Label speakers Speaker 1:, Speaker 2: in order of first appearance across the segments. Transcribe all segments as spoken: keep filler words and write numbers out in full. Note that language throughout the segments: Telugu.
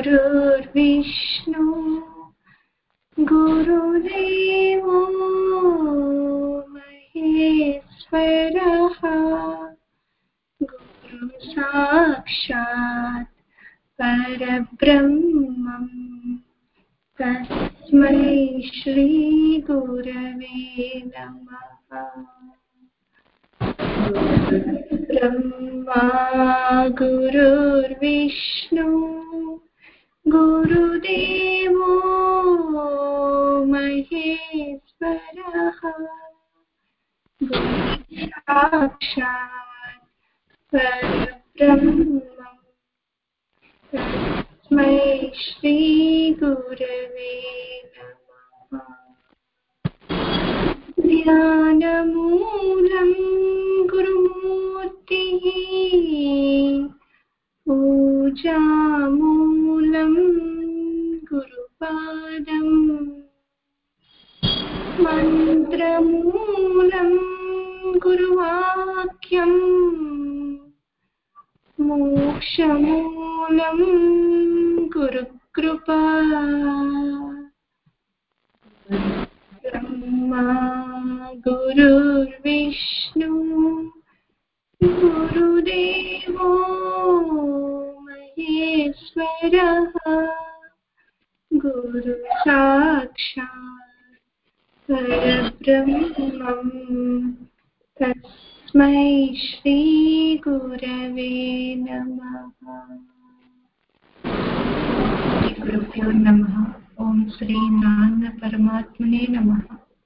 Speaker 1: गुरुर्विष्णु गुरुदेवो महेश्वरः गुरु साक्षात् परब्रह्मं तस्मै श्री गुरवे नमः। ब्रह्मा गुरुर्विष्णु गुरुदेवो महेश्वरः गुरु साक्षात् परब्रह्मं तस्मै श्री गुरवे नमः। ध्यानमूलं गुरुमूर्तिः पूजामूलं गुरुपादं मन्त्रमूलं गुरुवाक्यं मोक्षमूलं गुरुकृपा। ब्रह्मा गुरुर्विष्णु गुरुदेवो महेश्वरः गुरु साक्षात् परब्रह्मं तस्मै श्री गुरवे नमः। गुरुभ्यो नमः। ओम श्री नारायण परमात्मने नमः।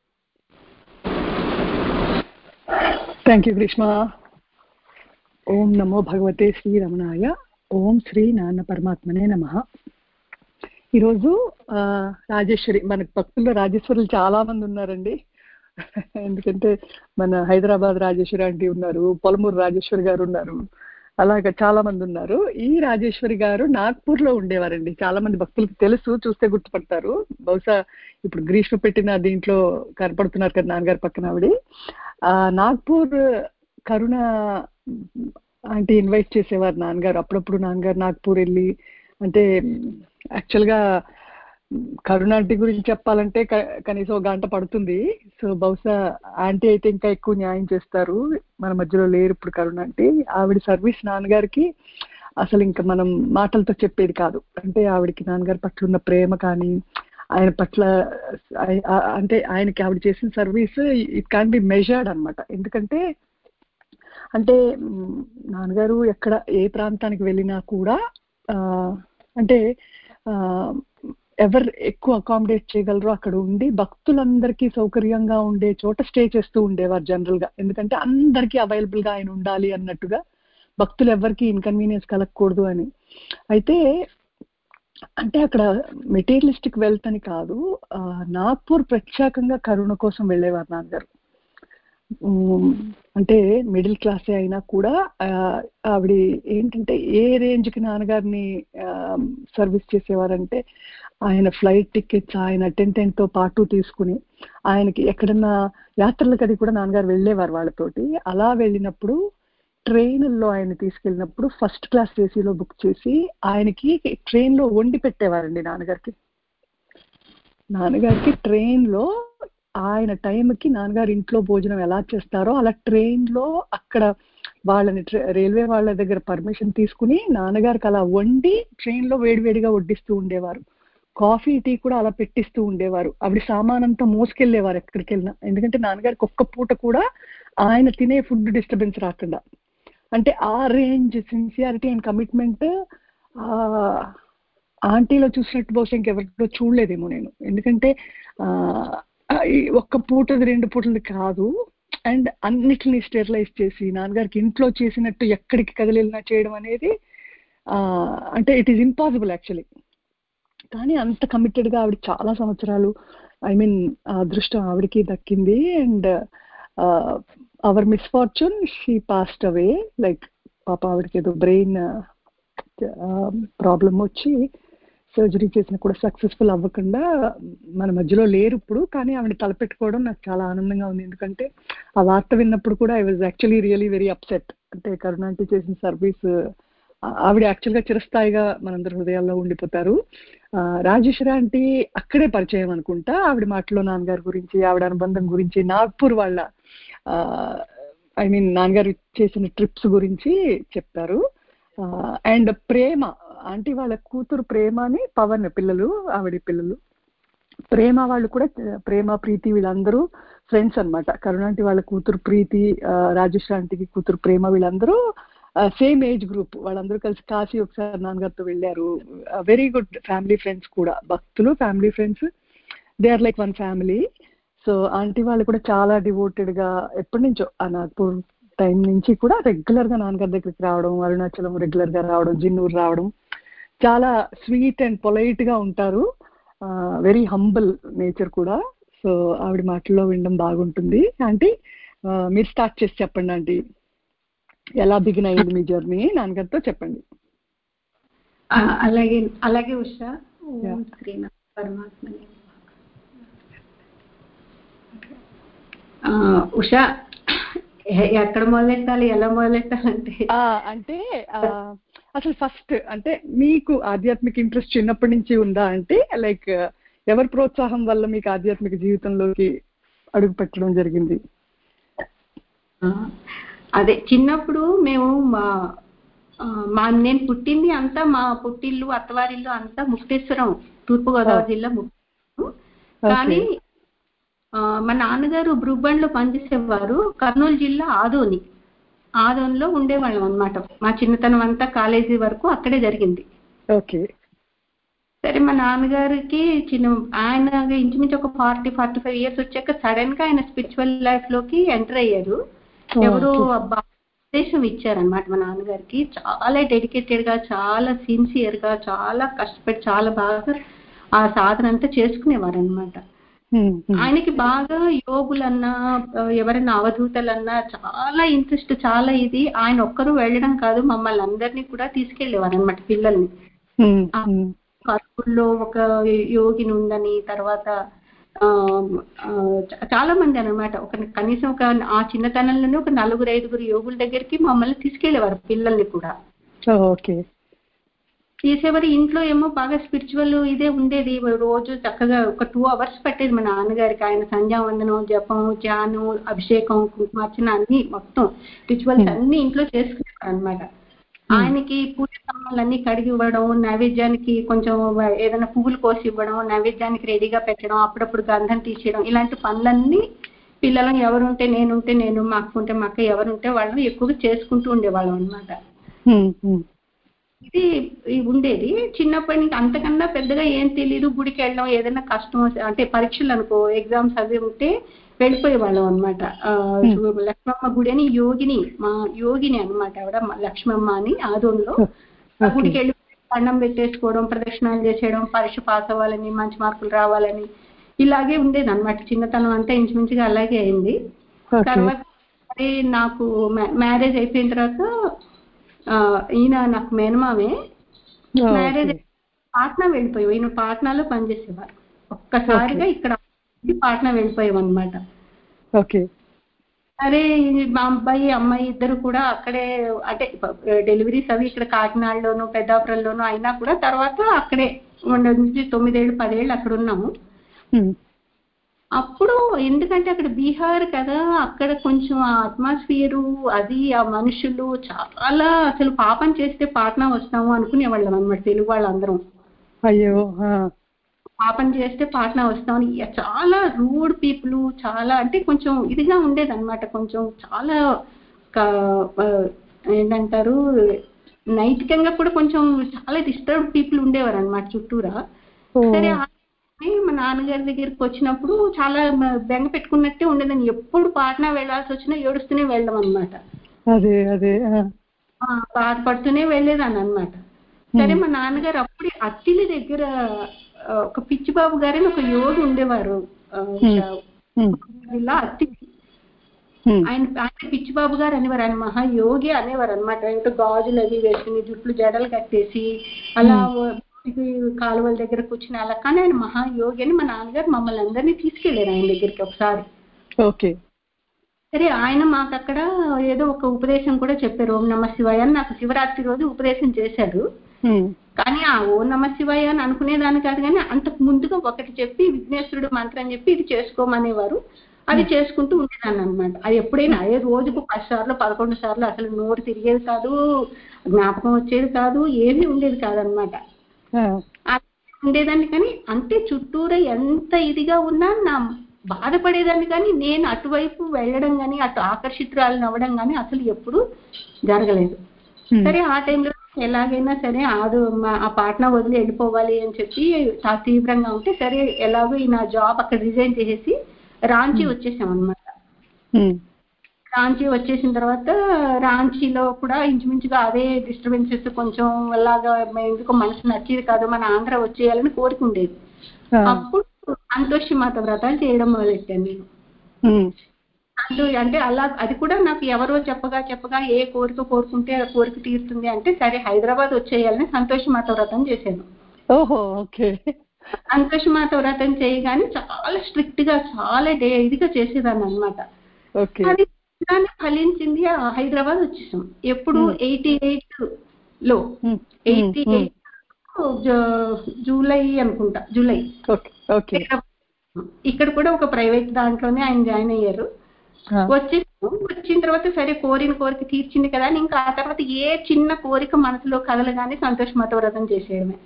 Speaker 2: Thank you Greeshma. ఓం నమో భగవతే శ్రీ రమణాయ. ఓం శ్రీ నాన్న పరమాత్మనే నమః. ఈరోజు రాజేశ్వరి, మనకు భక్తుల్లో రాజేశ్వరులు చాలా మంది ఉన్నారండి. ఎందుకంటే మన హైదరాబాద్ రాజేశ్వరి ఆంటీ ఉన్నారు, పొలమూరు రాజేశ్వరి గారు ఉన్నారు, అలాగా చాలా మంది ఉన్నారు. ఈ రాజేశ్వరి గారు నాగ్పూర్ లో ఉండేవారండి. చాలా మంది భక్తులకు తెలుసు, చూస్తే గుర్తుపడతారు. బహుశా ఇప్పుడు గ్రీష్మ పెట్టిన దీంట్లో కనపడుతున్నారు కదా నాన్నగారి పక్కన ఆవిడ. ఆ నాగ్పూర్ కరుణ ఆంటీ ఇన్వైట్ చేసేవారు నాన్నగారు. అప్పుడప్పుడు నాన్నగారు నాగ్పూర్ వెళ్ళి, అంటే యాక్చువల్గా కరుణ ఆంటీ గురించి చెప్పాలంటే కనీసం ఒక గంట పడుతుంది. సో బహుశా ఆంటీ అయితే ఇంకా ఎక్కువ న్యాయం చేస్తారు. మన మధ్యలో లేరు ఇప్పుడు కరుణ ఆంటీ. ఆవిడ సర్వీస్ నాన్నగారికి అసలు ఇంకా మనం మాటలతో చెప్పేది కాదు. అంటే ఆవిడకి నాన్నగారి పట్ల ఉన్న ప్రేమ కానీ, ఆయన పట్ల అంటే ఆయనకి ఆవిడ చేసిన service it can be measured అనమాట. ఎందుకంటే అంటే నాన్నగారు ఎక్కడ ఏ ప్రాంతానికి వెళ్ళినా కూడా అంటే ఎవరు ఎక్కువ అకామిడేట్ చేయగలరో అక్కడ ఉండి భక్తులందరికీ సౌకర్యంగా ఉండే చోట స్టే చేస్తూ ఉండేవారు జనరల్గా. ఎందుకంటే అందరికీ అవైలబుల్గా ఆయన ఉండాలి అన్నట్టుగా, భక్తులు ఎవరికి ఇన్కన్వీనియన్స్ కలగకూడదు అని. అయితే అంటే అక్కడ మెటీరియలిస్టిక్ వెల్త్ అని కాదు, నాగ్పూర్ ప్రత్యేకంగా కరుణ కోసం వెళ్ళేవారు నాన్నగారు. అంటే మిడిల్ క్లాసే అయినా కూడా ఆవిడ ఏంటంటే ఏ రేంజ్కి నాన్నగారిని సర్వీస్ చేసేవారంటే, ఆయన ఫ్లైట్ టికెట్స్ ఆయన అటెండెంట్తో పాటు తీసుకుని ఆయనకి ఎక్కడన్నా యాత్రలకు అది కూడా నాన్నగారు వెళ్ళేవారు వాళ్ళతోటి. అలా వెళ్ళినప్పుడు ట్రైన్లో ఆయన తీసుకెళ్ళినప్పుడు ఫస్ట్ క్లాస్ ఏసీలో బుక్ చేసి ఆయనకి ట్రైన్లో వండి పెట్టేవారండి నాన్నగారికి. నాన్నగారికి ట్రైన్లో ఆయన టైంకి నాన్నగారు ఇంట్లో భోజనం ఎలా చేస్తారో అలా ట్రైన్లో అక్కడ వాళ్ళని రైల్వే వాళ్ళ దగ్గర పర్మిషన్ తీసుకుని నాన్నగారికి అలా వండి ట్రైన్లో వేడివేడిగా వడ్డిస్తూ ఉండేవారు. కాఫీ టీ కూడా అలా పెట్టిస్తూ ఉండేవారు. ఆవిడ సామానంతా మోసుకెళ్ళేవారు ఎక్కడికి వెళ్ళినా. ఎందుకంటే నాన్నగారికి ఒక్క పూట కూడా ఆయన తినే ఫుడ్ డిస్టర్బెన్స్ రాకుండా. అంటే ఆ రేంజ్ సిన్సియారిటీ అండ్ కమిట్మెంట్ ఆంటీలో చూసినట్టు బహుశా ఇంకెవరిలో చూడలేదేమో నేను. ఎందుకంటే ఒక్క పూటది రెండు పూటది కాదు, అండ్ అన్నిటిని స్టెరిలైజ్ చేసి నాన్నగారికి ఇంట్లో చేసినట్టు ఎక్కడికి కదిలినా చేయడం అనేది అంటే ఇట్ ఈస్ ఇంపాసిబుల్ యాక్చువల్లీ. కానీ అంత కమిటెడ్గా ఆవిడ చాలా సంవత్సరాలు, ఐ మీన్ అదృష్టం ఆవిడకి దక్కింది. And our misfortune she passed away. Like పాప ఆవిడకి ఏదో బ్రెయిన్ ప్రాబ్లం వచ్చి సర్జరీ చేసినా కూడా సక్సెస్ఫుల్ అవ్వకుండా మన మధ్యలో లేరు ఇప్పుడు. కానీ ఆవిడ తలపెట్టుకోవడం నాకు చాలా ఆనందంగా ఉంది. ఎందుకంటే ఆ వార్త విన్నప్పుడు కూడా I was actually really very upset. అంటే కరుణాంటి చేసిన సర్వీస్ ఆవిడ యాక్చువల్గా చిరస్థాయిగా మనందరి హృదయాల్లో ఉండిపోతారు. రాజేశ్వరి ఆంటీ అక్కడే పరిచయం అనుకుంటా. ఆవిడ మాటలో నాన్నగారి గురించి, ఆవిడ అనుబంధం గురించి, నాగ్పూర్ వాళ్ళ ఐ మీన్ నాన్నగారు చేసిన ట్రిప్స్ గురించి చెప్తారు. అండ్ ప్రేమ ఆంటీ వాళ్ళ కూతురు ప్రేమ అని పవన్ పిల్లలు, ఆవిడ పిల్లలు ప్రేమ వాళ్ళు కూడా, ప్రేమ ప్రీతి వీళ్ళందరూ ఫ్రెండ్స్ అనమాట. కరుణాంటి వాళ్ళ కూతురు ప్రీతి, రాజేశ్వరి ఆంటీకి కూతురు ప్రేమ వీళ్ళందరూ సేమ్ ఏజ్ గ్రూప్. వాళ్ళందరూ కలిసి కాశీ ఒకసారి నాన్నగారితో వెళ్ళారు. వెరీ గుడ్ ఫ్యామిలీ ఫ్రెండ్స్ కూడా, భక్తులు family friends, they are like one family. So aunty వాళ్ళు కూడా చాలా డివోటెడ్ గా ఎప్పటి నుంచో ఆ నాగ్పూర్ టైం నుంచి కూడా రెగ్యులర్ గా నాన్నగారి దగ్గరికి రావడం, అరుణాచలం రెగ్యులర్ గా రావడం, జిన్నూరు రావడం, చాలా స్వీట్ అండ్ పొలైట్ గా ఉంటారు. వెరీ హంబుల్ నేచర్ కూడా. సో ఆవిడ మాటల్లో వినడం బాగుంటుంది. ఆంటీ మీరు స్టార్ట్ చేసి చెప్పండి ఆంటీ, ఎలా బిగిన్ అయింది మీ జర్నీ నాన్నగారితో చెప్పండి.
Speaker 1: అలాగే అలాగే ఉషా. పరమాత్మ ఉషా ఎక్కడ మొదలెట్టాలి, ఎలా మొదలెట్టాలంటే
Speaker 2: అంటే అసలు ఫస్ట్ అంటే మీకు ఆధ్యాత్మిక ఇంట్రెస్ట్ చిన్నప్పటి నుంచి ఉందా అంటే, లైక్ ఎవరి ప్రోత్సాహం వల్ల మీకు ఆధ్యాత్మిక జీవితంలోకి అడుగు పెట్టడం జరిగింది?
Speaker 1: అదే చిన్నప్పుడు మేము మా మా నేను పుట్టింది అంతా, మా పుట్టిల్లు అత్తవారిల్లు అంతా ముక్తేశ్వరం, తూర్పుగోదావరి జిల్లా ముక్తేశ్వరం. కానీ మా నాన్నగారు బ్రూబండ్లో పనిచేసేవారు, కర్నూలు జిల్లా ఆదోని ఆదోన్లో ఉండేవాళ్ళం అనమాట. మా చిన్నతనం అంతా కాలేజీ వరకు అక్కడే జరిగింది.
Speaker 2: ఓకే.
Speaker 1: సరే మా నాన్నగారికి చిన్న ఆయన ఇంచుమించు ఒక ఫార్టీ ఫార్టీ ఫైవ్ ఇయర్స్ వచ్చాక సడన్ గా ఆయన స్పిరిచువల్ లైఫ్ లోకి ఎంటర్ అయ్యారు. ఎవరు ఉద్దేశం ఇచ్చారనమాట మా నాన్నగారికి. చాలా డెడికేటెడ్ గా, చాలా సిన్సియర్ గా, చాలా కష్టపడి చాలా బాగా ఆ సాధన అంతా చేసుకునేవారు అనమాట. ఆయనకి బాగా యోగులన్నా ఎవరైనా అవధూతలన్నా చాలా ఇంట్రెస్ట్, చాలా ఇది. ఆయన ఒక్కరు వెళ్ళడం కాదు, మమ్మల్ని అందరినీ కూడా తీసుకెళ్లేవారు అనమాట, పిల్లల్ని. కర్నూలులో ఒక యోగిని ఉందని, తర్వాత చాలా మంది అనమాట, ఒక కనీసం ఒక ఆ చిన్నతనంలోనే ఒక నలుగురు ఐదుగురు యోగుల దగ్గరికి మమ్మల్ని తీసుకెళ్లేవారు పిల్లల్ని కూడా.
Speaker 2: ఓకే.
Speaker 1: తీసేవారు. ఇంట్లో ఏమో బాగా స్పిరిచువల్ ఇదే ఉండేది. రోజు చక్కగా ఒక టూ అవర్స్ పట్టేది మా నాన్నగారికి. ఆయన సంధ్యావందనం, జపం, ధ్యానం, అభిషేకం, కుంకుమార్చన అన్ని మొత్తం రిచువల్స్ అన్ని ఇంట్లో చేసుకునేవారు అనమాట. ఆయనకి పూజ సామాన్లన్నీ కడిగి ఇవ్వడం, నైవేద్యానికి కొంచెం ఏదైనా పువ్వులు కోసి ఇవ్వడం, నైవేద్యానికి రెడీగా పెట్టడం, అప్పుడప్పుడు గంధం తీసేయడం, ఇలాంటి పనులన్నీ పిల్లలు ఎవరుంటే నేనుంటే నేను, మా అక్క ఉంటే మా అక్క, ఎవరుంటే వాళ్ళు ఎక్కువగా చేసుకుంటూ ఉండేవాళ్ళం అనమాట. ఇది ఉండేది. చిన్నప్పటి నుంచి అంతకన్నా పెద్దగా ఏం తెలియదు. గుడికి వెళ్ళడం, ఏదైనా కష్టం అంటే పరీక్షలు అనుకో, ఎగ్జామ్స్ అవి ఉంటే వెళ్ళిపోయేవాళ్ళం అనమాట. లక్ష్మమ్మ గుడి అని యోగిని, మా యోగిని అనమాట ఆవిడ, లక్ష్మమ్మ అని ఆదోన్లో. గుడికి వెళ్ళి దండం పెట్టేసుకోవడం, ప్రదక్షిణాలు చేసేయడం, పరీక్ష పాస్ అవ్వాలని, మంచి మార్కులు రావాలని, ఇలాగే ఉండేది అనమాట. చిన్నతనం అంతా ఇంచుమించుగా అలాగే అయింది. తర్వాత నాకు మ్యారేజ్ అయిపోయిన తర్వాత ఈయన నాకు మేనమామే, మ్యారేజ్ పాట్నా వెళ్ళిపోయాం. ఈయన పాట్నాలో పనిచేసేవారు. ఒక్కసారిగా ఇక్కడ పాట్నా వెళ్ళిపోయాం అనమాట.
Speaker 2: ఓకే.
Speaker 1: సరే మా అబ్బాయి అమ్మాయి ఇద్దరు కూడా అక్కడే, అంటే డెలివరీస్ అవి ఇక్కడ కాకినాడలోను పెద్దాపురంలోను అయినా కూడా తర్వాత అక్కడే నుంచి తొమ్మిదేళ్ళు పదేళ్ళు అక్కడ ఉన్నాము. అప్పుడు ఎందుకంటే అక్కడ బీహార్ కదా, అక్కడ కొంచెం ఆ అట్మాస్ఫియరు అది, ఆ మనుషులు చాలా, అసలు పాపం చేస్తే పాట్నా వస్తాము అనుకునేవాళ్ళం అనమాట తెలుగు వాళ్ళందరం.
Speaker 2: అయ్యో,
Speaker 1: పాపం చేస్తే పాట్నా వస్తామని. చాలా రూడ్ పీపుల్, చాలా అంటే కొంచెం ఇదిగా ఉండేది అనమాట. కొంచెం చాలా ఏంటంటారు, నైతికంగా కూడా కొంచెం చాలా డిస్టర్బ్ పీపుల్ ఉండేవారు అనమాట చుట్టూరా. సరే మా నాన్నగారి దగ్గరికి వచ్చినప్పుడు చాలా బెంగ పెట్టుకున్నట్టే ఉండేదని, ఎప్పుడు పాట్నా వెళ్లాల్సి వచ్చినా ఏడుస్తూనే వెళ్ళడం అనమాట.
Speaker 2: అదే అదే
Speaker 1: బాధపడుతూనే వెళ్ళేదాన్ని అనమాట. సరే మా నాన్నగారు అప్పుడే అత్తిలి దగ్గర ఒక పిచ్చిబాబు గారని ఒక యోగి ఉండేవారు జిల్లా అత్తిలి. ఆయన ఆయన పిచ్చిబాబు గారు అనేవారు, ఆయన మహాయోగి అనేవారు అనమాట. ఇంకా గాజులు అవి వేసుకుని, జుట్లు జడలు కట్టేసి అలా కాలువల దగ్గర కూర్చుని అలా. కానీ ఆయన మహాయోగి అని మా నాన్నగారు మమ్మల్ని అందరినీ తీసుకెళ్లారు ఆయన దగ్గరికి ఒకసారి.
Speaker 2: ఓకే.
Speaker 1: సరే ఆయన మాకు అక్కడ ఏదో ఒక ఉపదేశం కూడా చెప్పారు, ఓం నమ శివాయ అని. నాకు శివరాత్రి రోజు ఉపదేశం చేశారు. కానీ ఆ ఓం నమ శివాయ అని అనుకునేదాన్ని కాదు, కానీ అంతకు ముందుగా ఒకటి చెప్పి విఘ్నేశ్వరుడు మంత్రం చెప్పి ఇది చేసుకోమనేవారు. అది చేసుకుంటూ ఉండేదాన్ని అనమాట. అది ఎప్పుడైనా అదే రోజుకు పది సార్లు పదకొండు సార్లు అసలు నోరు తిరిగేది కాదు, జ్ఞాపకం వచ్చేది కాదు, ఏమీ ఉండేది కాదనమాట. ఉండేదాన్ని కానీ అంటే చుట్టూరా ఎంత ఇదిగా ఉన్నా నా బాధపడేదాన్ని, కానీ నేను అటువైపు వెళ్ళడం కానీ అటు ఆకర్షితురాలను అవ్వడం కానీ అసలు ఎప్పుడు జరగలేదు. సరే ఆ టైంలో ఎలాగైనా సరే ఆదు ఆ పాట్నా వదిలి వెళ్ళిపోవాలి అని చెప్పి తీవ్రంగా ఉంటే, సరే ఎలాగో ఈ నా జాబ్ అక్కడ రిజైన్ చేసేసి రాంచీ వచ్చేసాం అనమాట. రాంచీ వచ్చేసిన తర్వాత రాంచీలో కూడా ఇంచుమించుగా అదే డిస్టర్బెన్సెస్ కొంచెం అలాగా ఎందుకో మనసు నచ్చేది కాదు, మన ఆంధ్ర వచ్చేయాలని కోరిక ఉండేది. అప్పుడు సంతోషి మాత వ్రతాలు చేయడం మొదలెట్టాను నేను. అంటూ అంటే అలా అది కూడా నాకు ఎవరో చెప్పగా చెప్పగా ఏ కోరిక కోరుకుంటే ఆ కోరిక తీరుతుంది అంటే, సరే హైదరాబాద్ వచ్చేయాలని సంతోషి మాత వ్రతం చేశాను.
Speaker 2: ఓహో, ఓకే.
Speaker 1: సంతోషి మాత వ్రతం చేయగానే చాలా స్ట్రిక్ట్ గా చాలా ఇదిగా చేసేదాన్ని అనమాట. అది దాన్ని ఫలించింది. హైదరాబాద్ వచ్చేసాం ఎప్పుడు ఎయిటీ ఎయిట్ లో ఎయిటీ ఎయిట్ జూలై అనుకుంటా, జూలై. ఇక్కడ కూడా ఒక ప్రైవేట్ దాంట్లోనే ఆయన జాయిన్ అయ్యారు. వచ్చేసాం. వచ్చిన తర్వాత సరే కోరిన కోరిక తీర్చింది కదా అని ఇంకా ఆ తర్వాత ఏ చిన్న కోరిక మనసులో కదలగానే సంతోష మాత వ్రతం చేసేయడమే.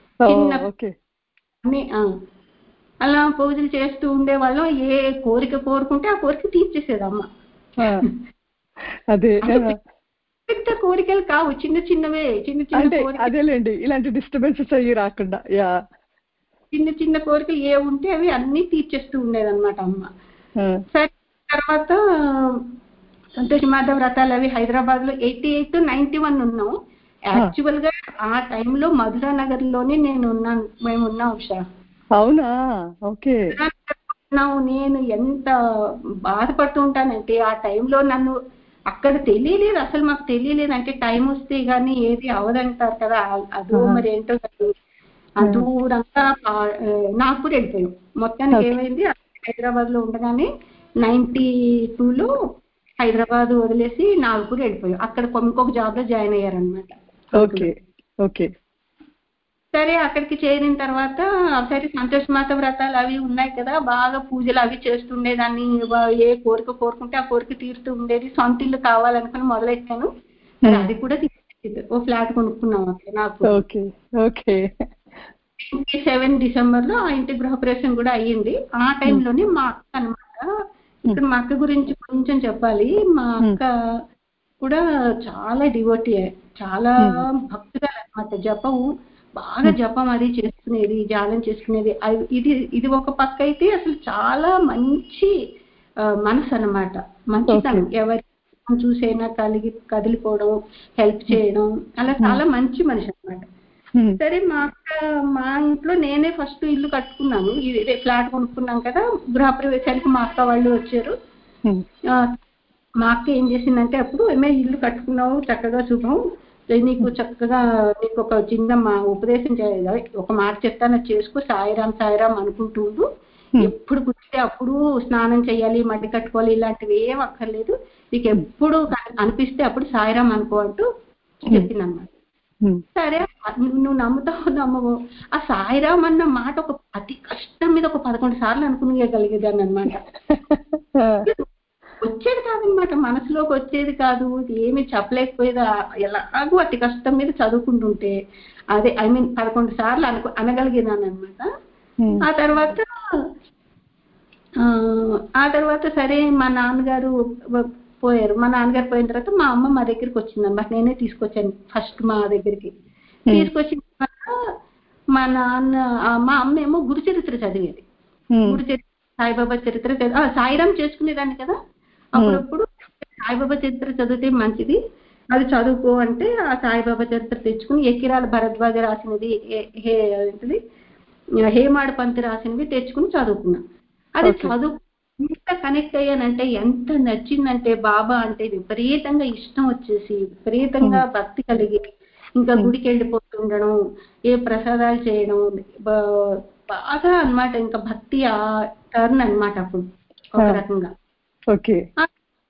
Speaker 1: చిన్న అలా పూజలు చేస్తూ ఉండేవాళ్ళం. ఏ కోరిక కోరుకుంటే ఆ కోరిక తీర్చేసేదమ్మ.
Speaker 2: అదే
Speaker 1: పెద్ద కోరికలు కావు, చిన్న చిన్నవే. చిన్న చిన్న
Speaker 2: అదేలేండి, ఇలాంటి డిస్టర్బెన్సెస్ అయ్యి రాకుండా
Speaker 1: చిన్న చిన్న కోరికలు ఏ ఉంటే అవి అన్ని తీర్చేస్తూ ఉండేదన్నమాట అమ్మ. సరే తర్వాత సంతోషి మాత వ్రతాలు అవి హైదరాబాద్ లో ఎయిటీ ఎయిట్ నైన్టీ వన్ ఉన్నాం. యాక్చువల్ గా ఆ టైంలో మధురా నగర్ లోనే నేను ఉన్నాను, మేము ఉన్నాం ఉషా.
Speaker 2: అవునా? ఓకే.
Speaker 1: నేను ఎంత బాధపడుతూ ఉంటానంటే ఆ టైంలో నన్ను అక్కడ తెలియలేదు, అసలు మాకు తెలియలేదు. అంటే టైం వస్తే గానీ ఏది అవదంటారు కదా, అదో మరి ఏంటో దూరంగా నాగ్పూర్ వెళ్ళిపోయాం. మొత్తానికి ఏమైంది, హైదరాబాద్ లో ఉండగానే నైన్టీ టూ లో హైదరాబాద్ వదిలేసి నాగ్పూర్ వెళ్ళిపోయాం. అక్కడ ఇంకొక జాబ్ లో జాయిన్ అయ్యారనమాట. సరే అక్కడికి చేరిన తర్వాత సరే సంతోష మాత వ్రతాలు అవి ఉన్నాయి కదా, బాగా పూజలు అవి చేస్తుండేదాన్ని. ఏ కోరిక కోరుకుంటే ఆ కోరిక తీరుతూ ఉండేది. సొంత ఇల్లు కావాలనుకుని మొదలెట్టాను. సరే అది కూడా తీర్చేది. ఓ ఫ్లాట్ కొనుక్కున్నాం అక్కడ నాకు. ట్వంటీ సెవెన్ డిసెంబర్ లో ఆ ఇంటి గృహప్రవేశం కూడా అయ్యింది. ఆ టైంలోనే మా అక్క అనమాట. ఇక్కడ మా అక్క గురించి కొంచెం చెప్పాలి. మా అక్క కూడా చాలా డివోటీ, చాలా భక్తురాలు అనమాట. జపం బాగా జపం అది చేసుకునేది, ధ్యానం చేసుకునేది. ఇది ఇది ఒక పక్క అయితే అసలు చాలా మంచి మనసు అనమాట, మంచితనం. ఎవరి చూసైనా కలిగి కదిలిపోవడం, హెల్ప్ చేయడం, అలా చాలా మంచి మనిషి అనమాట. సరే మా అక్క మా ఇంట్లో నేనే ఫస్ట్ ఇల్లు కట్టుకున్నాను. ఇదే ఫ్లాట్ కొనుక్కున్నాం కదా, గృహప్రవేశానికి మా అక్క వాళ్ళు వచ్చారు. మా అక్క ఏం చేసిందంటే, అప్పుడు ఏమే ఇల్లు కట్టుకున్నావు చక్కగా శుభం, నీకు చక్కగా నీకు ఒక చిన్న మా ఉపదేశం చేయాలి, ఒక మాట చెప్తాను చేసుకో, సాయిరాం సాయిరాం అనుకుంటూ ఉండు, ఎప్పుడు కుదిరితే అప్పుడు స్నానం చేయాలి, మట్టి కట్టుకోవాలి, ఇలాంటివి ఏం అక్కర్లేదు, నీకు ఎప్పుడు అనిపిస్తే అప్పుడు సాయిరాం అనుకో అంటూ చెప్పిందన్నమాట. సరే నువ్వు నమ్ముతావు నమ్మవు, ఆ సాయిరాం అన్న మాట ఒక అతి కష్టం మీద ఒక పదకొండు సార్లు అనుకునేయగలిగేదాన్ని అనమాట. వచ్చేది కాదనమాట, మనసులోకి వచ్చేది కాదు, ఏమి చెప్పలేకపోయేదా. ఎలాగూ అతి కష్టం మీద చదువుకుంటుంటే అదే ఐ మీన్ పదకొండు సార్లు అను అనగలిగేదాన్ని అనమాట. ఆ తర్వాత ఆ తర్వాత సరే మా నాన్నగారు పోయారు. మా నాన్నగారు పోయిన తర్వాత మా అమ్మ మా దగ్గరికి వచ్చింది అనమాట. నేనే తీసుకొచ్చాను ఫస్ట్ మా దగ్గరికి. తీసుకొచ్చిన తర్వాత మా నాన్న మా అమ్మ ఏమో గురు చరిత్ర చదివేది. గురు చరిత్ర, సాయిబాబా చరిత్ర, సాయిరాం చేసుకునేదాన్ని కదా, అప్పుడప్పుడు సాయిబాబా చరిత్ర చదివితే మంచిది, అది చదువుకో అంటే ఆ సాయిబాబా చరిత్ర తెచ్చుకుని, ఎకిరాల భరద్వాజ రాసినది, ఏంటిది హేమాడ్ పంత్ రాసినవి తెచ్చుకుని చదువుకున్నా. అది చదువు ఎంత కనెక్ట్ అయ్యానంటే, ఎంత నచ్చిందంటే, బాబా అంటే విపరీతంగా ఇష్టం వచ్చేసి, విపరీతంగా భక్తి కలిగి ఇంకా గుడికి వెళ్ళిపోతుండడం, ఏ ప్రసాదాలు చేయడం, బాగా అనమాట. ఇంకా భక్తి ఆ టర్న్ అనమాట అప్పుడు ఒక రకంగా.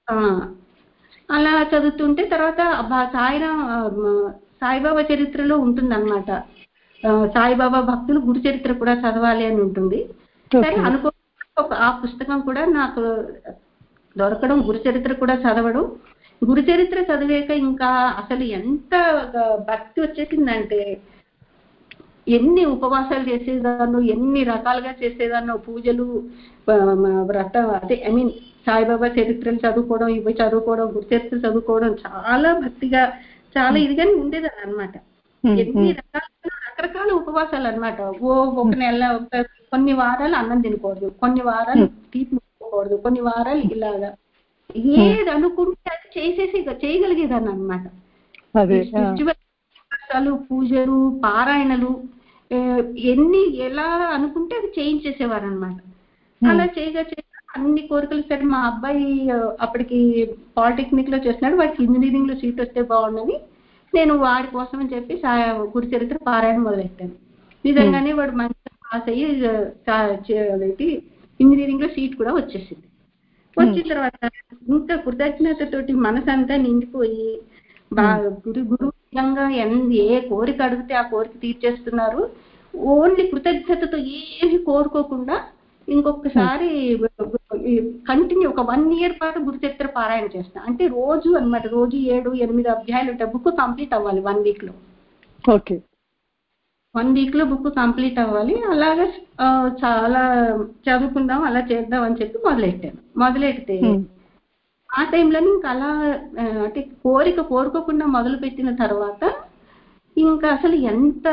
Speaker 1: అలా చదువుతుంటే తర్వాత సాయిరాం సాయిబాబా చరిత్రలో ఉంటుందన్నమాట. సాయిబాబా భక్తులు గురు చరిత్ర కూడా చదవాలి అని ఉంటుంది. సరే అనుకో ఆ పుస్తకం కూడా నాకు దొరకడం, గురు చరిత్ర కూడా చదవడం. గురు చరిత్ర చదివాక ఇంకా అసలు ఎంత భక్తి వచ్చేసిందంటే, ఎన్ని ఉపవాసాలు చేసేదాన్నో, ఎన్ని రకాలుగా చేసేదాన్నో, పూజలు, వ్రతం, అదే ఐ మీన్ సాయిబాబా చరిత్రలు చదువుకోవడం, ఇవి చదువుకోవడం, గురు చరిత్ర చదువుకోవడం, చాలా భక్తిగా చాలా ఇదిగానే ఉండేదాన్ని అనమాట. ఎన్ని రకాల రకరకాల ఉపవాసాలు అనమాట. ఓ ఒక నెల ఒక కొన్ని వారాలు అన్నం తినకూడదు, కొన్ని వారాలు తీపి ముట్టుకోకూడదు, కొన్ని వారాలు ఇలాగా ఏది అనుకుంటే అది చేసేసి చేయగలిగేదాన్ని అనమాట. ఉపవాసాలు, పూజలు, పారాయణలు ఎన్ని ఎలా అనుకుంటే అది చేయించేసేవారు అనమాట. అలా చేయగా చేయగా అన్ని కోరికలు సరే. మా అబ్బాయి అప్పటికి పాలిటెక్నిక్ లో చేస్తున్నాడు, వాడికి ఇంజనీరింగ్ లో సీట్ వస్తే బాగుండని నేను వాడి కోసం అని చెప్పి గురు చరిత్ర పారాయణ మొదలెట్టాను. నిజంగానే వాడు మంచిగా పాస్ అయ్యి ఇంజనీరింగ్ లో సీట్ కూడా వచ్చేసింది. వచ్చిన తర్వాత ఇంకా కృతజ్ఞతతోటి మనసంతా నిండిపోయి, బాగా గురు గురు విధంగా ఏ కోరిక అడిగితే ఆ కోరిక తీర్చేస్తున్నారు. ఓన్లీ కృతజ్ఞతతో ఏమి కోరుకోకుండా ఇంకొకసారి కంటిన్యూ ఒక వన్ ఇయర్ పాటు గురు చరిత్ర పారాయణ చేస్తాను. అంటే రోజు అన్నమాట, రోజు ఏడు ఎనిమిది అధ్యాయులు ఉంటాయి. బుక్ కంప్లీట్ అవ్వాలి వన్ వీక్ లో. ఓకే, వన్ వీక్ లో బుక్ కంప్లీట్ అవ్వాలి. అలాగా చాలా చదువుకుందాం, అలా చేద్దాం అని చెప్పి మొదలెట్టాను. మొదలెడితే ఆ టైంలోనే ఇంకా అలా అంటే కోరిక కోరుకోకుండా మొదలు పెట్టిన తర్వాత ఇంకా అసలు ఎంత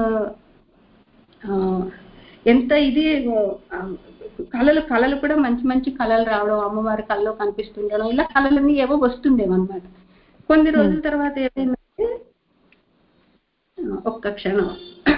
Speaker 1: ఎంత ఇది కళలు కళలు కూడా మంచి మంచి కళలు రావడం, అమ్మవారి కళలో కనిపిస్తుండడం, ఇలా కళలన్నీ ఏవో వస్తుండేవన్నమాట. కొన్ని రోజుల తర్వాత ఏమైందంటే, ఒక్క క్షణం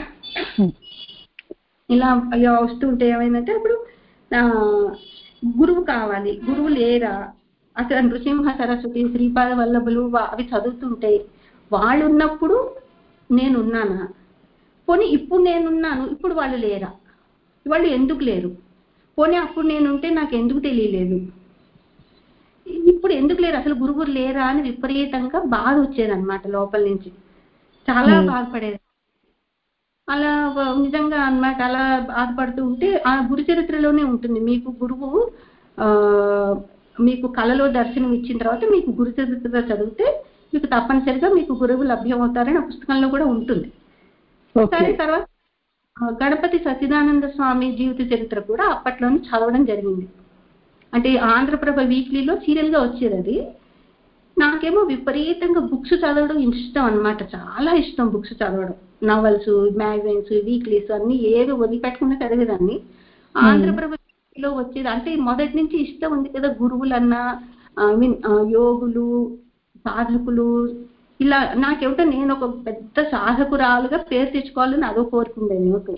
Speaker 1: ఇలా అయ్యో వస్తుంటే ఏమైందంటే, అప్పుడు గురువు కావాలి, గురువు లేరా, అసలు నృసింహ సరస్వతి, శ్రీపాద వల్లభులు అవి చదువుతుంటే వాళ్ళు ఉన్నప్పుడు నేనున్నానా, పోనీ ఇప్పుడు నేనున్నాను ఇప్పుడు వాళ్ళు లేరా, వాళ్ళు ఎందుకు లేరు, పోనీ అప్పుడు నేనుంటే నాకు ఎందుకు తెలియలేదు, ఇప్పుడు ఎందుకు లేరు, అసలు గురువులు లేరా అని విపరీతంగా బాధ వచ్చేదన్నమాట లోపల నుంచి. చాలా బాధపడేది. అలా నిజంగా అన్నమాట. అలా బాధపడుతూ ఉంటే ఆ గురు చరిత్రలోనే ఉంటుంది, మీకు గురువు ఆ మీకు కళలో దర్శనం ఇచ్చిన తర్వాత మీకు గురు చరిత్ర చదివితే మీకు తప్పనిసరిగా మీకు గురువు లభ్యం అవుతారని ఆ పుస్తకంలో కూడా ఉంటుంది. సరే, తర్వాత గణపతి సచ్చిదానంద స్వామి జీవిత చరిత్ర కూడా అప్పట్లోనే చదవడం జరిగింది. అంటే ఆంధ్రప్రభ వీక్లీలో సీరియల్ గా వచ్చేది అది. నాకేమో విపరీతంగా బుక్స్ చదవడం ఇష్టం అన్నమాట, చాలా ఇష్టం బుక్స్ చదవడం. నవల్స్, మ్యాగజైన్స్, వీక్లీస్ అన్ని ఏవి వదిలిపెట్టకుండా చదివేదాన్ని. ఆంధ్రప్రభ లో వచ్చేది అంటే మొదటి నుంచి ఇష్టం ఉంది కదా, గురువులన్నా ఐ మీన్ యోగులు, సాధకులు, ఇలా నాకేమిటో నేను ఒక పెద్ద సాధకురాలుగా పేరు తెచ్చుకోవాలని అదో కోరుకుండేది. ఓకే,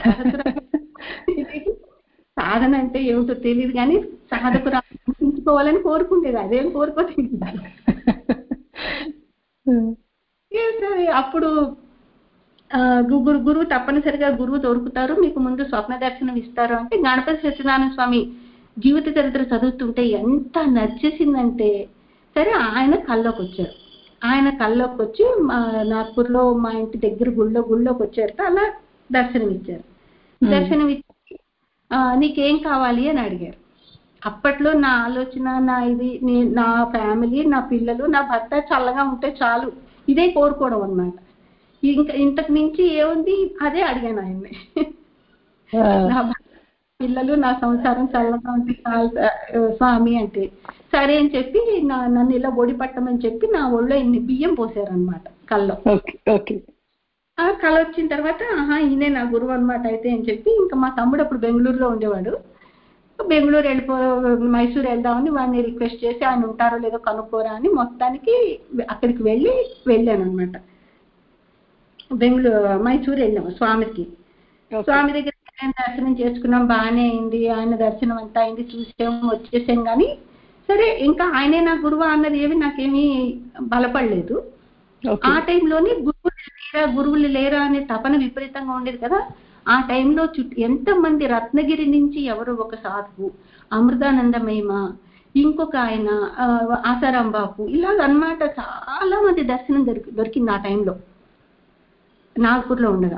Speaker 1: సాధన అంటే ఏమిటో తెలియదు కానీ సాధకురాలు తెచ్చుకోవాలని కోరుకుండేది, అదేం కోరుకోలేదు. సరే, అప్పుడు గురు గురువు తప్పనిసరిగా గురువు దొరుకుతారు, మీకు ముందు స్వప్న దర్శనం ఇస్తారు అంటే గణపతి సత్యనారాయణ స్వామి జీవిత చరిత్ర చదువుతుంటే ఎంత నచ్చేసిందంటే, సరే ఆయన కల్లోకి వచ్చారు. ఆయన కల్లోకి వచ్చి మా నాగ్పూర్లో మా ఇంటి దగ్గర గుళ్ళో గుళ్ళోకి వచ్చారు. అలా దర్శనం ఇచ్చారు. దర్శనం ఇచ్చి నీకేం కావాలి అని అడిగారు. అప్పట్లో నా ఆలోచన, నా ఇది నా ఫ్యామిలీ, నా పిల్లలు, నా భర్త చల్లగా ఉంటే చాలు, ఇదే కోరుకోవడం అన్నమాట. ఇంకా ఇంతకు మించి ఏముంది, అదే అడిగాను ఆయన్ని. నా పిల్లలు, నా సంసారం చల్లగా ఉంటే చాలు స్వామి అంటే సరే అని చెప్పి నా నన్ను ఇలా ఒడి పట్టమని చెప్పి నా ఒళ్ళో ఇన్ని బియ్యం పోసారనమాట కల్లో. ఆ కళ వచ్చిన తర్వాత ఆహా ఈయనే నా గురువు అనమాట అయితే అని చెప్పి, ఇంకా మా తమ్ముడు అప్పుడు బెంగళూరులో ఉండేవాడు, బెంగళూరు వెళ్ళిపో మైసూరు వెళ్దామని వాడిని రిక్వెస్ట్ చేసి ఆయన ఉంటారో లేదో కనుక్కోరా అని మొత్తానికి అక్కడికి వెళ్ళి వెళ్ళాను అనమాట. బెంగళూరు మైసూరు వెళ్ళాము స్వామికి. స్వామి దగ్గర దర్శనం చేసుకున్నాం, బాగానే అయింది. ఆయన దర్శనం అంతా అయింది, చూసాం వచ్చేసాం. కానీ సరే ఇంకా ఆయనే నా గురువు అన్నది ఏమి నాకేమీ బలపడలేదు. ఆ టైంలోనే గురువులు లేరా గురువులు లేరా అనే తపన విపరీతంగా ఉండేది కదా. ఆ టైంలో చుట్టూ ఎంతమంది రత్నగిరి నుంచి ఎవరో ఒక సాధువు, అమృతానందమేమ, ఇంకొక ఆయన ఆ, ఆసారాం బాపు ఇలాగ అన్నమాట చాలా మంది దర్శనం దొరికి దొరికింది ఆ టైంలో నాగపూర్లో ఉండగా.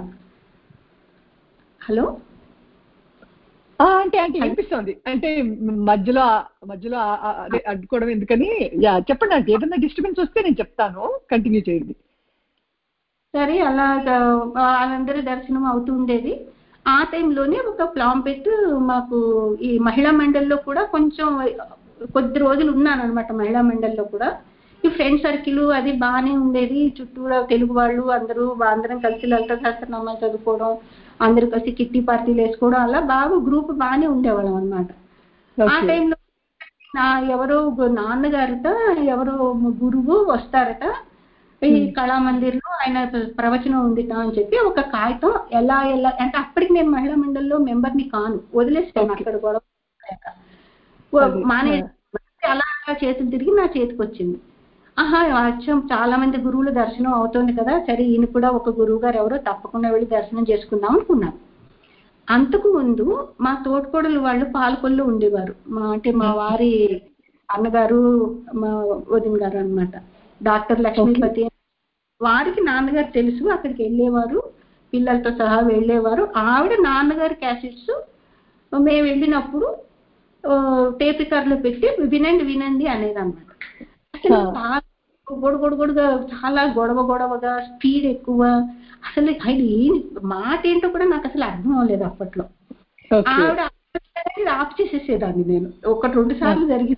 Speaker 1: హలో
Speaker 2: ఆ, అంటే అంటే వినిపిస్తోంది. అంటే మధ్యలో మధ్యలో ఆ- ఆ- అదే అడ్డుకోవడం ఎందుకని. యా, చెప్పండి అంటే ఏదైనా డిస్టర్బెన్స్ వస్తే నేను చెప్తాను, కంటిన్యూ చేయండి.
Speaker 1: సరే అలాగా వాళ్ళందరి దర్శనం అవుతూ ఉండేది. ఆ టైంలోనే ఒక ప్లాంపెట్ మాకు ఈ మహిళా మండలిలో కూడా కొంచెం కొద్ది రోజులు ఉన్నాను అనమాట. మహిళా మండలిలో కూడా ఈ ఫ్రెండ్ సర్కిల్ అది బాగానే ఉండేది. చుట్టూరా తెలుగు వాళ్ళు అందరూ అందరం కలిసి లలిత సహస్రనామాలు చదువుకోవడం, అందరూ కలిసి కిట్టి పార్టీలు వేసుకోవడం, అలా బాగా గ్రూప్ బాగానే ఉండేవాళ్ళం అనమాట. ఆ
Speaker 2: ఓకే.
Speaker 1: టైంలో నా ఎవరో నాన్నగారట ఎవరో గురువు వస్తారట ఈ కళామందిర్లో, ఆయన ప్రవచనం ఉందిట అని చెప్పి ఒక కాగితం ఎలా ఎలా అంటే అప్పటికి నేను మహిళా మండలిలో మెంబర్ని కాను, వదిలేసాను
Speaker 2: ఓకే.
Speaker 1: అక్కడ గొడవ
Speaker 2: అది,
Speaker 1: మానే.
Speaker 2: ఆ.
Speaker 1: అలా అలా చేతులు తిరిగి నా చేతికి వచ్చింది. ఆహా అచ్చం చాలా మంది గురువుల దర్శనం అవుతుంది కదా, సరే ఈయన కూడా ఒక గురువు గారు ఎవరో తప్పకుండా వెళ్ళి దర్శనం చేసుకుందాం అనుకున్నాను. అంతకు ముందు మా తోటికోడలు వాళ్ళు పాలకొల్లు ఉండేవారు. మా అంటే మా వారి అన్నగారు మా వదిన గారు అనమాట, డాక్టర్ లక్ష్మీపతి. వారికి నాన్నగారు తెలుసు, అక్కడికి వెళ్ళేవారు, పిల్లలతో సహా వెళ్ళేవారు. ఆవిడ నాన్నగారి క్యాసెట్స్ మేము వెళ్ళినప్పుడు టేప్ రికార్డులో పెట్టి వినండి వినండి అనేది అనమాట. అసలు చాలా గొడవ గొడవగా, చాలా గొడవ గొడవగా, స్పీడ్ ఎక్కువ. అసలు ఆయన ఏం మాట ఏంటో కూడా నాకు అసలు అర్థం అవ్వలేదు అప్పట్లో. ఆవిడ ఆఫ్ చేసేసేదాన్ని నేను. ఒక రెండు సార్లు జరిగింది.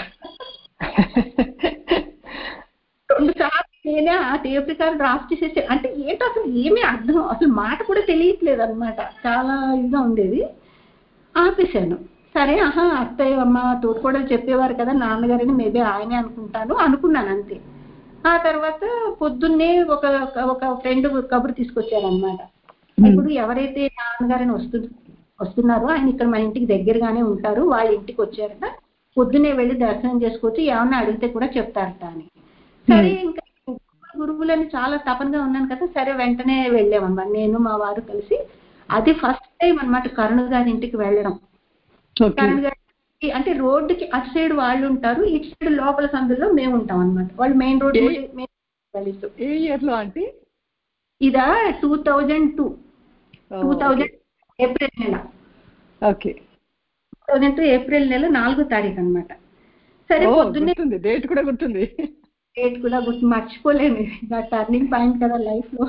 Speaker 1: రెండు సార్లు నేనే ఆ టేప్ రికార్డు ఆఫ్ చేసేసి, అంటే ఏంటో అసలు ఏమీ అర్థం, అసలు మాట కూడా తెలియట్లేదు అనమాట. చాలా ఇదిగా ఉండేది. ఆపేశాను. సరే ఆహా అత్తయ్య అమ్మ తోడుకోడలు చెప్పేవారు కదా నాన్నగారని, మేబీ ఆయనే అనుకుంటాను అనుకున్నాను అంతే. ఆ తర్వాత పొద్దున్నే ఒక ఒక ఫ్రెండ్ కబురు తీసుకొచ్చారనమాట. ఇప్పుడు ఎవరైతే నాన్నగారని వస్తు వస్తున్నారో ఆయన ఇక్కడ మన ఇంటికి దగ్గరగానే ఉంటారు, వాళ్ళ ఇంటికి వచ్చారట, పొద్దున్నే వెళ్ళి దర్శనం చేసుకోవచ్చు, ఏమన్నా అడిగితే కూడా చెప్తారట అని. సరే ఇంకా గురువులని చాలా తపనగా ఉన్నాను కదా, సరే వెంటనే వెళ్ళామన్నమాట నేను మా వారు కలిసి. అది ఫస్ట్ టైం అనమాట కరుణ గారి ఇంటికి వెళ్ళడం. కరుణ గారి అంటే రోడ్డుకి అటు సైడ్ వాళ్ళు ఉంటారు, ఇటు సైడ్ లోపల సందులో మేము ఉంటాం అనమాట. వాళ్ళు మెయిన్ రోడ్
Speaker 2: ఏ ఇయర్ లో అంటే
Speaker 1: ఇదా two thousand two two thousand April నెల.
Speaker 2: Okay.
Speaker 1: Two thousand two April నెల నాలుగో తారీఖు అనమాట. సరే పొద్దున్నే
Speaker 2: డేట్ కూడా గుర్తుంది.
Speaker 1: డేట్ కూడా గుర్తు, మర్చిపోలేను, నా టర్నింగ్ పాయింట్ కదా లైఫ్ లో.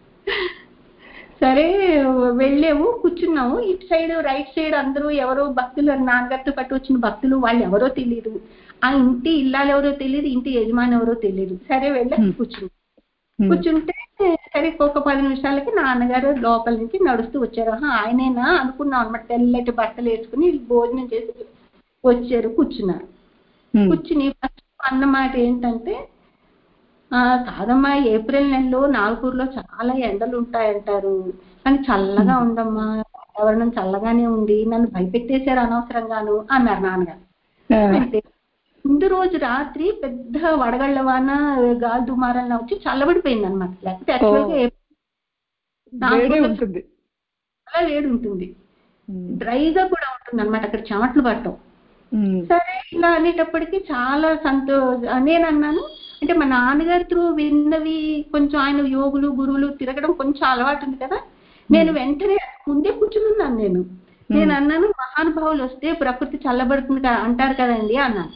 Speaker 1: సరే వెళ్ళాము, కూర్చున్నాము. ఇటు సైడ్ రైట్ సైడ్ అందరూ ఎవరో భక్తులు, నాన్నగారితో పాటు వచ్చిన భక్తులు, వాళ్ళు ఎవరో తెలియదు, ఆ ఇంటి ఇల్లాలు ఎవరో తెలియదు, ఇంటి యజమాని ఎవరో తెలియదు. సరే వెళ్ళి కూర్చున్నాం. కూర్చుంటే సరే ఒక పది నిమిషాలకి నాన్నగారు లోపల నుంచి నడుస్తూ వచ్చారు. ఆయనేనా అనుకున్నాం అనమాట. తెల్లటి బట్టలు వేసుకుని భోజనం చేసి వచ్చారు, కూర్చున్నారు. కూర్చుని ఫస్ట్ అన్నమాట ఏంటంటే, కాదమ్మా ఏప్రిల్ నెలలో నాగపూర్లో చాలా ఎండలు ఉంటాయంటారు, కానీ చల్లగా ఉందమ్మా, వాతావరణం చల్లగానే ఉంది, నన్ను భయపెట్టేశారు అనవసరంగాను అన్నారు నాన్నగారు. అంటే ముందు రోజు రాత్రి పెద్ద వడగళ్ల వాన గాలి దుమారంలా వచ్చి చల్లబడిపోయింది అనమాట. లేకపోతే యాక్చువల్గా నాగపూర్లో చాలా వేడి ఉంటుంది, డ్రైగా కూడా ఉంటుంది అనమాట, అక్కడ చెమట్లు పట్టడం. సరే ఇలా అనేటప్పటికీ చాలా సంతో నేను అన్నాను, అంటే మా నాన్నగారి త్రూ విన్నవి కొంచెం, ఆయన యోగులు గురువులు తిరగడం కొంచెం అలవాటు ఉంది కదా, నేను వెంటనే ముందే కూర్చున్నాను. నేను నేను అన్నాను, మహానుభావులు వస్తే ప్రకృతి చల్లబడుతుంది అంటారు కదండి అన్నాను.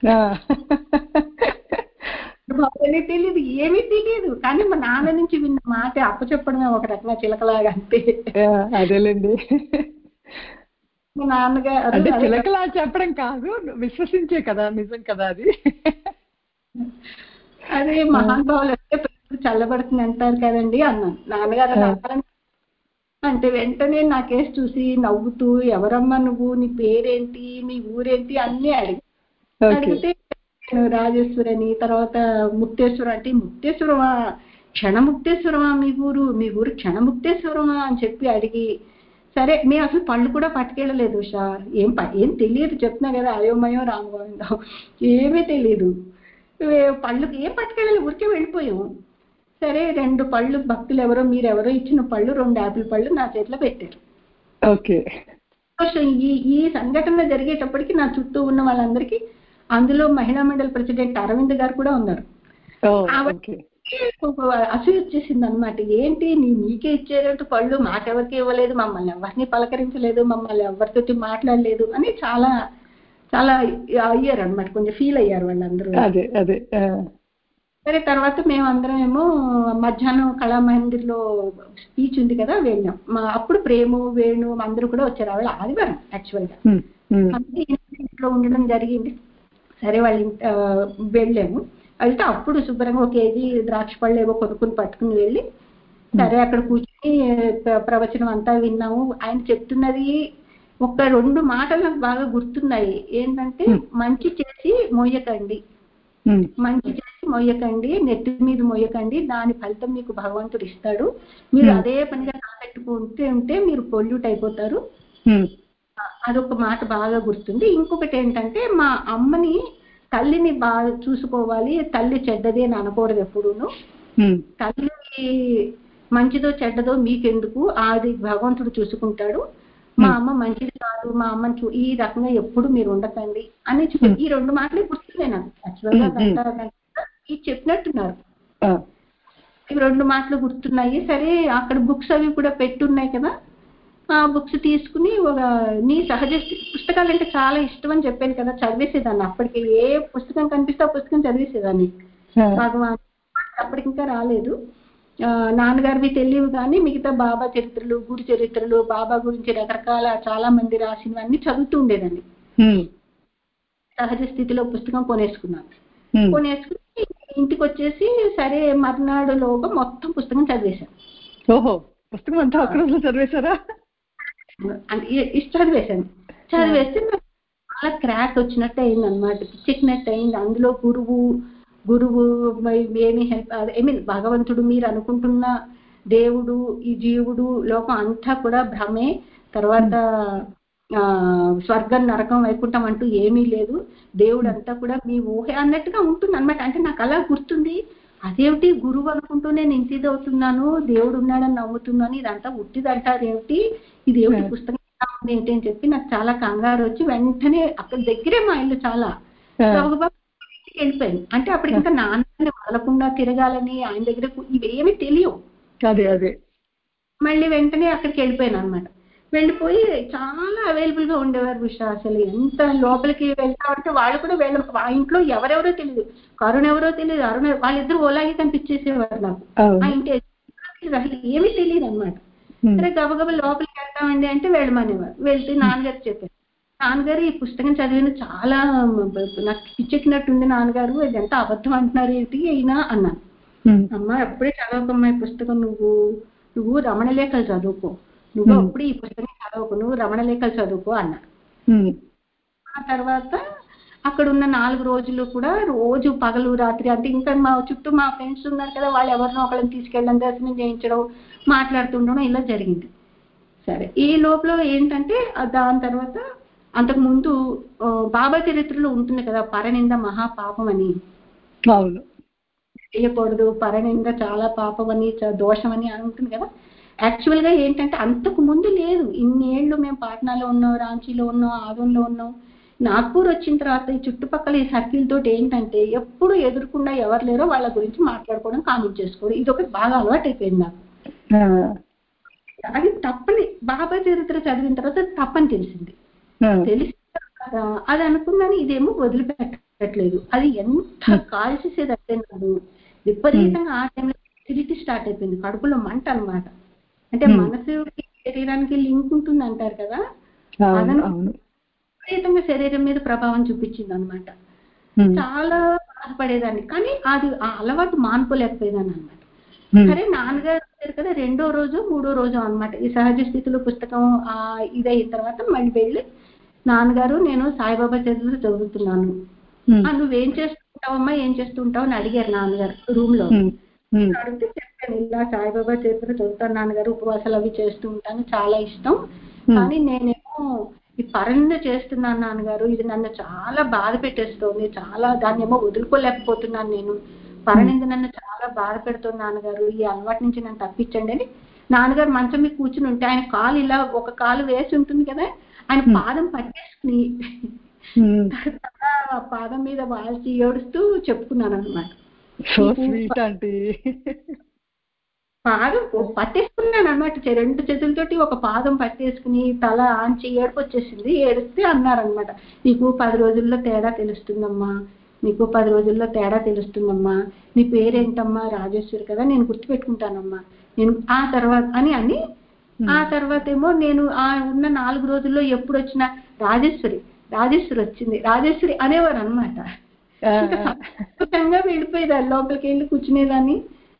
Speaker 1: తెలియదు, ఏమీ తెలియదు, కానీ మా నాన్న నుంచి విన్న మాట అప్పచెప్పడమే ఒక రకంగా చిలకలాగా అంతే.
Speaker 2: అదేలేండి,
Speaker 1: మా నాన్నగారు
Speaker 2: చిలకలా చెప్పడం కాదు, విశ్వసించే కదా, నిజం కదా అది.
Speaker 1: అదే మహానుభావులు వస్తే ప్రకృతి చల్లబడుతుంది అంటారు కదండి అన్నాను. నాన్నగారు అలా అంటే వెంటనే నా కేసు చూసి నవ్వుతూ, ఎవరమ్మా నువ్వు, నీ పేరేంటి, మీ ఊరేంటి అన్నీ అడిగి అడిగితే రాజేశ్వరని, తర్వాత ముక్తేశ్వరం, అంటే ముక్తేశ్వరమా, క్షణముక్తేశ్వరమా మీ ఊరు, మీ ఊరు క్షణముక్తేశ్వరమా అని చెప్పి అడిగి, సరే మేము అసలు పళ్ళు కూడా పట్టుకెళ్ళలేదు ఉషా, ఏం ఏం తెలియదు, చెప్తున్నా కదా అయోమయం రామగోవిందం, ఏమీ తెలియదు, పళ్ళు ఏం పట్టుకెళ్ళలేదు, ఊరికే వెళ్ళిపోయాము. సరే రెండు పళ్ళు భక్తులు ఎవరో మీరెవరో ఇచ్చిన పళ్ళు, రెండు యాపిల్ పళ్ళు నా చేతిలో పెట్టారు.
Speaker 2: ఓకే.
Speaker 1: ఈ ఈ సంఘటన జరిగేటప్పటికి నా చుట్టూ ఉన్న వాళ్ళందరికీ అందులో మహిళా మండలి ప్రెసిడెంట్ అరవింద్ గారు కూడా ఉన్నారు. అసలు వచ్చేసింది అనమాట. ఏంటి నీ నీకే ఇచ్చేటట్టు పళ్ళు మాకెవరికి ఇవ్వలేదు, మమ్మల్ని ఎవరిని పలకరించలేదు, మమ్మల్ని ఎవరితో మాట్లాడలేదు అని చాలా చాలా అయ్యారు అనమాట. కొంచెం ఫీల్ అయ్యారు వాళ్ళందరూ.
Speaker 2: అదే అదే
Speaker 1: సరే తర్వాత మేము అందరం ఏమో మధ్యాహ్నం కళామందిర్లో స్పీచ్ ఉంది కదా వెళ్ళాం. మా అప్పుడు ప్రేము వేణు అందరూ కూడా వచ్చారు. ఆవిడ ఆదివారం యాక్చువల్గా ఇంట్లో ఉండడం జరిగింది. సరే వాళ్ళు వెళ్ళాము. వెళ్తే అప్పుడు శుభ్రంగా ఒక కేజీ ద్రాక్ష పళ్ళు ఏవో కొనుక్కుని పట్టుకుని వెళ్ళి సరే అక్కడ కూర్చొని ప్రవచనం అంతా విన్నాము. ఆయన చెప్తున్నది ఒక రెండు మాటలు నాకు బాగా గుర్తున్నాయి. ఏంటంటే మంచి చేసి మొయ్యకండి, మంచి చేసి మొయ్యకండి, నెత్తి మీద మొయ్యకండి, దాని ఫలితం మీకు భగవంతుడు ఇస్తాడు. మీరు అదే పనిగా పెట్టుకుంటే ఉంటే మీరు పొల్యూట్ అయిపోతారు. అదొక మాట బాగా గుర్తుంది. ఇంకొకటి ఏంటంటే మా అమ్మని తల్లిని బాగా చూసుకోవాలి, తల్లి చెడ్డది అని అనకూడదు ఎప్పుడూను. తల్లి మంచిదో చెడ్డదో మీకెందుకు, అది భగవంతుడు చూసుకుంటాడు. మా అమ్మ మంచిది కాదు, మా అమ్మని చూ ఈ రకంగా ఎప్పుడు మీరు ఉండకండి అని ఈ రెండు మాటలే గుర్తున్నాయి నాకు. యాక్చువల్గా ఈ చెప్పినట్టున్నారు, ఇవి రెండు మాటలు గుర్తున్నాయి. సరే అక్కడ బుక్స్ అవి కూడా పెట్టున్నాయి కదా, ఆ బుక్స్ తీసుకుని ఒక నీ సహజ పుస్తకాలు అంటే చాలా ఇష్టం అని చెప్పాను కదా, చదివేసేదాన్ని. అప్పటికి ఏ పుస్తకం కనిపిస్తే ఆ పుస్తకం చదివేసేదాన్ని. భగవాన్ అప్పటికి ఇంకా రాలేదు. నాన్నగారివి తెలియవు కానీ మిగతా బాబా చరిత్రలు, గురు చరిత్రలు, బాబా గురించి రకరకాల చాలా మంది రాసినవన్నీ చదువుతూ ఉండేదాన్ని. సహజ స్థితిలో పుస్తకం కొనేసుకున్నాను. కొనేసుకుని ఇంటికి వచ్చేసి సరే మర్నాడులోగా మొత్తం పుస్తకం చదివేశాను.
Speaker 2: ఓహో, పుస్తకం అంతా ఒక రోజులో చదివేశారా?
Speaker 1: చదివేశాను. చదివేస్తే నాకు చాలా క్రాక్ వచ్చినట్టు అయింది అనమాట, పిచ్చెక్కినట్టు అయింది. అందులో గురువు గురువు ఏమి హెల్ప్ ఐ మీన్ భగవంతుడు, మీరు అనుకుంటున్న దేవుడు, ఈ జీవుడు, లోకం అంతా కూడా భ్రమే, తర్వాత ఆ స్వర్గం నరకం వైకుంఠం అంటూ ఏమీ లేదు, దేవుడు అంతా కూడా మీ ఊహ అన్నట్టుగా ఉంటుంది అనమాట. అంటే నాకు అలా గుర్తుంది. అదేమిటి గురువు అనుకుంటూ నేను ఇంత ఇది అవుతున్నాను, దేవుడు ఉన్నాడని నమ్ముతున్నాను, ఇదంతా ఉట్టిదంటారు ఏమిటి, ఇది ఏమిటి పుస్తకం ఉంది ఏంటి అని చెప్పి నాకు చాలా కంగారు వచ్చి వెంటనే అక్కడ దగ్గరే మా ఇల్లు చాలా వెళ్ళిపోయాను. అంటే అప్పటికి ఇంకా నాన్నని వదలకుండా తిరగాలని ఆయన దగ్గర ఇవేమి తెలియవు.
Speaker 2: అదే అదే
Speaker 1: మళ్ళీ వెంటనే అక్కడికి వెళ్ళిపోయాను అనమాట. వెళ్ళిపోయి చాలా అవైలబుల్ గా ఉండేవారు విష. అసలు ఎంత లోపలికి వెళ్తామంటే వాళ్ళు కూడా వెళ్ళ ఆ ఇంట్లో ఎవరెవరో తెలియదు, కరుణ ఎవరో తెలియదు, అరుణ వాళ్ళిద్దరు ఓలాగే కనిపించేసేవారు నాకు. ఆ ఇంటి అసలు ఏమీ తెలియదు అనమాట. సరే గబగబ లోపలికి వెళ్తామండి అంటే వెళ్ళమనేవారు. వెళ్తే నాన్నగారు చెప్పారు, నాన్నగారు ఈ పుస్తకం చదివిన చాలా నాకు పిచ్చెక్కినట్టుంది నాన్నగారు, ఇదంతా అబద్ధం అంటున్నారు ఏంటి అయినా అన్నాను. అమ్మ ఎప్పుడే చదవకమ్మా ఈ పుస్తకం, నువ్వు నువ్వు రమణలేఖలు చదువుకో, నువ్వు అప్పుడు ఈ పుస్తకం చదవకు, నువ్వు రమణలేఖలు చదువుకో అన్నా. ఆ తర్వాత అక్కడ ఉన్న నాలుగు రోజులు కూడా రోజు పగలు రాత్రి అంటే ఇంకా మా చుట్టూ మా ఫ్రెండ్స్ ఉన్నారు కదా, వాళ్ళు ఎవరినో ఒకళ్ళని తీసుకెళ్ళడం, దర్శనం చేయించడం, మాట్లాడుతుండడం ఇలా జరిగింది. సరే ఈ లోపల ఏంటంటే దాని తర్వాత అంతకు ముందు బాబా చరిత్రలో ఉంటుంది కదా పరనింద మహాపాపం అని, చేయకూడదు, పరనింద చాలా పాపం అని, దోషం అని ఉంటుంది కదా. యాక్చువల్ గా ఏంటంటే అంతకు ముందు లేదు. ఇన్నేళ్లు మేము పాట్నాలో ఉన్నాం, రాంచీలో ఉన్నాం, ఆదంలో ఉన్నాం. నాగ్పూర్ వచ్చిన తర్వాత ఈ చుట్టుపక్కల ఈ సర్కిల్ తోటి ఏంటంటే ఎప్పుడు ఎదుర్కొన్నా ఎవరు లేరో వాళ్ళ గురించి మాట్లాడుకోవడం, కామెంట్ చేసుకోవడం, ఇది ఒకటి బాగా అలవాటు అయిపోయింది నాకు. అది తప్పని బాబా చరిత్ర చదివిన తర్వాత తప్పని తెలిసింది. తెలిసిన తర్వాత అది అనుకున్నాను, ఇదేమో వదిలిపెట్టట్లేదు. అది ఎంత కాల్చేసేది అంటే నాకు విపరీతంగా ఆ టైంలో ఎసిడిటీ స్టార్ట్ అయిపోయింది, కడుపులో మంట అనమాట. అంటే మనసుకి శరీరానికి లింక్ ఉంటుంది అంటారు కదా, అదను విపరీతంగా శరీరం మీద ప్రభావం చూపించింది అనమాట. చాలా బాధపడేదాన్ని, కానీ అది ఆ అలవాటు మానుకోలేకపోయేదాన్ని అనమాట. సరే నాన్నగారు వచ్చారు కదా, రెండో రోజు మూడో రోజు అనమాట ఈ సహజ స్థితిలో పుస్తకం ఆ ఇదయిన తర్వాత మళ్ళీ వెళ్ళి నాన్నగారు నేను సాయిబాబా చరిత్ర చదువుతున్నాను, నువ్వేం చేస్తుంటావమ్మా ఏం చేస్తుంటావు అని అడిగారు నాన్నగారు రూమ్ లో. అడిగితే చెప్పాను, ఇలా సాయిబాబా చరిత్ర చదువుతాను నాన్నగారు, ఉపవాసాలు అవి చేస్తూ ఉంటాను, చాలా ఇష్టం, కానీ నేనేమో ఈ పరంగా చేస్తున్నాను నాన్నగారు, ఇది నన్ను చాలా బాధ పెట్టేస్తోంది, చాలా దాన్ని ఏమో వదులుకోలేకపోతున్నాను, నేను పరనింద నన్ను చాలా బాధ పెడుతుంది నాన్నగారు, ఈ అలవాటు నుంచి నన్ను తప్పించండి అని. నాన్నగారు మంచం మీద కూర్చుని ఉంటే ఆయన కాలు ఇలా ఒక కాలు వేసి ఉంటుంది కదా, ఆయన పాదం పట్టేసుకుని పాదం మీద వాల్చి ఏడుస్తూ చెప్పుకున్నాను అనమాట.
Speaker 2: So sweet aunty.
Speaker 1: పాదం పట్టేసుకున్నాను అనమాట, రెండు చేతులతోటి ఒక పాదం పట్టేసుకుని తల ఆంచి ఏడుపు వచ్చేసింది. ఏడిస్తే అన్నారనమాట, నీకు పది రోజుల్లో తేడా తెలుస్తుందమ్మా, నీకు పది రోజుల్లో తేడా తెలుస్తుందమ్మా, నీ పేరేంటమ్మా, రాజేశ్వరి కదా, నేను గుర్తుపెట్టుకుంటానమ్మా నేను ఆ తర్వాత అని అని ఆ తర్వాత ఏమో నేను ఆ ఉన్న నాలుగు రోజుల్లో ఎప్పుడు వచ్చినా రాజేశ్వరి రాజేశ్వరి వచ్చింది రాజేశ్వరి అనేవారు అనమాట. ఇంకా సంతోషంగా వెళ్ళిపోయేదాన్ని, లోపలికి వెళ్ళి కూర్చునేదాన్ని.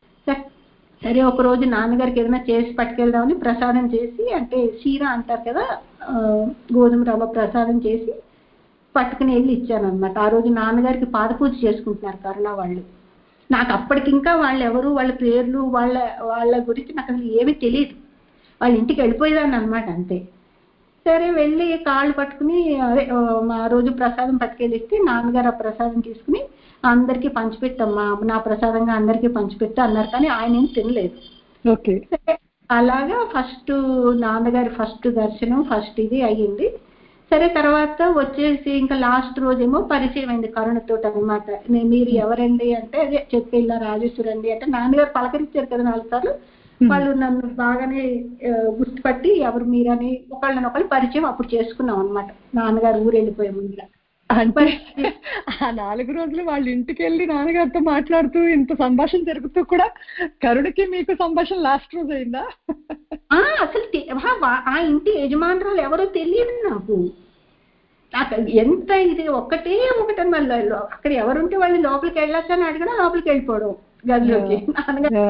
Speaker 1: సరే ఒక రోజు నాన్నగారికి ఏదైనా చేసి పట్టుకెళ్దామని ప్రసాదం చేసి, అంటే చీర అంటారు కదా, గోధుమ రవ్వ ప్రసాదం చేసి పట్టుకుని వెళ్ళి ఇచ్చాను అనమాట. ఆ రోజు నాన్నగారికి పాద పూజ చేసుకుంటున్నారు కరుణ వాళ్ళు. నాకు అప్పటికింకా వాళ్ళు ఎవరు, వాళ్ళ పేర్లు, వాళ్ళ వాళ్ళ గురించి నాకు అసలు ఏమీ తెలియదు. వాళ్ళ ఇంటికి వెళ్ళిపోయేదాన్ని అనమాట అంతే. సరే వెళ్ళి కాళ్ళు పట్టుకుని అదే ఆ రోజు ప్రసాదం పట్టుకెళ్ళిస్తే నాన్నగారు ఆ ప్రసాదం తీసుకుని అందరికీ పంచిపెట్టమ్మా, నా ప్రసాదంగా అందరికీ పంచిపెట్టు అన్నారు. కానీ ఆయన ఏం తినలేదు.
Speaker 2: ఓకే,
Speaker 1: అలాగా ఫస్ట్ నాన్నగారి ఫస్ట్ దర్శనం ఫస్ట్ ఇది అయ్యింది. సరే తర్వాత వచ్చేసి ఇంకా లాస్ట్ రోజేమో పరిచయం అయింది కరుణతో అనమాట. మీరు ఎవరండి అంటే అదే చెప్పి ఇలా రాజేశ్వరి అండి అంటే, నాన్నగారు పలకరించారు కదా నాలుగు సార్లు, వాళ్ళు నన్ను బాగానే గుర్తుపట్టి ఎవరు మీరని ఒకళ్ళనొకళ్ళు పరిచయం అప్పుడు చేసుకున్నాం అనమాట, నాన్నగారు ఊరు వెళ్ళిపోయే ముందు.
Speaker 2: అంటే ఆ నాలుగు రోజులు వాళ్ళ ఇంటికి వెళ్ళి నాన్నగారితో మాట్లాడుతూ ఇంత సంభాషణ జరుగుతూ కూడా కరుణకి మీకు సంభాషణ లాస్ట్ రోజు అయిందా?
Speaker 1: అసలు ఆ ఇంటి యజమానురాలు ఎవరో తెలియదు నాకు. నాకు ఎంత ఇది ఒక్కటే ఒకటని మళ్ళీ అక్కడ ఎవరుంటే వాళ్ళు లోపలికి వెళ్ళొచ్చు అని అడగడం, లోపలికి వెళ్ళిపోవడం గదిలోకి. నాన్నగారు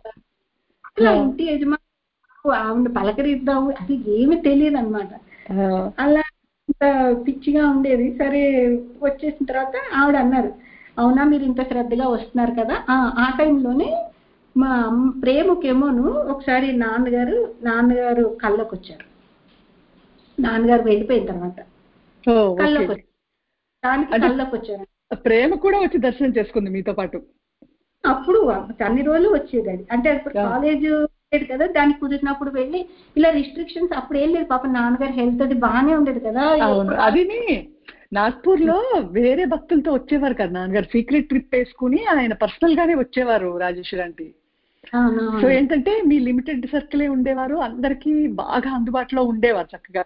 Speaker 1: అసలు ఆ ఇంటి యజమాను ఆవిడ పలకరిద్దాము అసలు ఏమి తెలియదు అనమాట. అలా పిచ్చిగా ఉండేది. సరే వచ్చేసిన తర్వాత ఆవిడ అన్నారు, అవునా మీరు ఇంత శ్రద్ధగా వస్తున్నారు కదా. ఆ టైంలోనే మా ప్రేమకేమోను ఒకసారి నాన్నగారు నాన్నగారు కళ్ళకు వచ్చారు. నాన్నగారు వెళ్ళిపోయిన తర్వాత కళ్ళకు వచ్చారు, దానికి కళ్ళకు వచ్చారు.
Speaker 2: ప్రేమ కూడా వచ్చి దర్శనం చేసుకుంది మీతో పాటు.
Speaker 1: అప్పుడు అన్ని రోజులు వచ్చేది అది, అంటే అప్పుడు కాలేజ్ లేదు కదా, దానికి కుదిరినప్పుడు వెళ్ళి ఇలా రిస్ట్రిక్షన్స్ అప్పుడు ఏం లేదు. పాపం నాన్నగారు హెల్త్ అది బాగానే ఉండేది కదా.
Speaker 2: అది నాగ్పూర్ లో వేరే భక్తులతో వచ్చేవారు కదా నాన్నగారు, సీక్రెట్ ట్రిప్ వేసుకుని ఆయన పర్సనల్ గానే వచ్చేవారు రాజేశ్వరి ఆంటీ. సో ఏంటంటే మీ లిమిటెడ్ సర్కిలే ఉండేవారు, అందరికి బాగా అందుబాటులో ఉండేవారు చక్కగా.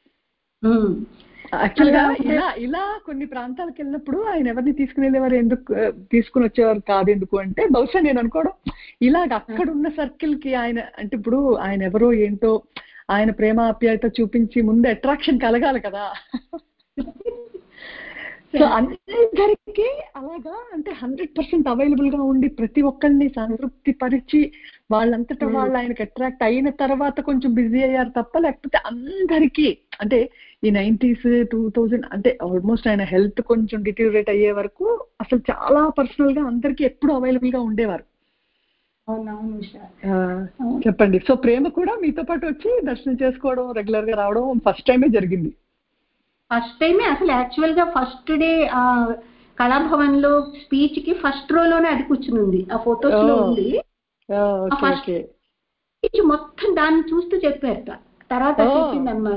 Speaker 2: యాక్చువల్ గా ఇలా ఇలా కొన్ని ప్రాంతాలకు వెళ్ళినప్పుడు ఆయన ఎవరిని తీసుకుని వెళ్ళేవారు, ఎందుకు తీసుకుని వచ్చేవారు కాదు ఎందుకు అంటే, బహుశా నేను అనుకోవడం ఇలాగ అక్కడ ఉన్న సర్కిల్ కి ఆయన అంటే ఇప్పుడు ఆయన ఎవరో ఏంటో ఆయన ప్రేమ ఆప్యాయత చూపించి ముందు అట్రాక్షన్ కలగాలి కదా. సో అందరికి అలాగా అంటే హండ్రెడ్ పర్సెంట్ అవైలబుల్ గా ఉండి ప్రతి ఒక్కరిని సంతృప్తి పరిచి వాళ్ళంతటా వాళ్ళు ఆయనకి అట్రాక్ట్ అయిన తర్వాత కొంచెం బిజీ అయ్యారు తప్ప, లేకపోతే అందరికీ అంటే ఈ నైన్టీస్ టూ థౌజండ్ అంటే ఆల్మోస్ట్ ఆయన హెల్త్ కొంచెం డిటీరియేట్ అయ్యే వరకు అసలు చాలా పర్సనల్ గా అందరికి ఎప్పుడు అవైలబుల్ గా ఉండేవారు. చెప్పండి. సో ప్రేమ కూడా మీతో పాటు వచ్చి దర్శనం చేసుకోవడం రెగ్యులర్ గా రావడం ఫస్ట్ టైమే జరిగింది.
Speaker 1: ఫస్ట్ టైమే అసలు యాక్చువల్ గా ఫస్ట్ డే ఆ కళాభవన్ లో స్పీచ్ కి ఫస్ట్ రోలోనే అది కూర్చుని ఉంది, ఆ ఫొటోస్ లో ఉంది. ఫస్ట్ స్పీచ్ మొత్తం దాన్ని చూస్తూ చెప్పారట, తర్వాత చెప్పింది అన్నమాట.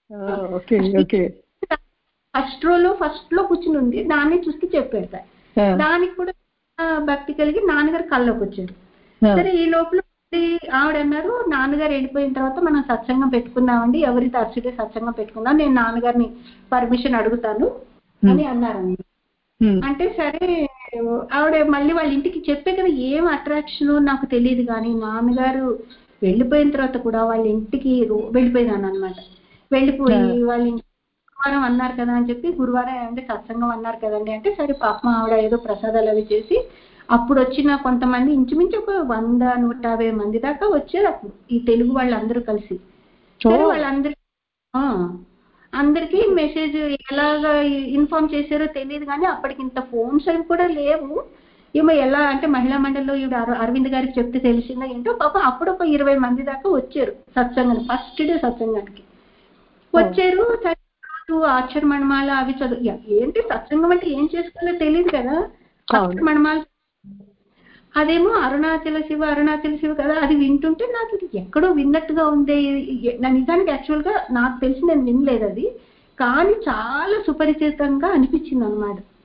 Speaker 1: ఫస్ట్ రోలో ఫస్ట్ లో కూర్చుని ఉంది, దాన్ని చూస్తూ చెప్పారట. దానికి కూడా భక్తి కలిగి నాన్నగారు కళ్ళలోకి వచ్చారు. సరే ఈ లోపల ఆవిడ అన్నారు, నాన్నగారు వెళ్ళిపోయిన తర్వాత మనం సత్సంగం పెట్టుకుందామండి, ఎవరి తరచుడే సత్సంగం పెట్టుకుందాం, నేను నాన్నగారిని పర్మిషన్ అడుగుతాను అని అన్నారండి. అంటే సరే ఆవిడ మళ్ళీ వాళ్ళ ఇంటికి చెప్పే కదా ఏం అట్రాక్షన్ నాకు తెలియదు, కానీ నాన్నగారు వెళ్ళిపోయిన తర్వాత కూడా వాళ్ళ ఇంటికి వెళ్ళిపోయినాను అనమాట. వెళ్ళిపోయి వాళ్ళ ఇంటి గురువారం అన్నారు కదా అని చెప్పి, గురువారం అంటే సత్సంగం అన్నారు కదండి అంటే, సరే పాపం ఆవిడ ఏదో ప్రసాదాలు అవి చేసి అప్పుడు వచ్చిన కొంతమంది ఇంచుమించు ఒక వంద నూట యాభై మంది దాకా వచ్చారు అప్పుడు, ఈ తెలుగు వాళ్ళందరూ కలిసి. సరే వాళ్ళందరికీ అందరికీ మెసేజ్ ఎలాగా ఇన్ఫార్మ్ చేశారో తెలియదు, కానీ అప్పటికి ఇంత ఫోన్స్ అవి కూడా లేవు. ఏమో ఎలా అంటే మహిళా మండలిలో ఈవిడ అరవింద్ గారికి చెప్తే తెలిసిందో ఏంటో, పాపం అప్పుడు ఒక ఇరవై మంది దాకా వచ్చారు సత్సంగానికి, ఫస్ట్ డే సత్సంగానికి వచ్చారు. అక్షర మణమాల అవి చదువు, ఏంటి సత్సంగం అంటే ఏం చేసుకోవాలో తెలియదు కదా. అక్షర మణమాల అదేమో అరుణాచల శివ అరుణాచల శివ కదా, అది వింటుంటే నాకు ఎక్కడో విన్నట్టుగా ఉంది. నా నిజానికి యాక్చువల్ గా నాకు తెలిసి నేను వినలేదు అది, కానీ చాలా సుపరిచితంగా అనిపించింది అనమాట.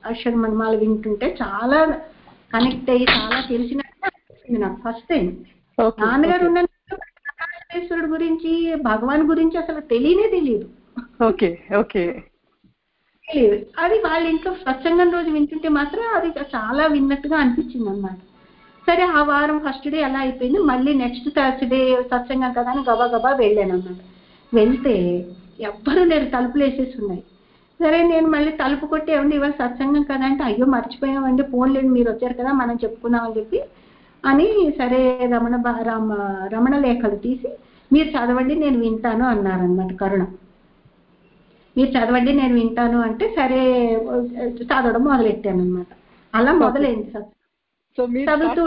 Speaker 1: అక్షర మణిమాల వింటుంటే చాలా కనెక్ట్ అయ్యి చాలా తెలిసినట్టు అనిపించింది నాకు ఫస్ట్ టైం. నాన్నగారు ఉన్న ప్రకాశేశ్వరుడు గురించి భగవాన్ గురించి అసలు తెలియనే తెలియదు.
Speaker 2: ఓకే ఓకే
Speaker 1: తెలియదు. అది వాళ్ళ ఇంట్లో సత్సంగం రోజు వింటుంటే మాత్రం అది చాలా విన్నట్టుగా అనిపించింది అన్నమాట. సరే ఆ వారం ఫస్ట్ డే అలా అయిపోయింది. మళ్ళీ నెక్స్ట్ థర్స్డే సత్సంగం కదా అని గబా గబా వెళ్ళాను అన్నమాట. వెళ్తే ఎవ్వరూ లేరు, తలుపులు వేసేసి ఉన్నాయి. సరే నేను మళ్ళీ తలుపు కొట్టి ఏమండి ఇవాళ సత్సంగం కదా అంటే అయ్యో మర్చిపోయామండి, ఫోన్ లేదు మీరు వచ్చారు కదా మనం చెప్పుకున్నామని చెప్పి అని సరే రమణ రామ రమణ లేఖలు తీసి మీరు చదవండి నేను వింటాను అన్నారనమాట కరుణ. మీరు చదవండి నేను వింటాను అంటే సరే చదవడం మొదలెట్టాను అనమాట. అలా మొదలైంది సత్సంగం. చదువుతూ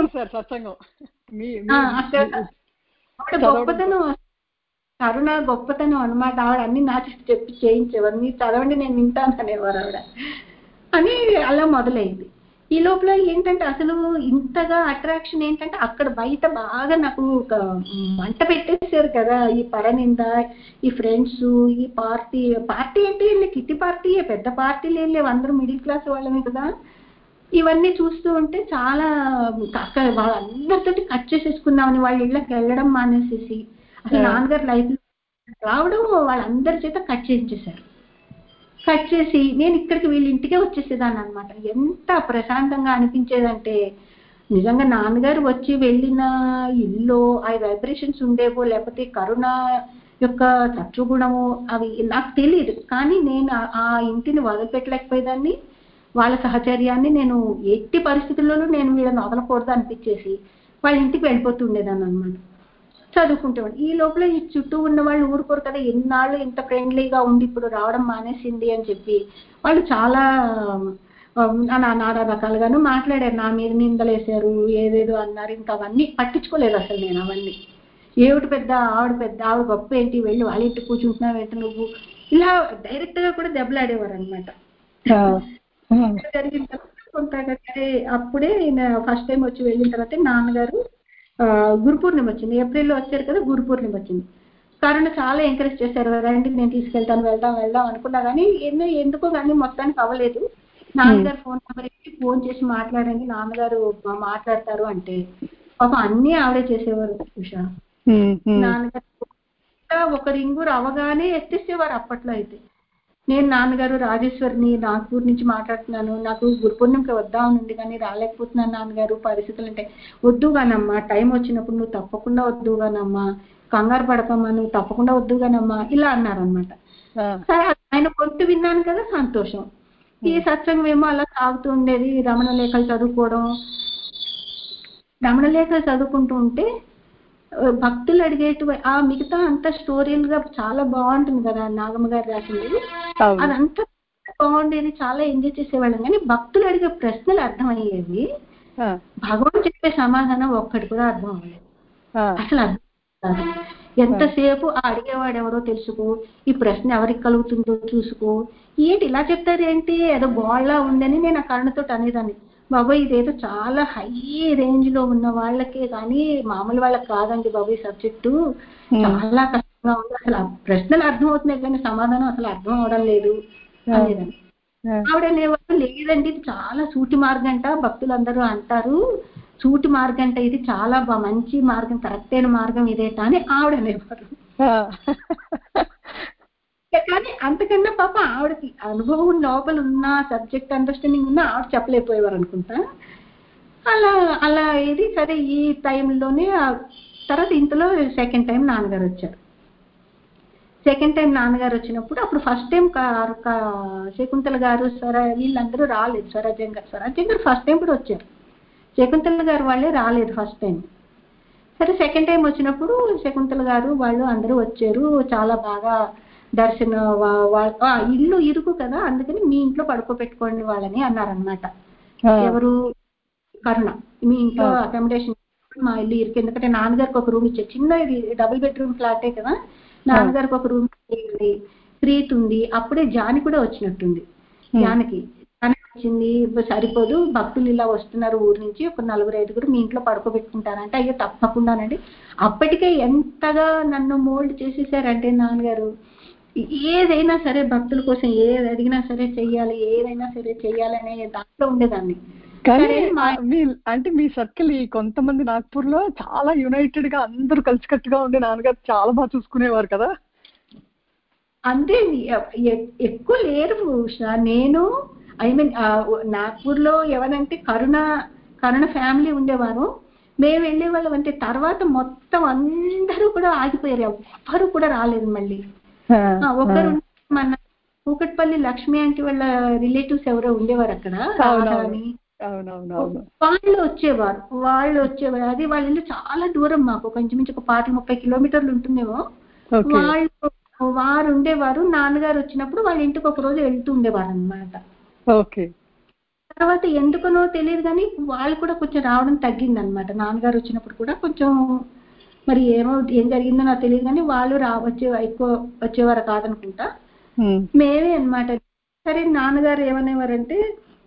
Speaker 1: అక్కడ గొప్పతనం కరుణ గొప్పతనం అనమాట. ఆవిడ అన్ని నా చేసి చెప్పి చేయించేవారు. మీరు చదవండి నేను వింటాను అనేవారు ఆవిడ అని. అలా మొదలైంది. ఈ లోపల ఏంటంటే అసలు ఇంతగా అట్రాక్షన్ ఏంటంటే అక్కడ బయట బాగా నాకు ఒక మంట పెట్టేసారు కదా, ఈ పరనింద, ఈ ఫ్రెండ్స్, ఈ పార్టీ పార్టీ అంటే కిట్టి పార్టీ పెద్ద పార్టీలు ఏం లేవు, అందరూ మిడిల్ క్లాస్ వాళ్ళమే కదా. ఇవన్నీ చూస్తూ ఉంటే చాలా అక్కడ వాళ్ళందరితోటి కట్ చేసేసుకుందామని వాళ్ళ ఇళ్ళకి వెళ్ళడం మానేసేసి అసలు నాన్నగారు లైఫ్ రావడం వాళ్ళందరి చేత కట్ చేయించేశారు. కట్ చేసి నేను ఇక్కడికి వీళ్ళ ఇంటికే వచ్చేసేదాన్ని అనమాట. ఎంత ప్రశాంతంగా అనిపించేదంటే నిజంగా నాన్నగారు వచ్చి వెళ్ళిన ఇల్లు ఆ వైబ్రేషన్స్ ఉండేవో లేకపోతే కరుణ యొక్క తత్వగుణము అవి నాకు తెలియదు. కానీ నేను ఆ ఇంటిని వదిలిపెట్టలేకపోయేదాన్ని. వాళ్ళ సహచర్యాన్ని నేను ఎట్టి పరిస్థితుల్లోనూ నేను వీళ్ళని వదలకూడదు అనిపించేసి వాళ్ళ ఇంటికి వెళ్ళిపోతూ ఉండేదాన్ని అనమాట. చదువుకుంటేవాడు. ఈ లోపల ఈ చుట్టూ ఉన్న వాళ్ళు ఊరుకోరు కదా, ఎన్నాళ్ళు ఇంత ఫ్రెండ్లీగా ఉండి ఇప్పుడు రావడం మానేసింది అని చెప్పి వాళ్ళు చాలా నానా రకాలుగాను మాట్లాడారు. నా మీద నిందలేశారు, ఏదేదో అన్నారు. ఇంకా అవన్నీ పట్టించుకోలేదు అసలు నేను. అవన్నీ ఏమిటి పెద్ద ఆవిడ పెద్ద ఆవిడ గొప్ప ఏంటి, వెళ్ళి వాళ్ళ ఇంటి కూర్చుంటున్నావు ఏంటి నువ్వు, ఇలా డైరెక్ట్ గా కూడా దెబ్బలాడేవారు అనమాట. జరిగిన తర్వాత కొంత అప్పుడే ఫస్ట్ టైం వచ్చి వెళ్ళిన తర్వాత నాన్నగారు గురు పూర్ణిమ వచ్చింది, ఏప్రిల్లో వచ్చారు కదా, గురు పూర్ణిమ వచ్చింది. కరుణ చాలా ఎంకరేజ్ చేశారు, రండి నేను తీసుకెళ్తాను వెళ్దాం వెళ్దాం అనుకున్నా కానీ ఎన్నో ఎందుకో కానీ మొత్తానికి అవ్వలేదు. నాన్నగారు ఫోన్ నెంబర్ ఇచ్చి ఫోన్ చేసి మాట్లాడండి నాన్నగారు మాట్లాడతారు అంటే పాప అన్నీ ఆవిడే చేసేవారు ఉషా. నాన్నగారు ఒక రింగురు అవగానే ఎత్తేసేవారు అప్పట్లో. అయితే నేను నాన్నగారు రాజేశ్వరిని నాగపూర్ నుంచి మాట్లాడుతున్నాను, నాకు గురు పూర్ణిమకి వద్దామని ఉంది కానీ రాలేకపోతున్నాను నాన్నగారు, పరిస్థితులు అంటే వద్దుగానమ్మా, టైం వచ్చినప్పుడు నువ్వు తప్పకుండా వద్దుగానమ్మా, కంగారు పడకమ్మా, నువ్వు తప్పకుండా వద్దుగానమ్మా ఇలా అన్నారనమాట. సరే ఆయన గొంతు విన్నాను కదా సంతోషం. ఈ సత్సంగం ఏమో అలా సాగుతూ ఉండేది. రమణ లేఖలు చదువుకోవడం, రమణ లేఖలు చదువుకుంటూ ఉంటే భక్తులు అడిగేటు ఆ మిగతా అంతా స్టోరీలుగా చాలా బాగుంటుంది కదా నాగమ్మ గారు రాసింది, అదంతా బాగుండేది, చాలా ఎంజాయ్ చేసేవాళ్ళం. కానీ భక్తులు అడిగే ప్రశ్నలు అర్థమయ్యేవి, భగవాన్ చెప్పే సమాధానం ఒక్కటి కూడా అర్థం అవ్వలేదు అసలు. అర్థం కాదు. ఎంతసేపు ఆ అడిగేవాడు ఎవరో తెలుసుకో, ఈ ప్రశ్న ఎవరికి కలుగుతుందో చూసుకో, ఏంటి ఇలా చెప్తారు ఏంటి ఏదో గోళ్ళ ఉందని నేను ఆ కరుణతో అనేదాన్ని. బాబాయ్ ఇదేదో చాలా హై రేంజ్ లో ఉన్న వాళ్ళకే కానీ మామూలు వాళ్ళకి కాదండి బాబాయ్, సబ్జెక్టు చాలా కష్టంగా ఉంది, అసలు ఆ ప్రశ్నలు అర్థం అవుతున్నాయి కానీ సమాధానం అసలు అర్థం అవడం లేదు అనేదాన్ని. ఆవిడనేవారు లేదండి ఇది చాలా సూటి మార్గంట, భక్తులందరూ అంటారు సూటి మార్గంట, ఇది చాలా మంచి మార్గం, కరెక్ట్ అయిన మార్గం ఇదేట అని ఆవిడనేవారు. కానీ అంతకన్నా పాప ఆవిడకి అనుభవం లోపల ఉన్న సబ్జెక్ట్ అండర్స్టాండింగ్ ఉన్న ఆవిడ చెప్పలేకపోయేవారు అనుకుంటా. అలా అలా ఇది సరే. ఈ టైంలోనే తర్వాత ఇంతలో సెకండ్ టైం నాన్నగారు వచ్చారు. సెకండ్ టైం నాన్నగారు వచ్చినప్పుడు అప్పుడు ఫస్ట్ టైం శకుంతల గారు స్వర వీళ్ళందరూ రాలేదు. స్వరాజ్యం గారు స్వరాజ్యం గారు ఫస్ట్ టైం కూడా వచ్చారు, శకుంతల గారు వాళ్ళే రాలేదు ఫస్ట్ టైం. సరే సెకండ్ టైం వచ్చినప్పుడు శకుంతల గారు వాళ్ళు అందరూ వచ్చారు. చాలా బాగా దర్శన ఇల్లు ఇరుకు కదా అందుకని మీ ఇంట్లో పడుకోబెట్టుకోండి వాళ్ళని అన్నారనమాట. ఎవరు? కరుణ. మీ ఇంట్లో అకామిడేషన్ మా ఇల్లు ఇరుకు, ఎందుకంటే నాన్నగారికి ఒక రూమ్ ఇచ్చారు, చిన్న ఇది డబుల్ బెడ్రూమ్ ఫ్లాటే కదా, నాన్నగారికి ఒక రూమ్ ఉంది, ప్రీతి ఉంది, అప్పుడే జాని కూడా వచ్చినట్టుంది. జానకి జానకి వచ్చింది, సరిపోదు భక్తులు ఇలా వస్తున్నారు ఊరి నుంచి, ఒక నలుగురు ఐదుగురు మీ ఇంట్లో పడుకోబెట్టుకుంటారంటే అయ్యో తప్పకుండానండి. అప్పటికే ఎంతగా నన్ను మోల్డ్ చేసేసారంటే నాన్నగారు, ఏదైనా సరే భక్తుల కోసం ఏది అడిగినా సరే చెయ్యాలి, ఏదైనా సరే చెయ్యాలనే దాంట్లో ఉండేదాన్ని.
Speaker 2: కానీ మీ అంటే మీ సర్కిల్ ఈ కొంతమంది నాగ్పూర్ లో చాలా యునైటెడ్ గా అందరూ కలిసికట్టుగా ఉండి నాన్నగారు చాలా బాగా చూసుకునేవారు కదా.
Speaker 1: అంటే ఎక్కువ లేరు ఉషా. నేను ఐ మీన్ నాగ్పూర్ లో ఎవరంటే కరుణ కరుణ ఫ్యామిలీ ఉండేవారు. మేము వెళ్ళే వాళ్ళం. అంటే తర్వాత మొత్తం అందరూ కూడా ఆగిపోయారు, ఎవ్వరు కూడా రాలేదు మళ్ళీ. ఒకరు మన కూకట్పల్లి లక్ష్మి అంటే వాళ్ళ రిలేటివ్స్ ఎవరో ఉండేవారు అక్కడ, అని వాళ్ళు వచ్చేవారు వాళ్ళు వచ్చేవారు అది వాళ్ళ ఇల్లు చాలా దూరం, మాకు కొంచెం మించి ఒక పాతి ముప్పై కిలోమీటర్లు ఉంటుందేమో. వాళ్ళు వారు ఉండేవారు. నాన్నగారు వచ్చినప్పుడు వాళ్ళ ఇంటికి ఒక రోజు వెళ్తూ ఉండేవారు అనమాట. తర్వాత ఎందుకనో తెలియదు కానీ వాళ్ళు కూడా కొంచెం రావడం తగ్గింది అనమాట. నాన్నగారు వచ్చినప్పుడు కూడా కొంచెం మరి ఏమో ఏం జరిగిందో నాకు తెలియదు కానీ వాళ్ళు రా వచ్చే ఎక్కువ వచ్చేవారు కాదనుకుంటా. మేమే అనమాట. సరే నాన్నగారు ఏమనేవారంటే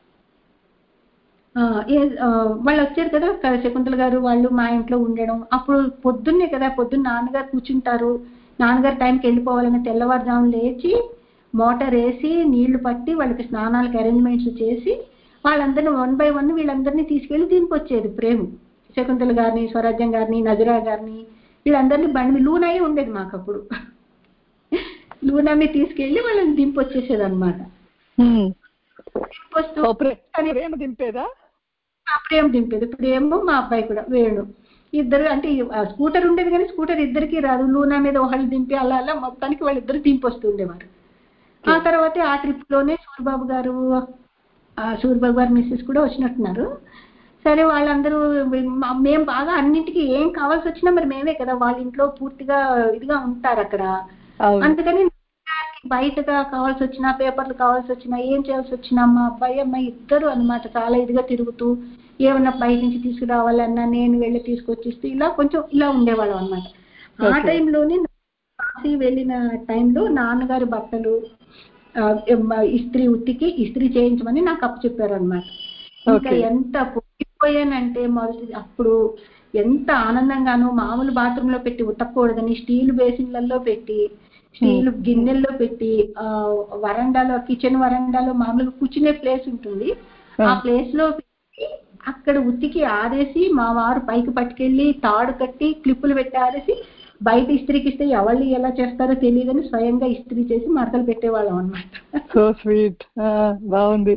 Speaker 1: వాళ్ళు వచ్చారు కదా శకుంతల గారు వాళ్ళు మా ఇంట్లో ఉండడం. అప్పుడు పొద్దున్నే కదా, పొద్దున్న నాన్నగారు కూర్చుంటారు, నాన్నగారు టైంకి వెళ్ళిపోవాలని తెల్లవారుజాము లేచి మోటార్ వేసి నీళ్లు పట్టి వాళ్ళకి స్నానాలకు అరేంజ్మెంట్స్ చేసి వాళ్ళందరినీ వన్ బై వన్ వీళ్ళందరినీ తీసుకెళ్లి దింపొచ్చేది ప్రేమ. శకుంతల గారిని, స్వరాజ్యం గారిని, నజరా గారిని వీళ్ళందరినీ బండి లూనాయి ఉండేది మాకు అప్పుడు. లూనాన్ని తీసుకెళ్లి వాళ్ళని దింపొచ్చేసేది అనమాట.
Speaker 2: ప్రేమ దింపేదా?
Speaker 1: ప్రేమ దింపేది. ప్రేమ మా అబ్బాయి కూడా వేణు ఇద్దరు. అంటే స్కూటర్ ఉండేది కానీ స్కూటర్ ఇద్దరికి రాదు. లూనా మీద ఒకళ్ళు దింపి అలా అలా మొత్తానికి వాళ్ళిద్దరు దింపొస్తుండేవారు. ఆ తర్వాత ఆ ట్రిప్ లోనే సూరిబాబు గారు సూరిబాబు గారు మిస్సెస్ కూడా వచ్చినట్టున్నారు. సరే వాళ్ళందరూ మేము బాగా అన్నింటికి ఏం కావాల్సి వచ్చినా మరి మేమే కదా వాళ్ళ ఇంట్లో పూర్తిగా ఇదిగా ఉంటారు అక్కడ. అందుకని బయటగా కావాల్సి వచ్చినా, పేపర్లు కావాల్సి వచ్చినా, ఏం చేయాల్సి వచ్చినా మా అబ్బాయి అమ్మాయి ఇద్దరు అనమాట చాలా ఇదిగా తిరుగుతూ ఏమన్నా బయట నుంచి తీసుకురావాలన్నా నేను వెళ్ళి తీసుకొచ్చిస్తూ ఇలా కొంచెం ఇలా ఉండేవాళ్ళం అనమాట. ఆ టైంలోనే కాశీ వెళ్ళిన టైంలో నాన్నగారి బట్టలు ఇస్త్రీ ఉత్తికి ఇస్త్రీ చేయించమని నాకు అప్పు చెప్పారు అనమాట. ఇంకా ఎంత పొంగిపోయానంటే మొదటి అప్పుడు ఎంత ఆనందంగానో, మామూలు బాత్రూమ్ లో పెట్టి ఉతకూడదని స్టీల్ బేసిన్లలో పెట్టి స్టీల్ గిన్నెల్లో పెట్టి ఆ వరండాలో కిచెన్ వరండాలో మామూలుగా కూర్చునే ప్లేస్ ఉంటుంది, ఆ ప్లేస్ లో పెట్టి అక్కడ ఉతికి ఆరేసి మా వారు పైకి పట్టుకెళ్ళి తాడు కట్టి క్లిప్పులు పెట్టి ఆరేసి బయట ఇస్త్రీకి ఇస్తే ఎవళ్ళు ఎలా చేస్తారో తెలియదని స్వయంగా ఇస్త్రీ చేసి మడతలు పెట్టేవాళ్ళం అనమాట.
Speaker 2: సో స్వీట్, బాగుంది.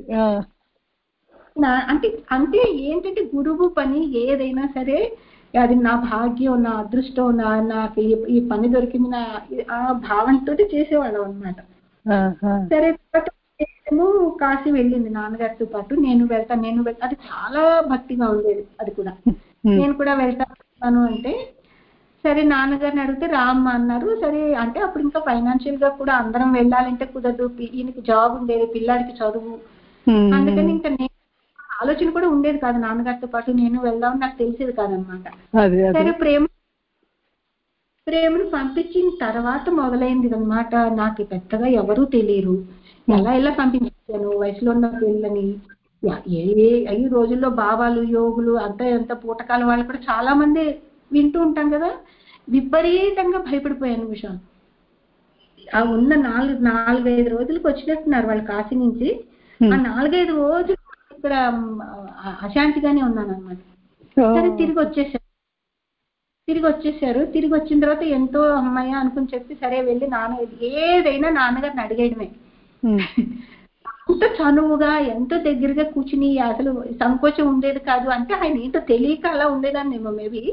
Speaker 1: అంటే అంటే ఏంటంటే గురువు పని ఏదైనా సరే అది నా భాగ్యం, నా అదృష్టం, నా నాకు ఈ పని దొరికింది నా ఆ భావంతో చేసేవాళ్ళం అనమాట. సరే నేను కాశీ వెళ్ళింది నాన్నగారితో పాటు. నేను వెళ్తాను నేను వెళ్తా అది చాలా భక్తిగా ఉండేది. అది కూడా నేను కూడా వెళ్తాను అంటే సరే నాన్నగారిని అడిగితే రామ్మ అన్నారు. సరే అంటే అప్పుడు ఇంకా ఫైనాన్షియల్ గా కూడా అందరం వెళ్ళాలంటే కుదరదు, ఈయనకి జాబ్ ఉండేది, పిల్లాడికి చదువు. అందుకని ఇంకా నేను ఆలోచన కూడా ఉండేది కాదు నాన్నగారితో పాటు నేను వెళ్దామని నాకు తెలిసేది కాదనమాట. సరే ప్రేమ ప్రేమను పంపించిన తర్వాత మొదలైంది అనమాట. నాకు పెద్దగా ఎవరూ తెలియరు, ఎలా ఎలా పంపించాను వయసులో ఉన్న పిల్లని. ఏ ఈ రోజుల్లో బాబాలు యోగులు అంత ఎంత పూటకాల వాళ్ళు కూడా చాలా మంది వింటూ ఉంటాం కదా. విపరీతంగా భయపడిపోయాను విషయం. ఆ ఉన్న నాలుగు నాలుగైదు రోజులకు వచ్చినట్టున్నారు వాళ్ళు కాశీ నుంచి. ఆ నాలుగైదు రోజులు ఇక్కడ అశాంతిగానే ఉన్నాను అనమాట. సరే తిరిగి వచ్చేసారు తిరిగి వచ్చేసారు తిరిగి వచ్చిన తర్వాత ఎంతో అమ్మాయి అనుకుని చెప్పి సరే వెళ్ళి నాన్న ఏదైనా నాన్నగారిని అడిగేయడమే. అంత చనువుగా ఎంతో దగ్గరగా కూర్చుని అసలు సంకోచం ఉండేది కాదు. అంటే ఆయన ఏంటో తెలియక అలా ఉండేదాన్ని ఏమో మేబీ.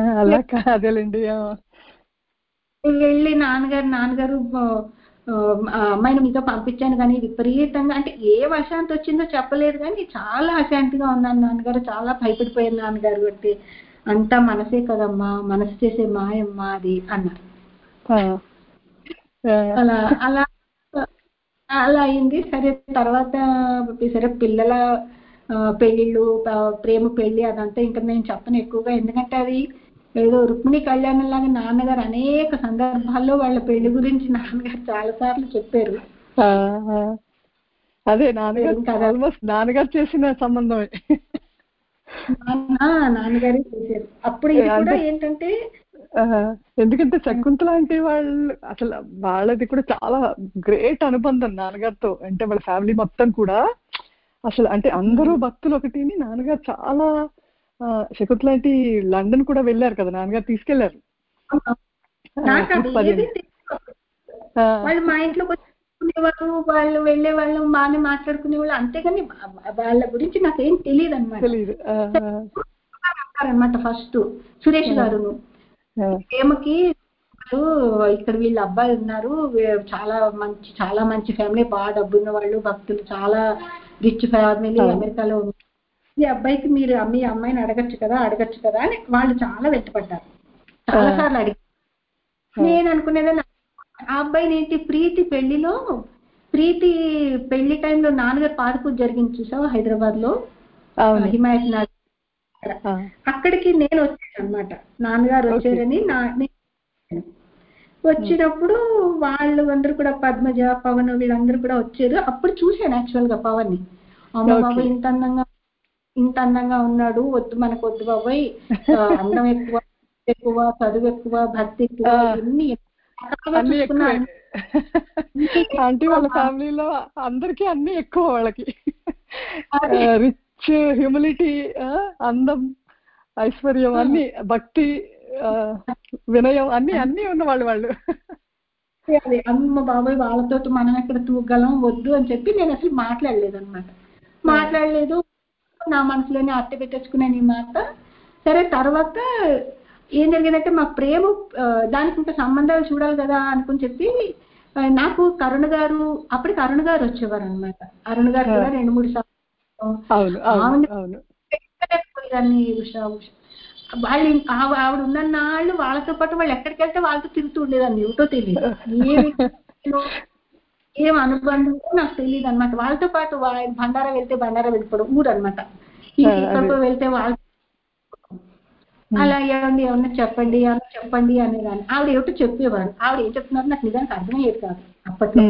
Speaker 1: వెళ్ళి నాన్నగారు నాన్నగారు అమ్మాయిని మీతో పంపించాను కానీ విపరీతంగా అంటే ఏ అశాంతి వచ్చిందో చెప్పలేదు కానీ చాలా అశాంతిగా ఉన్నాను నాన్నగారు, చాలా భయపడిపోయాను నాన్నగారు అంటే. అంతా మనసే కదమ్మా, మనసు చేసే మాయమ్మా అది అన్నారు. అలా అలా అలా అయింది. సరే తర్వాత సరే పిల్లల పెళ్ళిళ్ళు, ప్రేమ పెళ్లి అదంతా ఇంకా నేను చెప్పను ఎక్కువగా, ఎందుకంటే అది ఏదో రుక్మిణి కళ్యాణం లాగా నాన్నగారు అనేక సందర్భాల్లో వాళ్ళ పెళ్లి గురించి నాన్నగారు చాలా సార్లు చెప్పారు.
Speaker 2: అదే నాన్నగారు ఆల్మోస్ట్ నాన్నగారు చేసిన సంబంధమే
Speaker 1: నాన్నగారే చేశారు. అప్పుడు ఇది కూడా ఏంటంటే
Speaker 2: ఎందుకంటే శకుంతల అంటే వాళ్ళు అసలు వాళ్ళది కూడా చాలా గ్రేట్ అనుబంధం నాన్నగారితో. అంటే వాళ్ళ ఫ్యామిలీ మొత్తం కూడా అసలు అంటే అందరూ భక్తులు ఒకటిని, నాన్నగారు చాలా శకుంతల అంటే లండన్ కూడా వెళ్ళారు కదా, నాన్నగారు తీసుకెళ్లారు.
Speaker 1: వాళ్ళు మా ఇంట్లో కూర్చునేవారు, వాళ్ళు వెళ్ళే వాళ్ళు, బాగానే మాట్లాడుకునేవాళ్ళు. అంతేగాని వాళ్ళ గురించి నాకేం తెలియదు అనమాట. అనమాట ఫస్ట్ సురేష్ గారు ప్రేమకి ఇక్కడ వీళ్ళ అబ్బాయి ఉన్నారు, చాలా మంచి చాలా మంచి ఫ్యామిలీ, బాగా డబ్బున్న వాళ్ళు, భక్తులు, చాలా రిచ్ ఫ్యామిలీ, అమెరికాలో ఉన్నారు. ఈ అబ్బాయికి మీరు మీ అమ్మాయిని అడగచ్చు కదా అడగచ్చు కదా అని వాళ్ళు చాలా వెంటపడ్డారు. చాలా సార్లు అడిగి నేను అనుకునేదాన్ని ఆ అబ్బాయిని ఏంటి ప్రీతి పెళ్లిలో, ప్రీతి పెళ్లి టైంలో నాన్నగారు పాదపూజ జరిగింది చూసావా హైదరాబాద్ లో హిమాయత్ నగర్, అక్కడికి నేను వచ్చాను అనమాట. నాన్నగారు వచ్చారని నా వచ్చినప్పుడు వాళ్ళు అందరూ కూడా పద్మజ, పవన్ వీళ్ళందరూ కూడా వచ్చారు. అప్పుడు చూశాను యాక్చువల్ గా పవన్ ని. అమ్మ బాబాయ్ ఇంత అందంగా ఇంత అందంగా ఉన్నాడు, వద్దు మనకు వద్దు బాబాయ్, అందం ఎక్కువ ఎక్కువ చదువు ఎక్కువ భక్తి ఎక్కువ ఇవన్నీ
Speaker 2: అంటే వాళ్ళ ఫ్యామిలీలో అందరికీ అన్ని ఎక్కువ, వాళ్ళకి రిచ్, హ్యూమిలిటీ, అందం, ఐశ్వర్యం, అన్ని భక్తి, వినయం, అన్ని అన్ని ఉన్న వాళ్ళు వాళ్ళు
Speaker 1: అమ్మ బాబాయ్ వాళ్ళతో మనం ఎక్కడ తూగలం, వద్దు అని చెప్పి నేను అసలు మాట్లాడలేదు అనమాట. మాట్లాడలేదు, నా మనసులోనే అట్ట పెట్టేసుకున్నాను ఈ మాట. సరే తర్వాత ఏం జరిగిందంటే మా ప్రేమ దానికి ఇంకా సంబంధాలు చూడాలి కదా అనుకుని చెప్పి నాకు కరుణ గారు, అప్పటికి అరుణ్ గారు వచ్చేవారు అనమాట. అరుణ్ గారు కూడా రెండు మూడు సార్లు వాళ్ళు ఆవిడ ఉన్నన్నాళ్ళు వాళ్ళతో పాటు వాళ్ళు ఎక్కడికి వెళ్తే వాళ్ళతో తిరుగుతూ ఉండేదాన్ని. ఏమిటో తెలియదు, ఏమి ఏం అనుబంధం నాకు తెలియదు అనమాట. వాళ్ళతో పాటు బండారా వెళ్తే బండారా వెళ్ళిపోవడం ఊరు అనమాట. ఇంకెక్కడికో వెళ్తే వాళ్ళు అలా ఏమండి ఏమన్నా చెప్పండి అలా చెప్పండి అనేదాన్ని. ఆవిడ ఏమిటో చెప్పేవారు. ఆవిడ ఏం చెప్తున్నారు నాకు నిజానికి అర్థమయ్యేది కాదు అప్పట్లో.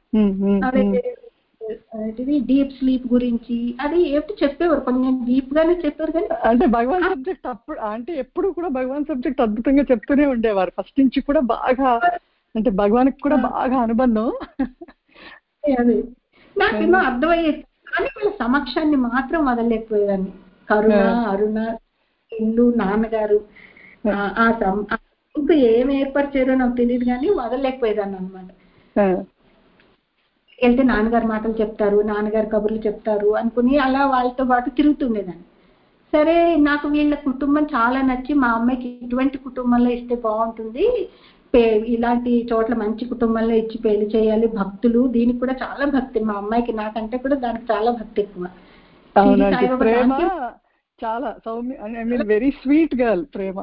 Speaker 1: ఆవిడ డీప్ స్లీప్ గురించి అది ఏమిటో చెప్పేవారు, కొంచెం డీప్ గానే చెప్పారు. కానీ
Speaker 2: అంటే భగవాన్ సబ్జెక్ట్ అప్పుడు అంటే ఎప్పుడు కూడా భగవాన్ సబ్జెక్ట్ అద్భుతంగా చెప్తూనే ఉండేవారు. ఫస్ట్ నుంచి కూడా బాగా, అంటే భగవాన్ కూడా బాగా అనుబంధం.
Speaker 1: అది నాకేమో అర్థమయ్యేది, కానీ వాళ్ళ సమక్షాన్ని మాత్రం వదలలేకపోయేదాన్ని. కరుణ, అరుణ, ఇల్లు, నాన్నగారు ఆ ఇంకా ఏం ఏర్పరిచారో నాకు తెలియదు కానీ వదలలేకపోయేదాన్ని అనమాట. వెళ్తే నాన్నగారు మాటలు చెప్తారు, నాన్నగారు కబుర్లు చెప్తారు అనుకుని అలా వాళ్ళతో పాటు తిరుగుతుండేదాన్ని. సరే నాకు వీళ్ళ కుటుంబం చాలా నచ్చి మా అమ్మాయికి ఇటువంటి కుటుంబంలో ఇస్తే బాగుంటుంది, ఇలాంటి చోట్ల మంచి కుటుంబంలో ఇచ్చి పెళ్లి చేయాలి, భక్తులు, దీనికి కూడా చాలా భక్తి మా అమ్మాయికి, నాకంటే కూడా దానికి చాలా భక్తి ఎక్కువ.
Speaker 2: చాలా సౌమ్య, I mean very sweet girl Prema.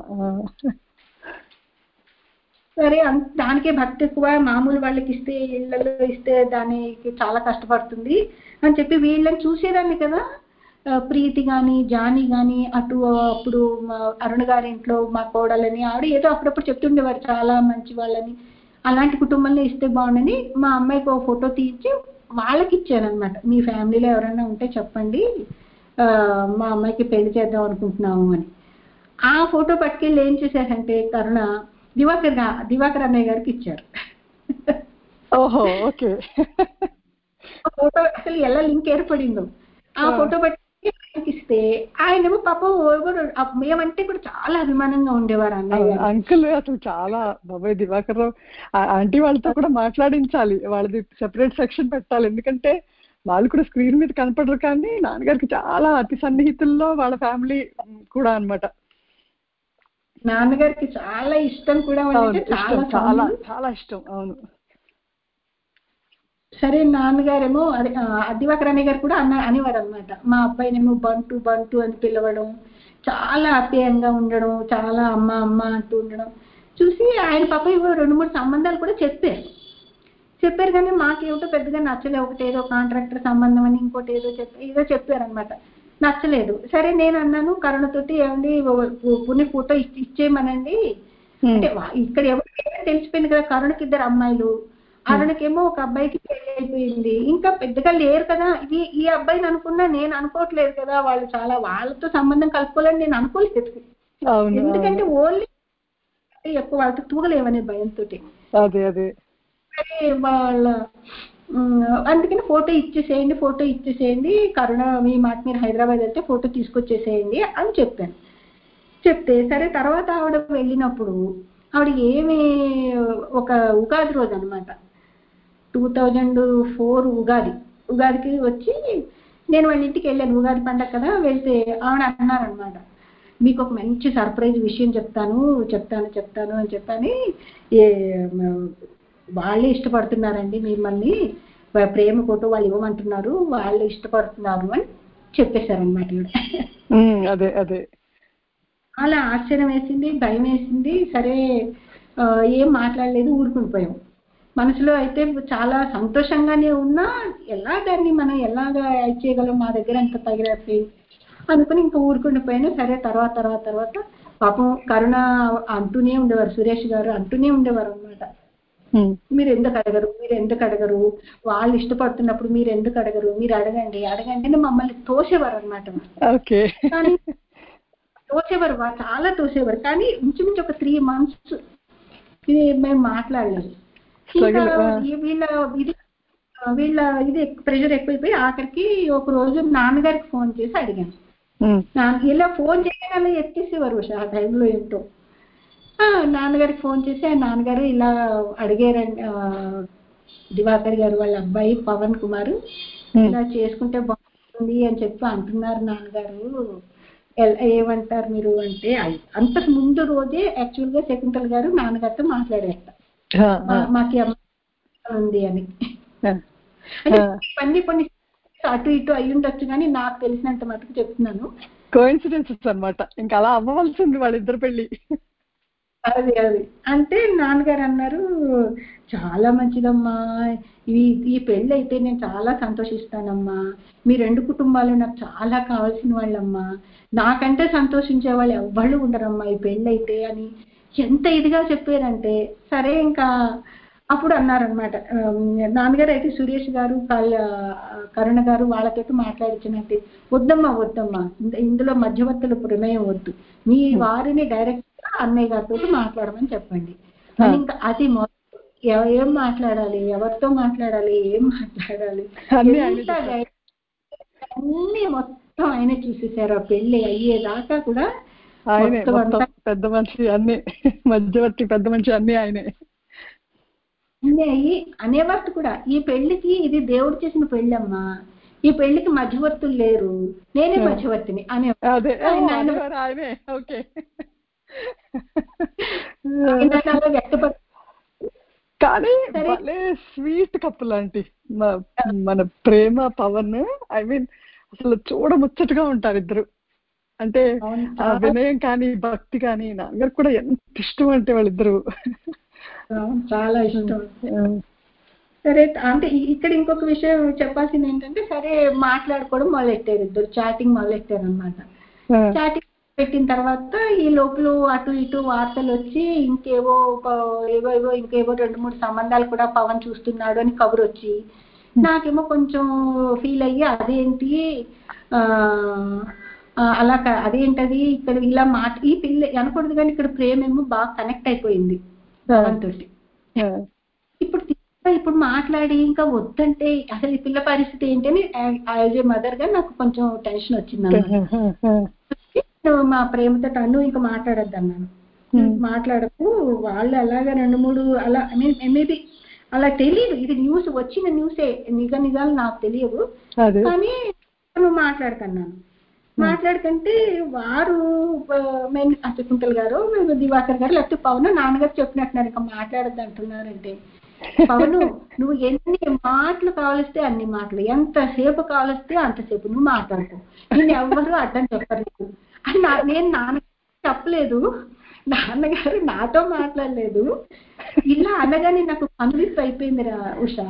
Speaker 1: సరే దానికే భక్తి ఎక్కువ, మామూలు వాళ్ళకి ఇస్తే ఇళ్లలో ఇస్తే దానికి చాలా కష్టపడుతుంది అని చెప్పి వీళ్ళని చూసేదాన్ని కదా. ప్రీతి కానీ జానీ కానీ అటు అప్పుడు అరుణ్ గారి ఇంట్లో మా కోడలని ఆవిడ ఏదో అప్పుడప్పుడు చెప్తుండేవారు చాలా మంచి వాళ్ళని, అలాంటి కుటుంబంలో ఇస్తే బాగుండని మా అమ్మాయికి ఒక ఫోటో తీయించి వాళ్ళకి ఇచ్చాను అనమాట. మీ ఫ్యామిలీలో ఎవరైనా ఉంటే చెప్పండి, మా అమ్మాయికి పెళ్లి చేద్దాం అనుకుంటున్నాము అని. ఆ ఫోటో పట్టుకెళ్ళి ఏం చేశారంటే కరుణ దివాకర్ దివాకర్ అన్నయ్య గారికి ఇచ్చారు.
Speaker 2: ఓహో ఓకే.
Speaker 1: ఫోటో అసలు ఎలా లింక్ ఏర్పడిందో ఆ ఫోటో పట్టుకెళ్ళి ఇస్తే ఆయనేమో పాపం మేమంటే కూడా చాలా అభిమానంగా ఉండేవారు అన్నయ్య.
Speaker 2: అంకుల్ అసలు చాలా బాబాయ్ దివాకర్ రావు ఆంటీ వాళ్ళతో కూడా మాట్లాడించాలి, వాళ్ళది సెపరేట్ సెక్షన్ పెట్టాలి. ఎందుకంటే వాళ్ళు కూడా స్క్రీన్ మీద కనపడరు కానీ నాన్నగారికి చాలా అతి సన్నిహితుల్లో వాళ్ళ ఫ్యామిలీ కూడా అనమాట.
Speaker 1: నాన్నగారికి చాలా ఇష్టం కూడా అంటే చాలా
Speaker 2: చాలా చాలా ఇష్టం. అవును.
Speaker 1: సరే నాన్నగారేమో అదే దివాకర్ అన్నయ్య గారు కూడా అన్న అనేవారు అనమాట. మా అబ్బాయినేమో బంటు బంటు అని పిలవడం, చాలా ఆప్యాయంగా ఉండడం, చాలా అమ్మ అమ్మ అంటూ ఉండడం చూసి ఆయన పాప ఇవో రెండు మూడు సంబంధాలు కూడా చెప్పారు చెప్పారు కానీ మాకేమిటో పెద్దగా నచ్చలేదు. ఒకటి ఏదో కాంట్రాక్టర్ సంబంధం అని, ఇంకోటి ఏదో చెప్పి ఏదో చెప్పారనమాట, నచ్చలేదు. సరే నేను అన్నాను కరుణతోటి, ఏమండి పుణ్య ఫోటో ఇచ్చి ఇచ్చేయమనండి అంటే ఇక్కడ ఎవరికి తెలిసిపోయింది కదా, కరుణకి ఇద్దరు అమ్మాయిలు, అరుణకేమో ఒక అబ్బాయికి పెళ్లి అయిపోయింది, ఇంకా పెద్దగా లేరు కదా. ఇది ఈ అబ్బాయిని అనుకున్నా నేను అనుకోవట్లేదు కదా, వాళ్ళు చాలా వాళ్ళతో సంబంధం కలుపుకోవాలని నేను అనుకోలేదు. ఎందుకంటే ఓన్లీ ఎక్కువ వాళ్ళతో తూగలేమనే భయంతో.
Speaker 2: అదే అదే
Speaker 1: సరే వాళ్ళ ఉమ్, అందుకని ఫోటో ఇచ్చేసేయండి ఫోటో ఇచ్చేసేయండి కరుణ మీ మాట మీరు హైదరాబాద్ వెళ్తే ఫోటో తీసుకొచ్చేసేయండి అని చెప్పాను. చెప్తే సరే తర్వాత ఆవిడ వెళ్ళినప్పుడు ఆవిడ ఏమి ఒక ఉగాది రోజు అనమాట, టూ థౌజండ్ ఫోర్ ఉగాది ఉగాదికి వచ్చి నేను వాళ్ళ ఇంటికి వెళ్ళాను, ఉగాది పండగ కదా. వెళ్తే ఆవిడ అన్నారనమాట, మీకు ఒక మంచి సర్ప్రైజ్ విషయం చెప్తాను చెప్తాను చెప్తాను అని చెప్పని ఏ వాళ్ళే ఇష్టపడుతున్నారండి మిమ్మల్ని, ప్రేమ ఫోటో వాళ్ళు ఇవ్వమంటున్నారు, వాళ్ళు ఇష్టపడుతున్నారు అని చెప్పేశారనమాట.
Speaker 2: అదే అదే
Speaker 1: అలా ఆశ్చర్యం వేసింది, భయం వేసింది. సరే ఏం మాట్లాడలేదు, ఊరుకుని పోయాం. మనసులో అయితే చాలా సంతోషంగానే ఉన్నా ఎలా దాన్ని మనం ఎలాగా చేయగలం, మా దగ్గర అంత తగినట్టు అనుకుని ఇంకా ఊరుకుని పోయాను. సరే తర్వాత తర్వాత తర్వాత పాపం కరుణ అంటూనే ఉండేవారు, సురేష్ గారు అంటూనే ఉండేవారు అనమాట, మీరు ఎందుకు అడగరు మీరు ఎందుకు అడగరు వాళ్ళు ఇష్టపడుతున్నప్పుడు మీరు ఎందుకు అడగరు, మీరు అడగండి అడగండి అని మమ్మల్ని తోసేవారు అనమాట. కానీ తోసేవారు, చాలా తోసేవారు. కానీ ఇంచుమించు ఒక త్రీ మంత్స్ ఇది మేము మాట్లాడలేదు. ఇంకా వీళ్ళ ఇది వీళ్ళ ఇది ప్రెషర్ ఎక్కువైపోయి ఆఖరికి ఒక రోజు నాన్నగారికి ఫోన్ చేసి అడిగాను. ఇలా ఫోన్ చేయగానే ఎత్తేసేవారు ఆ టైంలో ఏంటో. నాన్నగారికి ఫోన్ చేసి ఆ నాన్నగారు ఇలా అడిగారండి, దివాకర్ గారు వాళ్ళ అబ్బాయి పవన్ కుమార్ ఇలా చేసుకుంటే బాగుంటుంది అని చెప్పి అంటున్నారు నాన్నగారు, ఏమంటారు మీరు అంటే. అంతకు ముందు రోజే యాక్చువల్ గా శకుంతల గారు నాన్నగారితో మాట్లాడారు మాకు ఉంది అని. ఇవన్నీ కొన్ని అటు ఇటు అయి ఉండొచ్చు కానీ నాకు తెలిసినంత మటుకు చెప్తున్నాను.
Speaker 2: కోఇన్సిడెన్సెస్ అన్నమాట, ఇంకా అలా అవ్వవలసింది వాళ్ళిద్దరు పెళ్లి.
Speaker 1: అది అది అంటే నాన్నగారు అన్నారు, చాలా మంచిదమ్మా ఈ ఈ పెళ్ళి అయితే నేను చాలా సంతోషిస్తానమ్మా, మీ రెండు కుటుంబాలు నాకు చాలా కావాల్సిన వాళ్ళమ్మా, నాకంటే సంతోషించే వాళ్ళు ఎవ్వళ్ళు ఉండరమ్మా ఈ పెళ్ళి అయితే అని ఎంత ఇదిగా చెప్పారంటే. సరే ఇంకా అప్పుడు అన్నారనమాట నాన్నగారు అయితే సురేష్ గారు కరుణ గారు వాళ్ళతోటి మాట్లాడించినట్టు, వద్దమ్మా వద్దమ్మా ఇందులో మధ్యవర్తుల ప్రమేయం వద్దు, మీ వారిని డైరెక్ట్ గా అన్నయ్య గారితో మాట్లాడమని చెప్పండి అని. ఇంకా అది ఏం మాట్లాడాలి, ఎవరితో మాట్లాడాలి, ఏం మాట్లాడాలి అన్ని మొత్తం ఆయనే చూసేసారు. ఆ పెళ్లి అయ్యేదాకా కూడా
Speaker 2: ఆయనే పెద్ద మనిషి, అన్ని మధ్యవర్తి పెద్ద మనిషి అన్ని ఆయనే
Speaker 1: అన్నీ అయ్యి అనేవారు కూడా, ఈ పెళ్లికి ఇది దేవుడు చేసిన పెళ్ళి అమ్మా, ఈ పెళ్లికి మధ్యవర్తులు లేరు, నేనే మధ్యవర్తిని అనే వ్యక్తపడ.
Speaker 2: కానీ భలే స్వీట్ కప్పుల్ లాంటి మన ప్రేమ పవన్, ఐ మీన్ అసలు చూడముచ్చటగా ఉంటారు ఇద్దరు. అంటే ఆ వినయం కానీ భక్తి కానీ నాన్నగారు కూడా ఎంత ఇష్టం అంటే వాళ్ళిద్దరు,
Speaker 1: చాలా ఇష్టం. సరే అంటే ఇక్కడ ఇంకొక విషయం చెప్పాల్సింది ఏంటంటే, సరే మాట్లాడుకోవడం మొదలెట్టారు ఇద్దరు, చాటింగ్ మొదలెట్టారు అనమాట. చాటింగ్ పెట్టిన తర్వాత ఈ లోపల అటు ఇటు వార్తలు వచ్చి ఇంకేవో ఏవో ఏవో ఇంకేవో రెండు మూడు సంబంధాలు కూడా పవన్ చూస్తున్నాడు అని కబురు వచ్చి, నాకేమో కొంచెం ఫీల్ అయ్యి అదేంటి అలా అదేంటది ఇక్కడ ఇలా మాట ఈ పిల్ల అనకూడదు కానీ ఇక్కడ ప్రేమ ఏమో బాగా కనెక్ట్ అయిపోయింది పవన్ తోటి. ఇప్పుడు ఇప్పుడు మాట్లాడి ఇంకా వద్దంటే అసలు ఈ పిల్ల పరిస్థితి ఏంటని యాజ్ ఏ మదర్ గా నాకు కొంచెం టెన్షన్ వచ్చింది. మా ప్రేమతో అన్ను ఇంకా మాట్లాడద్దు అన్నాను, మాట్లాడకు వాళ్ళు అలాగా రెండు మూడు అలా మేబీ అలా తెలియదు, ఇది న్యూస్ వచ్చిన న్యూసే, నిజ నిజాలు నాకు తెలియదు కానీ నువ్వు మాట్లాడుతున్నాను. మాట్లాడుతుంటే వారు శకుంతల గారు దివాకర్ గారు లేకపోతే పవన్ నాన్నగారు చెప్పినట్టున్నారు ఇంకా మాట్లాడద్దు అంటున్నారంటే, పవను నువ్వు ఎన్ని మాటలు కావలిస్తే అన్ని మాటలు, ఎంతసేపు కావలిస్తే అంతసేపు నువ్వు మాట్లాడుకో, నేను ఎవ్వరూ అడ్డం చెప్పలేదు అని నేను నాన్న చెప్పలేదు, నాన్నగారు నాతో మాట్లాడలేదు. ఇలా అనగానే నాకు కన్విన్స్ అయిపోయింది రా ఉషా,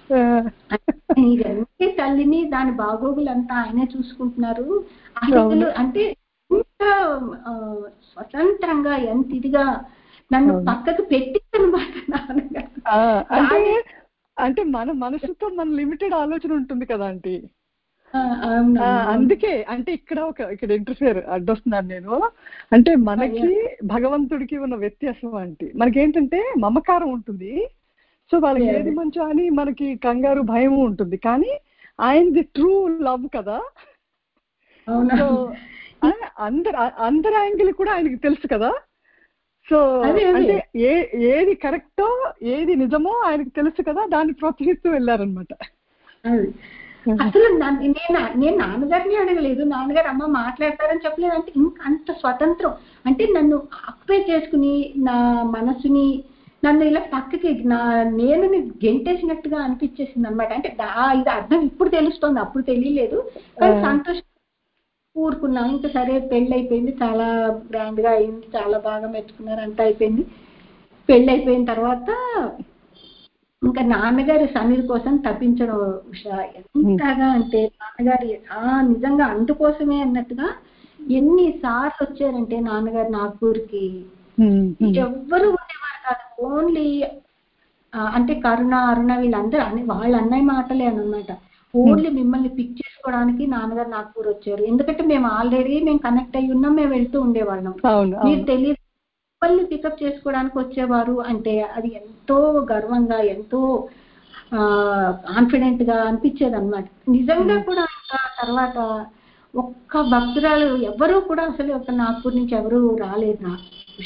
Speaker 1: ఇదన్నీ తల్లిని దాని బాగోగులంతా ఆయనే చూసుకుంటున్నారు. అసలు అంటే ఎంత స్వతంత్రంగా ఎంత ఇదిగా నన్ను పక్కకు పెట్టిందనమాట నాన్నగారు.
Speaker 2: అంటే మన మనసుతో మన లిమిటెడ్ ఆలోచన ఉంటుంది కదా ఆంటీ, అందుకే అంటే ఇక్కడ ఒక ఇక్కడ ఇంటర్ఫియర్ అడ్డొస్తున్నాను నేను. అంటే మనకి భగవంతుడికి ఉన్న వ్యత్యాసం అంటే మనకేంటంటే మమకారం ఉంటుంది. సో వాళ్ళకి ఏది మంచో అని మనకి కంగారు భయం ఉంటుంది. కానీ ఆయనది ట్రూ లవ్ కదా. సో అందరు అందరి యాంగిల్ కూడా ఆయనకి తెలుసు కదా. సో అంటే ఏ ఏది కరెక్టో ఏది నిజమో ఆయనకి తెలుసు కదా, దాన్ని ప్రోత్సహిస్తూ వెళ్ళారనమాట.
Speaker 1: అసలు నేను నేను నాన్నగారిని అడగలేదు, నాన్నగారు అమ్మ మాట్లాడతారని చెప్పలేదు. అంటే ఇంకా అంత స్వతంత్రం అంటే నన్ను ఆక్యుపై చేసుకుని నా మనసుని నన్ను ఇలా పక్కకి నా నేను గెంటేసినట్టుగా అనిపించేసింది అనమాట. అంటే ఇది అర్థం ఇప్పుడు తెలుస్తోంది, అప్పుడు తెలియలేదు. కానీ సంతోషం ఊరుకున్నాం. ఇంకా సరే పెళ్ళి అయిపోయింది, చాలా గ్రాండ్ గా అయింది, చాలా బాగా మెచ్చుకున్నారు, అంతా అయిపోయింది. పెళ్ళి అయిపోయిన తర్వాత ఇంకా నాన్నగారి సన్నిధి కోసం తప్పించడం ఉషా ఎంతగా అంటే నాన్నగారి ఆ నిజంగా అందుకోసమే అన్నట్టుగా ఎన్నిసార్లు వచ్చారంటే నాన్నగారు నాగపూర్కి. ఎవ్వరు ఉండేవారు కాదు, ఓన్లీ అంటే కరుణ అరుణ వీళ్ళందరూ అని వాళ్ళ అన్నయ్య మాటలే అనమాట. ఓన్లీ మిమ్మల్ని పిక్ చేసుకోవడానికి నాన్నగారు నాగపూర్ వచ్చారు. ఎందుకంటే మేము ఆల్రెడీ మేము కనెక్ట్ అయ్యి ఉన్నాం, మేము వెళ్తూ ఉండేవాళ్ళం. మీరు తెలియదు మిమ్మల్ని పికప్ చేసుకోవడానికి వచ్చేవారు అంటే అది ఎంతో గర్వంగా ఎంతో కాన్ఫిడెంట్ గా అనిపించేది అనమాట. నిజంగా కూడా తర్వాత ఒక్క భక్తురాలు ఎవరు కూడా అసలు ఒక నాగపూర్ నుంచి ఎవరు రాలేదు నా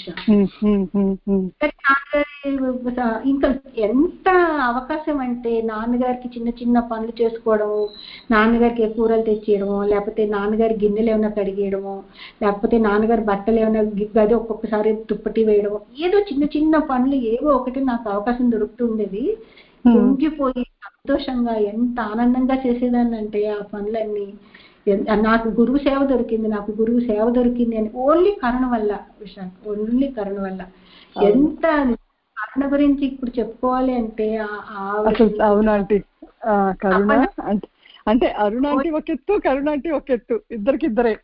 Speaker 1: ఇంకా ఎంత అవకాశం అంటే నాన్నగారికి చిన్న చిన్న పనులు చేసుకోవడము, నాన్నగారికి కూరలు తెచ్చేయడము, లేకపోతే నాన్నగారి గిన్నెలు ఏమైనా కడిగేయడము, లేకపోతే నాన్నగారి బట్టలు ఏమైనా గది ఒక్కొక్కసారి దుప్పటి వేయడము, ఏదో చిన్న చిన్న పనులు ఏవో ఒకటి నాకు అవకాశం దొరుకుతూ ఉండేది. పొంగిపోయి సంతోషంగా ఎంత ఆనందంగా చేసేదాన్ని అంటే ఆ పనులన్నీ. నాకు గురువు సేవ దొరికింది, నాకు గురువు సేవ దొరికింది అని ఓన్లీ కరుణ వల్ల విశాఖ, ఓన్లీ కరుణ వల్ల. ఎంత కరుణ గురించి ఇప్పుడు చెప్పుకోవాలి అంటే
Speaker 2: అవునంటే కరుణ అంటే అరుణ అంటే ఒక ఎత్తు, కరుణ అంటే ఒక ఎత్తు, ఇద్దరికిద్దరే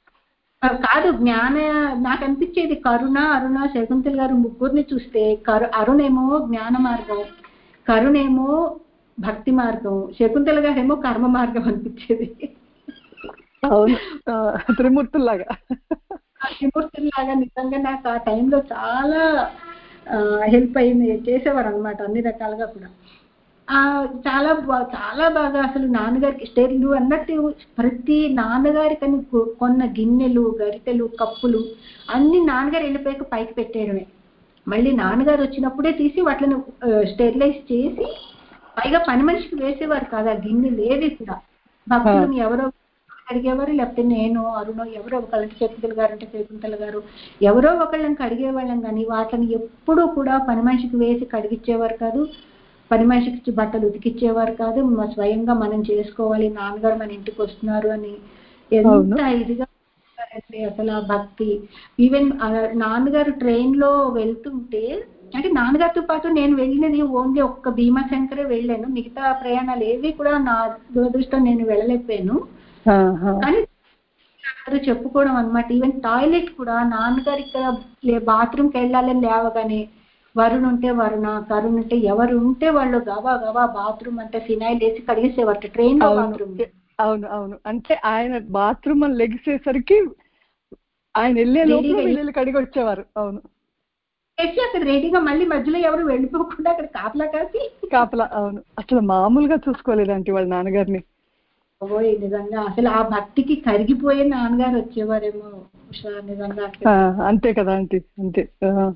Speaker 1: కాదు. జ్ఞాన నాకు అనిపించేది కరుణ అరుణ శకుంతల గారు ముగ్గురిని చూస్తే కరు అరుణేమో జ్ఞాన మార్గం, కరుణేమో భక్తి మార్గం, శకుంతల గారేమో కర్మ మార్గం అనిపించేది.
Speaker 2: అవును, త్రిమూర్తుల్లాగా
Speaker 1: త్రిమూర్తుల్లాగా నిజంగా నాకు ఆ టైంలో చాలా హెల్ప్ అయింది, చేసేవారు అనమాట అన్ని రకాలుగా కూడా. ఆ చాలా చాలా బాగా అసలు నాన్నగారికి స్టేట్ నువ్వు అన్నట్టు ప్రతి నాన్నగారికని కొన్న గిన్నెలు గరిటెలు కప్పులు అన్ని నాన్నగారు వెళ్ళిపోయాక పైకి పెట్టేయడమే. మళ్ళీ నాన్నగారు వచ్చినప్పుడే తీసి వాటిని స్టెరిలైజ్ చేసి పైగా పని మనిషికి వేసేవారు కాదు ఆ గిన్నెలు ఏవి కూడా. భక్తులు ఎవరో అడిగేవారు, లేకపోతే నేను అరుణో ఎవరో ఒకళ్ళంటే శకుంతల గారు అంటే శకుంతల గారు ఎవరో ఒకళ్ళని కడిగేవాళ్ళం. కానీ వాటిని ఎప్పుడూ కూడా పని మనిషికి వేసి కడిగిచ్చేవారు కాదు, పని మనిషికి బట్టలు ఉతికిచ్చేవారు కాదు. స్వయంగా మనం చేసుకోవాలి, నాన్నగారు మన ఇంటికి వస్తున్నారు అని ఎంత ఇదిగా అసలు ఆ భక్తి. ఈవెన్ నాన్నగారు ట్రైన్ లో వెళ్తుంటే అంటే నాన్నగారితో పాటు నేను వెళ్ళినది ఓన్లీ ఒక్క భీమాశంకరే వెళ్ళాను, మిగతా ప్రయాణాలు ఏవి కూడా నా దురదృష్టం నేను వెళ్ళలేకపోయాను. కానీ అందరూ చెప్పుకోవడం అనమాట. ఈవెన్ టాయిలెట్ కూడా నాన్నగారు ఇక్కడ బాత్రూమ్కి వెళ్ళాలని లేవగానే వరుణ్ ఉంటే వరుణ, కరుణ్ ఉంటే ఎవరు ఉంటే వాళ్ళు గబా గబా బాత్రూమ్ అంటే ఫినాయిల్ వేసి కడిగేసేవారు ట్రైన్ లో బాత్రూమ్.
Speaker 2: అవును అవును, అంటే ఆయన బాత్రూమ్ అని లెగిసేసరికి ఆయన వెళ్ళే లోపల వీళ్ళు కడిగి వచ్చేవారు. అవును,
Speaker 1: అక్కడ రెడీగా మళ్ళీ మధ్యలో ఎవరు వెళ్ళిపోకుండా అక్కడ కాపలా కాసి
Speaker 2: కాపలా. అవును, అసలు మామూలుగా చూసుకోలేదంటే వాళ్ళ నాన్నగారిని.
Speaker 1: ఓయ్ నిజంగా అసలు ఆ భక్తికి కరిగిపోయే నాన్నగారు వచ్చేవారేమో నిజంగా.
Speaker 2: అంతే కదా ఆంటీ, అంతే.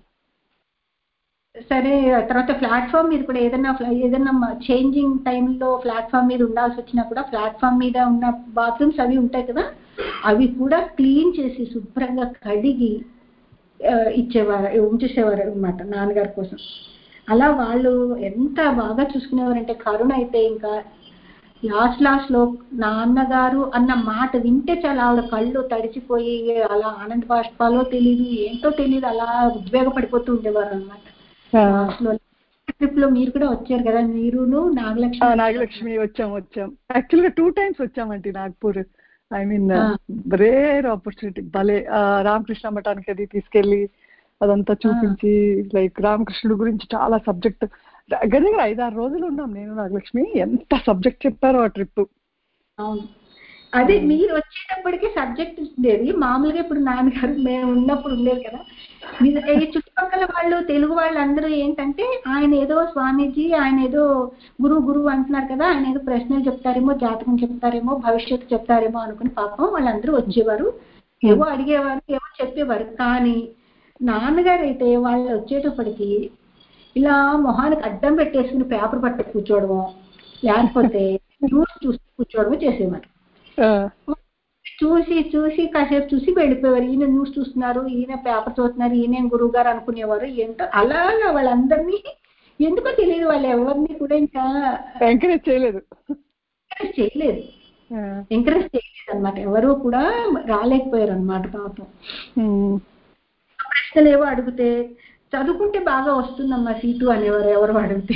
Speaker 1: సరే తర్వాత ప్లాట్ఫామ్ మీద కూడా ఏదైనా ఏదైనా చేంజింగ్ టైంలో ప్లాట్ఫామ్ మీద ఉండాల్సి వచ్చినా కూడా ప్లాట్ఫామ్ మీద ఉన్న బాత్రూమ్స్ అవి ఉంటాయి కదా, అవి కూడా క్లీన్ చేసి శుభ్రంగా కడిగి ఇచ్చేవారు, ఉంచేసేవారు అనమాట నాన్నగారి కోసం. అలా వాళ్ళు ఎంత బాగా చూసుకునేవారంటే కరుణ అయితే ఇంకా లాస్ట్ లాస్ట్ లో నాన్నగారు అన్న మాట వింటే చాలా ఆవిడ కళ్ళు తడిచిపోయి అలా ఆనంద బాష్పాలో తెలీదు ఏంటో తెలీదు అలా ఉద్వేగపడిపోతూ ఉండేవారు అనమాట. లాస్ట్ లో ట్రిప్ లో మీరు కూడా వచ్చారు కదా, మీరును నాగలక్ష్మి.
Speaker 2: నాగలక్ష్మి వచ్చాం వచ్చాం యాక్చువల్ గా టూ టైమ్స్ వచ్చామండి Nagpur. I mean rare opportunity. భలే రామకృష్ణ మఠానికి అది తీసుకెళ్ళి అదంతా చూపించి లైక్ రామకృష్ణుడు గురించి చాలా సబ్జెక్ట్ దగ్గర దగ్గర ఐదారు రోజులు ఉన్నాం నేను నాగలక్ష్మి. ఎంత సబ్జెక్ట్ చెప్పారో ఆ ట్రిప్.
Speaker 1: అవును, అదే మీరు వచ్చేటప్పటికి సబ్జెక్ట్ ఉండేది. మామూలుగా ఇప్పుడు నాన్నగారు మేము ఉన్నప్పుడు ఉండేది కదా. మీరు ఈ చుట్టుపక్కల వాళ్ళు తెలుగు వాళ్ళు అందరూ ఏంటంటే ఆయన ఏదో స్వామీజీ, ఆయన ఏదో గురువు గురువు అంటున్నారు కదా, ఆయన ఏదో ప్రశ్నలు చెప్తారేమో, జాతకం చెప్తారేమో, భవిష్యత్తు చెప్తారేమో అనుకుని పాపం వాళ్ళందరూ వచ్చేవారు, ఏవో అడిగేవారు, ఏవో చెప్పేవారు. కానీ నాన్నగారు అయితే వాళ్ళు వచ్చేటప్పటికి ఇలా మొహానికి అడ్డం పెట్టేసుకుని పేపర్ పట్టు కూర్చోవడము, లేకపోతే న్యూస్ చూసి కూర్చోవడము చేసేవారు. చూసి చూసి కాసేపు చూసి వెళ్ళిపోయేవారు. ఈయన న్యూస్ చూస్తున్నారు, ఈయన పేపర్ చూస్తున్నారు, ఈయన గురువు గారు అనుకునేవారు. ఏంటో అలాగా వాళ్ళందరినీ ఎందుకో తెలియదు, వాళ్ళు ఎవరిని కూడా ఇంకా
Speaker 2: ఎంకరేజ్ చేయలేదు
Speaker 1: చేయలేదు ఎంకరేజ్ చేయలేదు అనమాట. ఎవరు కూడా రాలేకపోయారు అనమాట. పాపం ప్రశ్నలు ఏవో అడిగితే చదువుకుంటే బాగా వస్తుందమ్మా సీటు అనేవారు ఎవరు అడిగితే.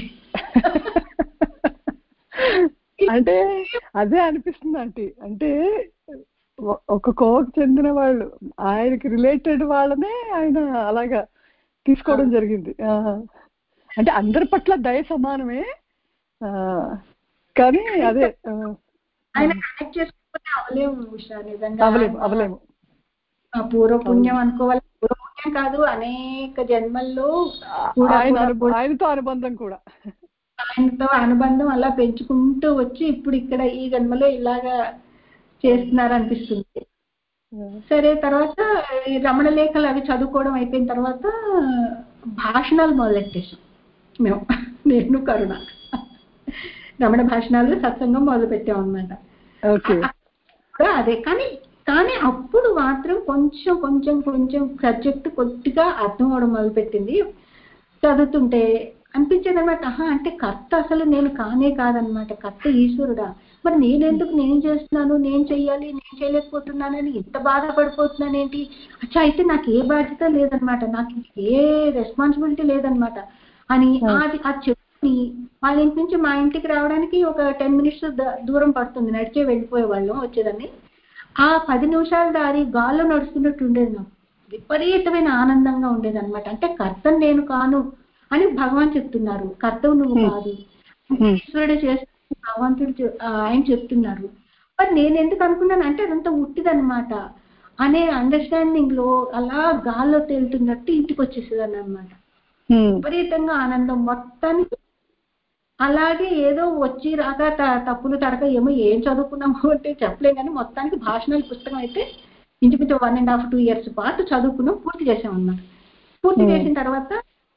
Speaker 2: అంటే అదే అనిపిస్తుంది ఆంటీ. అంటే ఒక కోవకు చెందిన వాళ్ళు, ఆయనకి రిలేటెడ్ వాళ్ళనే ఆయన అలాగా తీసుకోవడం జరిగింది. అంటే అందరి పట్ల దయ సమానమే, కానీ అదే
Speaker 1: ఆయన కనెక్ట్ చేసుకుంటే అవలేము ఉషా, నిజంగా
Speaker 2: అవలేము అవలేము
Speaker 1: పూర్వపుణ్యం అనుకోవాలి. పూర్వపుణ్యం కాదు, అనేక జన్మల్లో కూడా
Speaker 2: ఆయనతో అనుబంధం కూడా
Speaker 1: ఆయనతో అనుబంధం అలా పెంచుకుంటూ వచ్చి ఇప్పుడు ఇక్కడ ఈ జన్మలో ఇలాగా చేస్తున్నారు అనిపిస్తుంది. సరే, తర్వాత రమణ లేఖలు అవి చదువుకోవడం అయిపోయిన తర్వాత భాషణాలు మొదలెట్టేసాం మేము, నేను కరుణ రమణ భాషణాలు సత్సంగం మొదలు పెట్టాం అన్నమాట. అదే కానీ కానీ అప్పుడు మాత్రం కొంచెం కొంచెం కొంచెం సబ్జెక్ట్ కొద్దిగా అర్థం అవడం మొదలుపెట్టింది. చదువుతుంటే అనిపించేది అనమాట, ఆహా అంటే కర్త అసలు నేను కానే కాదనమాట, కర్త ఈశ్వరుడా, మరి నేనెందుకు నేను చేస్తున్నాను, నేను చెయ్యాలి, నేను చేయలేకపోతున్నానని ఎంత బాధపడిపోతున్నాను ఏంటి, అచ్చా అయితే నాకు ఏ బాధ్యత లేదనమాట, నాకు ఏ రెస్పాన్సిబిలిటీ లేదనమాట అని అది అది చెప్పుకుని వాళ్ళ ఇంటి నుంచి మా ఇంటికి రావడానికి ఒక టెన్ మినిట్స్ దూరం పడుతుంది, నడిచే వెళ్ళిపోయే వాళ్ళం వచ్చేదాన్ని. ఆ పది నిమిషాల దారి గాల్లో నడుస్తున్నట్టు ఉండేది నాకు, విపరీతమైన ఆనందంగా ఉండేది అనమాట. అంటే కర్తను నేను కాను అని భగవాన్ చెప్తున్నారు, కర్తవు నువ్వు కాదు, ఈశ్వరుడు చేస్తున్న భగవంతుడు ఆయన చెప్తున్నారు. మరి నేను ఎందుకు అనుకున్నాను అంటే అదంతా ఉట్టిదనమాట అనే అండర్స్టాండింగ్ లో అలా గాల్లో తేలుతున్నట్టు ఇంటికి వచ్చేసేదాన్ని అనమాట. విపరీతంగా ఆనందం మొత్తానికి. అలాగే ఏదో వచ్చి రాక తప్పులు తడక ఏమో ఏం చదువుకున్నాము అంటే చెప్పలేం, కానీ మొత్తానికి భాషణాల పుస్తకం అయితే ఇంచుమించు one and half two years పాటు చదువుకున్నాం, పూర్తి చేసాం అన్నమాట. పూర్తి చేసిన తర్వాత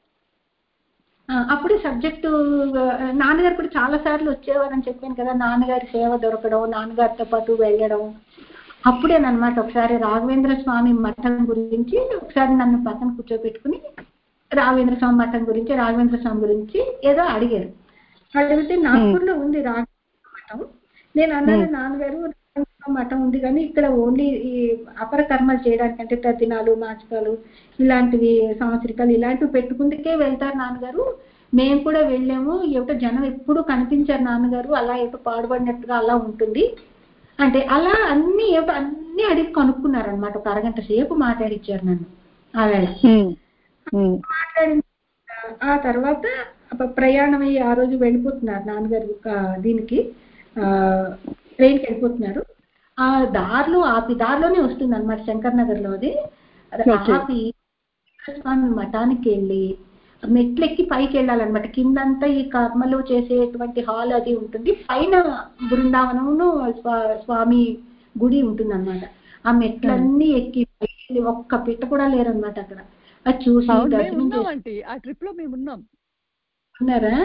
Speaker 1: అప్పుడే సబ్జెక్టు నాన్నగారు కూడా చాలా సార్లు వచ్చేవారని చెప్పాను కదా, నాన్నగారి సేవ దొరకడం, నాన్నగారితో పాటు వెళ్ళడం. అప్పుడేనమాట ఒకసారి రాఘవేంద్ర స్వామి మఠం గురించి ఒకసారి నన్ను పక్కన కూర్చోబెట్టుకుని రాఘవేంద్ర స్వామి మఠం గురించి రాఘవేంద్ర స్వామి గురించి ఏదో అడిగారు. అడిగితే నాగపూర్లో ఉంది రాఘవేంద్ర మఠం. నేను అన్నాను, నాన్నగారు మఠం ఉంది కానీ ఇక్కడ ఓన్లీ ఈ అపర కర్మలు చేయడానికి, అంటే తద్దినాలు, మాచకాలు, ఇలాంటివి సంవత్సరికాలు ఇలాంటివి పెట్టుకుందుకే వెళ్తారు నాన్నగారు, మేము కూడా వెళ్ళాము, ఏమిటో జనం ఎప్పుడు కనిపించారు నాన్నగారు, అలా ఏమిటో పాడుపడినట్టుగా అలా ఉంటుంది అంటే అలా అన్ని ఏమిటో అన్ని అడిగి కనుక్కున్నారనమాట. ఒక అరగంట సేపు మాట్లాడిచ్చారు నన్ను ఆ వేళ. మాట్లాడిన ఆ తర్వాత ప్రయాణం అయ్యి ఆ రోజు వెళ్ళిపోతున్నారు నాన్నగారు, దీనికి ట్రైన్కి వెళ్ళిపోతున్నారు. ఆ దారిలో ఆపి దారిలోనే వస్తుంది అనమాట శంకర్ నగర్ లో, అది ఆపి స్వామి మఠానికి వెళ్ళి మెట్లెక్కి పైకి వెళ్ళాలన్నమాట. కిందంతా ఈ కర్మలు చేసేటువంటి హాల్ అది ఉంటుంది, పైన బృందావనమును స్వామి గుడి ఉంటుంది అనమాట. ఆ మెట్లన్నీ ఎక్కి పైకి ఒక్క పిట్ట కూడా లేరనమాట అక్కడ. అది చూసి దర్శనం చేసి
Speaker 2: ఆ ట్రిప్ లో మేము ఉన్నాం.
Speaker 1: ఉన్నారా?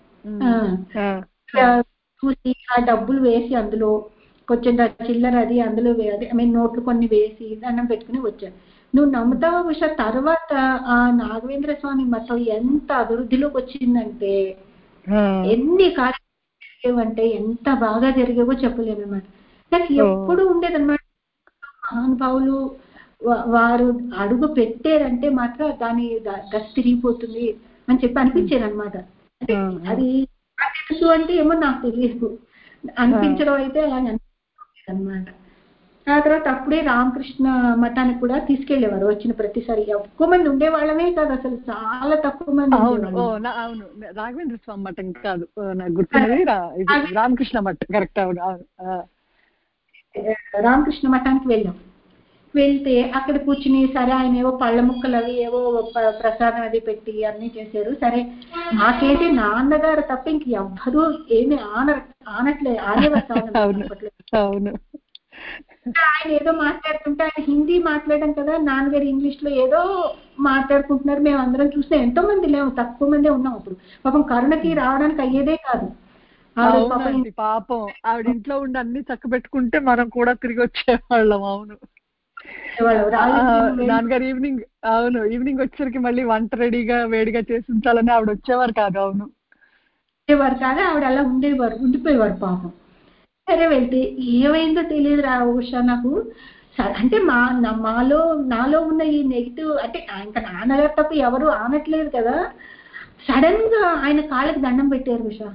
Speaker 1: చూసి ఆ డబ్బులు వేసి అందులో కొంచెం చిల్లర అది అందులో ఐ మీన్ నోట్లు కొన్ని వేసి దండం పెట్టుకుని వచ్చాను. నువ్వు నమ్ముతావా ఉషా, తర్వాత ఆ నాగవేంద్ర స్వామి మఠం ఎంత అభివృద్ధిలోకి వచ్చిందంటే, ఎన్ని కార్యక్రమాలు జరిగేవంటే ఎంత బాగా జరిగేవో చెప్పలేను అనమాట. నాకు ఎప్పుడు ఉండేదన్నమాట, మహానుభావులు వారు అడుగు పెట్టారంటే మాత్రం దాని దశ తిరిగిపోతుంది అని చెప్పి అనిపించేది అనమాట. అది తెలుసు అంటే ఏమో నాకు తెలియదు, అనిపించడం అయితే అలా అనిపించేది అనమాట. ఆ తర్వాత అప్పుడే రామకృష్ణ మఠానికి కూడా తీసుకెళ్లేవారు వచ్చిన ప్రతిసారి. ఎక్కువ మంది ఉండేవాళ్ళమే కాదు, అసలు చాలా తక్కువ మంది ఉండేవాళ్ళు.
Speaker 2: అవును, రాఘవేంద్ర స్వామి మఠం కాదు నాకు గుర్తున్నది, రామకృష్ణ మఠం కరెక్ట్. అవును,
Speaker 1: రామకృష్ణ మఠానికి వెళ్ళాం. వెళ్తే అక్కడ కూర్చుని సరే ఆయన ఏవో పళ్ళ ముక్కలు అవి ఏవో ప్రసాదం అది పెట్టి అన్ని చేశారు. సరే మాకేంటి నాన్నగారు తప్ప ఇంక ఎవ్వరూ ఏమి ఆన ఆనట్లే
Speaker 2: అవును.
Speaker 1: ఆయన ఏదో మాట్లాడుతుంటే ఆయన హిందీ మాట్లాడడం కదా, నాన్నగారు ఇంగ్లీష్ లో ఏదో మాట్లాడుకుంటున్నారు. మేము అందరం చూస్తే ఎంతో మంది లేవు, తక్కువ మందే ఉన్నాం. అప్పుడు పాపం కరుణకి రావడానికి అయ్యేదే కాదు.
Speaker 2: పాపం ఆవిడ ఇంట్లో ఉండి అన్ని చక్క పెట్టుకుంటే మనం కూడా తిరిగి వచ్చేవాళ్ళం. అవును నాన్నగారు ఈవినింగ్ అవును ఈవినింగ్ వచ్చేసరికి మళ్ళీ వంట రెడీగా వేడిగా చేసి ఉంచాలని ఆవిడ వచ్చేవారు కాదు. అవును
Speaker 1: వచ్చేవారు కాదు, ఆవిడ అలా ఉండేవారు, ఉండిపోయేవారు పాపం. సరే వెళ్తే ఏమైందో తెలియదు రా ఉషా నాకు. అంటే మా మాలో నాలో ఉన్న ఈ నెగిటివ్ అంటే ఇంకా నాన్నగారు తప్ప ఎవరు ఆనట్లేదు కదా. సడన్ గా ఆయన కాళ్ళకి దండం పెట్టారు ఉషా.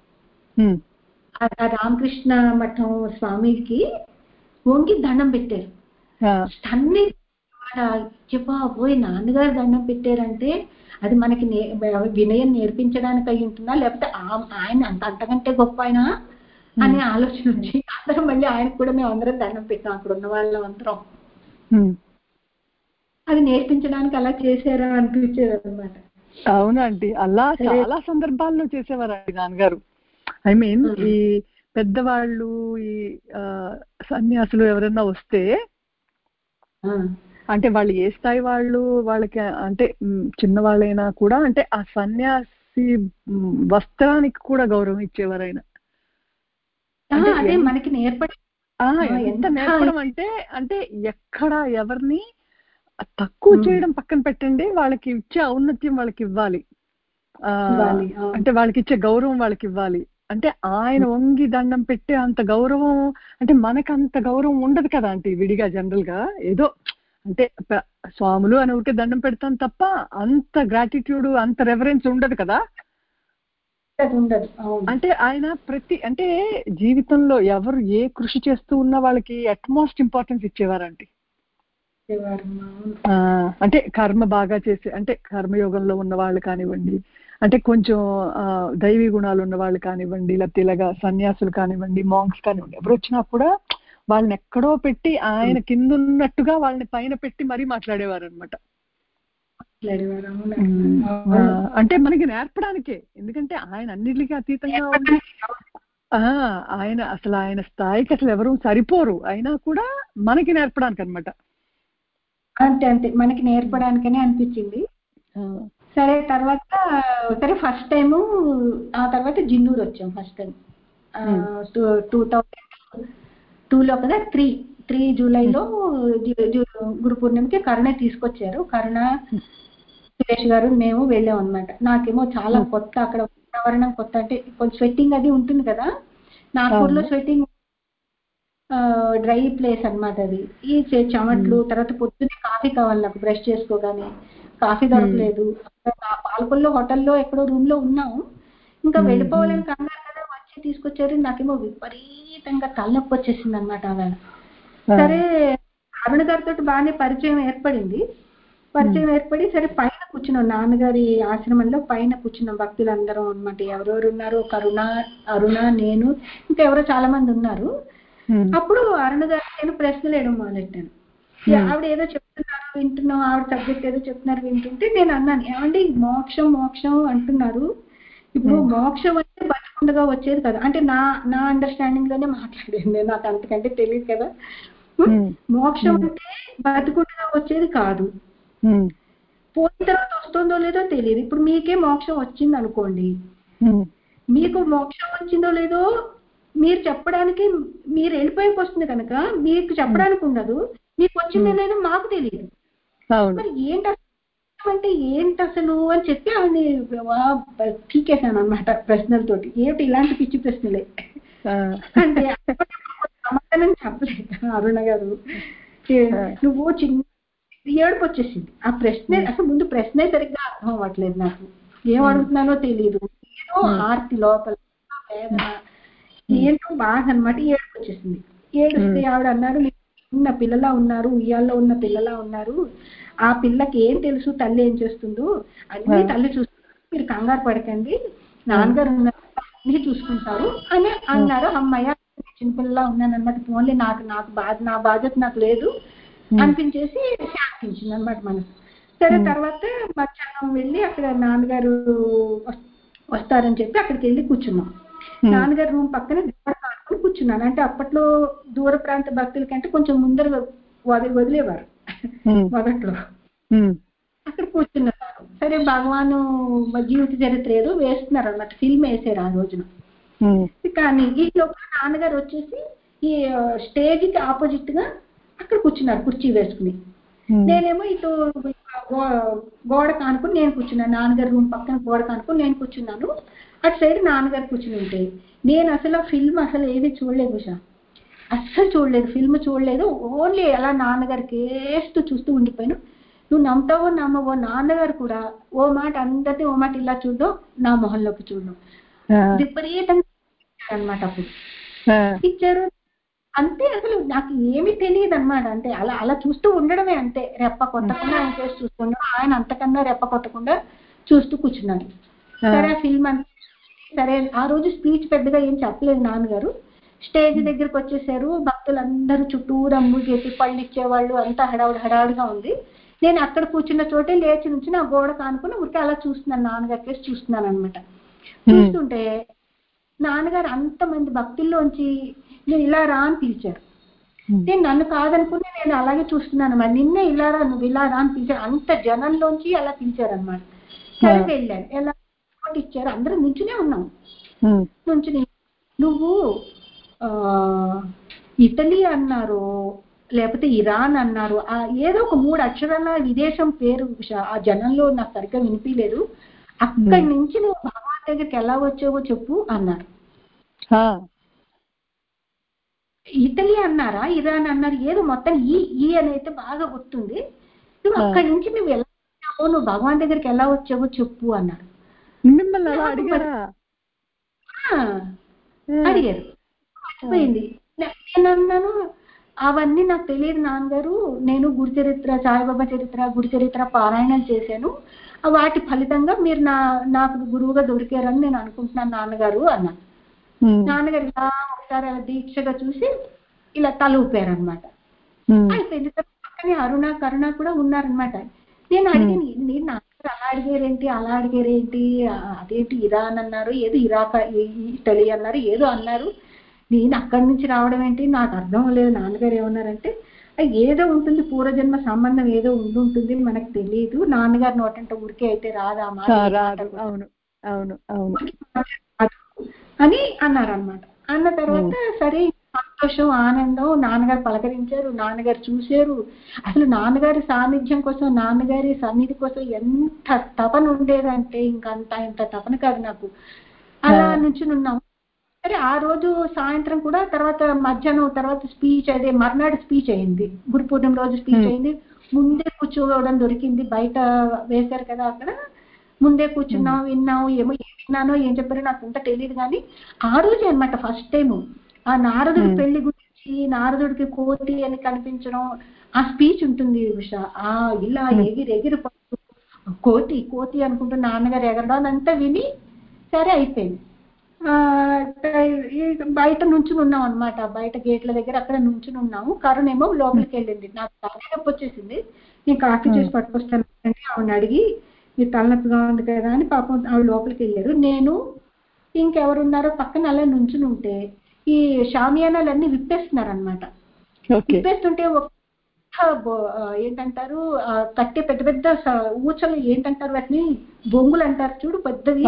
Speaker 1: రామకృష్ణ మఠం స్వామికి వంగి దండం పెట్టారు. అన్ని చెప్పబోయి నాన్నగారు దండం పెట్టారంటే అది మనకి వినయం నేర్పించడానికి అయి ఉంటుందా, లేకపోతే ఆయన అంత అంతకంటే గొప్ప ఆయన అనే ఆలోచన వచ్చి అందరం మళ్ళీ ఆయనకు కూడా మేము అందరం దండం పెట్టాం. అక్కడ ఉన్న వాళ్ళం అందరం అది నేర్పించడానికి అలా చేశారా అనిపించేది అనమాట.
Speaker 2: అవునండి, అలా చాలా సందర్భాల్లో చేసేవారండి నాన్నగారు. ఐ మీన్ ఈ పెద్దవాళ్ళు ఈ సన్యాసులు ఎవరైనా వస్తే అంటే వాళ్ళు ఏ స్థాయి వాళ్ళు వాళ్ళకి అంటే చిన్నవాళ్ళైనా కూడా అంటే ఆ సన్యాసి వస్త్రానికి కూడా గౌరవం ఇచ్చేవారు ఆయన.
Speaker 1: మనకి నేర్పడి
Speaker 2: ఎంత నేర్పడం అంటే అంటే ఎక్కడ ఎవరిని తక్కువ చేయడం పక్కన పెట్టండి, వాళ్ళకి ఇచ్చే ఔన్నత్యం వాళ్ళకి ఇవ్వాలి, అంటే వాళ్ళకి ఇచ్చే గౌరవం వాళ్ళకి ఇవ్వాలి. అంటే ఆయన వంగి దండం పెట్టే అంత గౌరవం అంటే మనకు అంత గౌరవం ఉండదు కదా అంటే విడిగా జనరల్ గా ఏదో అంటే స్వాములు అని ఊరికే దండం పెడతాం తప్ప అంత గ్రాటిట్యూడ్ అంత రెఫరెన్స్ ఉండదు కదా. అంటే ఆయన ప్రతి అంటే జీవితంలో ఎవరు ఏ కృషి చేస్తూ ఉన్నా వాళ్ళకి అట్మోస్ట్ ఇంపార్టెన్స్ ఇచ్చేవారండి. అంటే కర్మ బాగా చేసే అంటే కర్మయోగంలో ఉన్న వాళ్ళు కానివ్వండి, అంటే కొంచెం దైవీ గుణాలు ఉన్న వాళ్ళు కానివ్వండి, లేకపోతే ఇలాగా సన్యాసులు కానివ్వండి, మాంక్స్ కానివ్వండి, ఎవరు వచ్చినా కూడా వాళ్ళని ఎక్కడో పెట్టి ఆయన కింద ఉన్నట్టుగా వాళ్ళని పైన పెట్టి మరీ మాట్లాడేవారు అనమాట. అంటే మనకి నేర్పడానికే, ఎందుకంటే ఆయన అన్నిటికీ అతీతంగా ఉండి ఆయన అసలు ఆయన స్థాయికి అసలు ఎవరు సరిపోరు, అయినా కూడా మనకి నేర్పడానికి అనమాట.
Speaker 1: అంతే అంతే మనకి నేర్పడానికనే అనిపించింది. సరే తర్వాత సరే ఫస్ట్ టైము ఆ తర్వాత జిన్నూరు వచ్చాం ఫస్ట్ టైం టూ థౌజండ్ టూలో కదా త్రీ త్రీ జూలైలో గురు పూర్ణిమకి కరుణ తీసుకొచ్చారు. కరుణ సురేష్ గారు మేము వెళ్ళాం అనమాట. నాకేమో చాలా కొత్త, అక్కడ వాతావరణం కొత్త, అంటే కొంచెం స్వెట్టింగ్ అది ఉంటుంది కదా, నాగపూర్లో స్వెట్టింగ్ డ్రై ప్లేస్ అనమాట అది. ఈ చెమట్లు తర్వాత పొద్దున్నే కాఫీ కావాలి నాకు బ్రష్ చేసుకోగానే, కాఫీ దొరకలేదు. పాలకొల్లో హోటల్లో ఎక్కడో రూమ్ లో ఉన్నాము, ఇంకా వెళ్ళిపోవాలని కన్నారు కదా, వచ్చి తీసుకొచ్చారు. నాకేమో విపరీతంగా తలనొప్పి వచ్చేసింది అనమాట. ఆమె సరే అరుణ గారితో బాగానే పరిచయం ఏర్పడింది. పరిచయం ఏర్పడి సరే పైన కూర్చున్నాం, నాన్నగారి ఆశ్రమంలో పైన కూర్చున్నాం భక్తులందరం అనమాట. ఎవరెవరు ఉన్నారు, కరుణ, అరుణ, నేను, ఇంకా ఎవరో చాలా మంది ఉన్నారు. అప్పుడు అరుణ గారు నేను ప్రశ్నలు వేయడం మొదలెట్టాను. ఆవిడ ఏదో చెప్తున్నారు వింటున్నాం, ఆవిడ సబ్జెక్ట్ ఏదో చెప్తున్నారు వింటుంటే నేను అన్నాను, ఏమండి మోక్షం మోక్షం అంటున్నారు, ఇప్పుడు మోక్షం అంటే బతికుండగా వచ్చేది కదా, అంటే నా నా అండర్స్టాండింగ్ లోనే మాట్లాడింది, నాకు అంతకంటే తెలియదు కదా. మోక్షం అంటే బతికుండగా వచ్చేది కాదు, పోయిన తర్వాత వస్తుందో లేదో తెలియదు. ఇప్పుడు మీకే మోక్షం వచ్చింది అనుకోండి, మీకు మోక్షం వచ్చిందో లేదో మీరు చెప్పడానికి, మీరు వెళ్ళిపోయాక వస్తుంది కనుక మీకు చెప్పడానికి ఉండదు, మీకు వచ్చిందో లేదో మాకు తెలియదు. మరి ఏంటి అంటే ఏంటి అసలు అని చెప్పి ఆవిడని పీకేశాను అనమాట ప్రశ్నలతోటి. ఏమిటి ఇలాంటి పిచ్చి ప్రశ్నలే అంటే సమాధానం చెప్పలేదు అరుణ గారు. నువ్వు చిన్న ఏడుపు వచ్చేసింది ఆ ప్రశ్న, అసలు ముందు ప్రశ్నే సరిగ్గా అర్థం అవ్వట్లేదు నాకు, ఏం అడుగుతున్నానో తెలియదు, ఏదో ఆర్తి లోపల వేదన ఏంటో బాధ అనమాట. ఏడుపు వచ్చేసింది. ఏడుస్తే ఆవిడ అన్నారు, ఉన్న పిల్లలా ఉన్నారు, ఉయ్యాల్లో ఉన్న పిల్లలా ఉన్నారు, ఆ పిల్లకి ఏం తెలుసు తల్లి ఏం చేస్తుందో, అన్ని తల్లి చూస్తుంది, మీరు కంగారు పడకండి, నాన్నగారు ఉన్నారు అన్ని చూసుకుంటారు అని అన్నారు. అమ్మాయి చిన్నపిల్లలా ఉన్నాను అనమాట. ఓన్లీ నాకు నాకు బాధ నా బాధ్యత నాకు లేదు అనిపించేసి శాంతించింది అనమాట మనసు. సరే తర్వాత మధ్యాహ్నం వెళ్ళి అక్కడ నాన్నగారు వస్తారని చెప్పి అక్కడికి వెళ్ళి కూర్చున్నాం. నాన్నగారు రూమ్ పక్కన దూర కానుకొని కూర్చున్నాను. అంటే అప్పట్లో దూర ప్రాంత భక్తుల కంటే కొంచెం ముందర వదిలి వదిలేవారు మొదట్లో. అక్కడ కూర్చున్నారు. సరే భగవాను జీవిత చరిత్ర ఏదో వేస్తున్నారు అన్నమాట, ఫిల్మ్ వేసారు ఆ రోజున. కానీ ఈ లోపల నాన్నగారు వచ్చేసి ఈ స్టేజ్ కి ఆపోజిట్ గా అక్కడ కూర్చున్నారు కుర్చీ వేసుకుని. నేనేమో ఇటు గోడ కానుకుని నేను కూర్చున్నాను. నాన్నగారు రూమ్ పక్కన గోడ కానుకుని నేను కూర్చున్నాను. అటు సైడ్ నాన్నగారు కూర్చుని ఉంటాయి. నేను అసలు ఫిల్మ్ అసలు ఏది చూడలేదు ఉషా, అస్సలు చూడలేదు, ఫిల్మ్ చూడలేదు. ఓన్లీ అలా నాన్నగారు కేస్తూ చూస్తూ ఉండిపోయాను. నువ్వు నమ్ముతావో నమ్మవో, నాన్నగారు కూడా ఓ మాట అందరినీ ఓ మాట ఇలా చూడడం, నా మొహంలోకి చూడడం విపరీతంగా అనమాట. అప్పుడు ఇచ్చారు అంతే, అసలు నాకు ఏమీ తెలియదు అనమాట. అంటే అలా అలా చూస్తూ ఉండడమే అంతే, రెప్ప కొట్టకుండా ఆయన చేసి చూస్తుండడం. ఆయన అంతకన్నా రెప్ప కొట్టకుండా చూస్తూ కూర్చున్నాడు. సరే ఆ ఫిల్మ్ అంతా సరే. ఆ రోజు స్పీచ్ పెద్దగా ఏం చెప్పలేదు నాన్నగారు. స్టేజ్ దగ్గరకు వచ్చేసారు. భక్తులందరూ చుట్టూరా మూగేసి పళ్ళు ఇచ్చేవాళ్ళు, అంతా హడావుడి హడావుడిగా ఉంది. నేను అక్కడ కూర్చున్న చోటే లేచి నుంచి నా గోడ కానుకుని ఊరికే అలా చూస్తున్నాను, నాన్నగారి కేసి చూస్తున్నాను అనమాట. చూస్తుంటే నాన్నగారు అంతమంది భక్తుల్లోంచి నేను ఇలా రా అని పిలిచారు. నేను నన్ను కాదనుకుని నేను అలాగే చూస్తున్నాను మరి, నిన్నే ఇలా రా, నువ్వు ఇలా రా అని పిలిచారు. అంత జనంలోంచి అలా పిలిచారు అనమాట. సరే వెళ్ళాను. ఎలా ఇచ్చారు, అందరూ నుంచునే ఉన్నాం. నుంచుని నువ్వు ఆ ఇటలీ అన్నారు, లేకపోతే ఇరాన్ అన్నారు, ఆ ఏదో ఒక మూడు అక్షరాల విదేశం పేరు ఆ జనంలో నాకు సరిగ్గా వినిపించలేదు. అక్కడి నుంచి నువ్వు భగవాన్ దగ్గరికి ఎలా వచ్చావో చెప్పు అన్నారు. ఇటలీ అన్నారా ఇరాన్ అన్నారు, ఏదో మొత్తం ఈ ఈ అని అయితే బాగా గుర్తుంది. నువ్వు అక్కడి నుంచి నువ్వు ఎలా వచ్చావో, నువ్వు భగవాన్ దగ్గరికి ఎలా వచ్చావో చెప్పు అన్నారు. అడిగారు. మర్చిపోయింది. నేను అన్నాను అవన్నీ నాకు తెలియదు నాన్నగారు, నేను గురు చరిత్ర, సాయిబాబా చరిత్ర, గురు చరిత్ర పారాయణం చేశాను, వాటి ఫలితంగా మీరు నా నాకు గురువుగా దొరికారని నేను అనుకుంటున్నాను నాన్నగారు అన్నాను. నాన్నగారు ఇలా ఒకసారి అలా దీక్షగా చూసి ఇలా తల ఊపారు అనమాట. అయిపోయింది. పక్కనే అరుణ కరుణ కూడా ఉన్నారనమాట. నేను అడిగాను, నేను నాన్నగారు అలా అడిగారేంటి అలా అడిగారేంటి అదేంటి ఇరాన్ అన్నారు, ఏదో ఇరాక్ ఇటలీ అన్నారు, ఏదో అన్నారు, నేను అక్కడి నుంచి రావడం ఏంటి నాకు అర్థం లేదు. నాన్నగారు ఏమన్నారంటే ఏదో ఉంటుంది, పూర్వజన్మ సంబంధం ఏదో ఉండి ఉంటుంది, మనకు తెలియదు, నాన్నగారు నోటంట ఊరికే అయితే రాదా అని అన్నారనమాట. అన్న తర్వాత సరే సంతోషం ఆనందం, నాన్నగారు పలకరించారు, నాన్నగారు చూశారు. అసలు నాన్నగారి సాన్నిధ్యం కోసం, నాన్నగారి సన్నిధి కోసం ఎంత తపన ఉండేదంటే ఇంకంత ఇంత తపన కాదు నాకు. అలా నుంచి ఉన్నాం. సరే ఆ రోజు సాయంత్రం కూడా తర్వాత మధ్యాహ్నం తర్వాత స్పీచ్ అదే మర్నాడు స్పీచ్ అయింది, గురు పూర్ణిమ రోజు స్పీచ్ అయింది. ముందే కూర్చోవడం దొరికింది, బయట వేశారు కదా అక్కడ, ముందే కూర్చున్నాం, విన్నాం. ఏమో ఏం విన్నానో ఏం చెప్పారో నాకు అంత తెలియదు. కానీ ఆ రోజే అనమాట ఫస్ట్ టైము ఆ నారదుడి పెళ్లి గురించి, నారదుడికి కోతి అని కనిపించడం, ఆ స్పీచ్ ఉంటుంది ఉషా. ఆ ఇలా ఎగిరి ఎగిరి కోతి కోతి అనుకుంటూ నాన్నగారు ఎగరడం అంతా విని సరే అయిపోయింది. బయట నుంచుని ఉన్నాం అనమాట, బయట గేట్ల దగ్గర అక్కడ నుంచుని ఉన్నాము. కరుణ ఏమో లోపలికి వెళ్ళింది. నాకు తలనొప్పి వచ్చేసింది, నేను కాఫీ చేసి పట్టుకొస్తాను అంటే ఆవిడని అడిగి మీరు తలనొప్పిగా ఉంది కదా అని పాపం ఆవిడ లోపలికి వెళ్ళారు. నేను ఇంకెవరున్నారో పక్కన అలా నుంచుని ఉంటే ఈ షామియానాలన్నీ విప్పేస్తున్నారు అనమాట. విప్పేస్తుంటే ఒక ఏంటంటారు కట్టే పెద్ద పెద్ద ఊచలు ఏంటంటారు వాటిని, బొంగులు అంటారు చూడు, పెద్దవి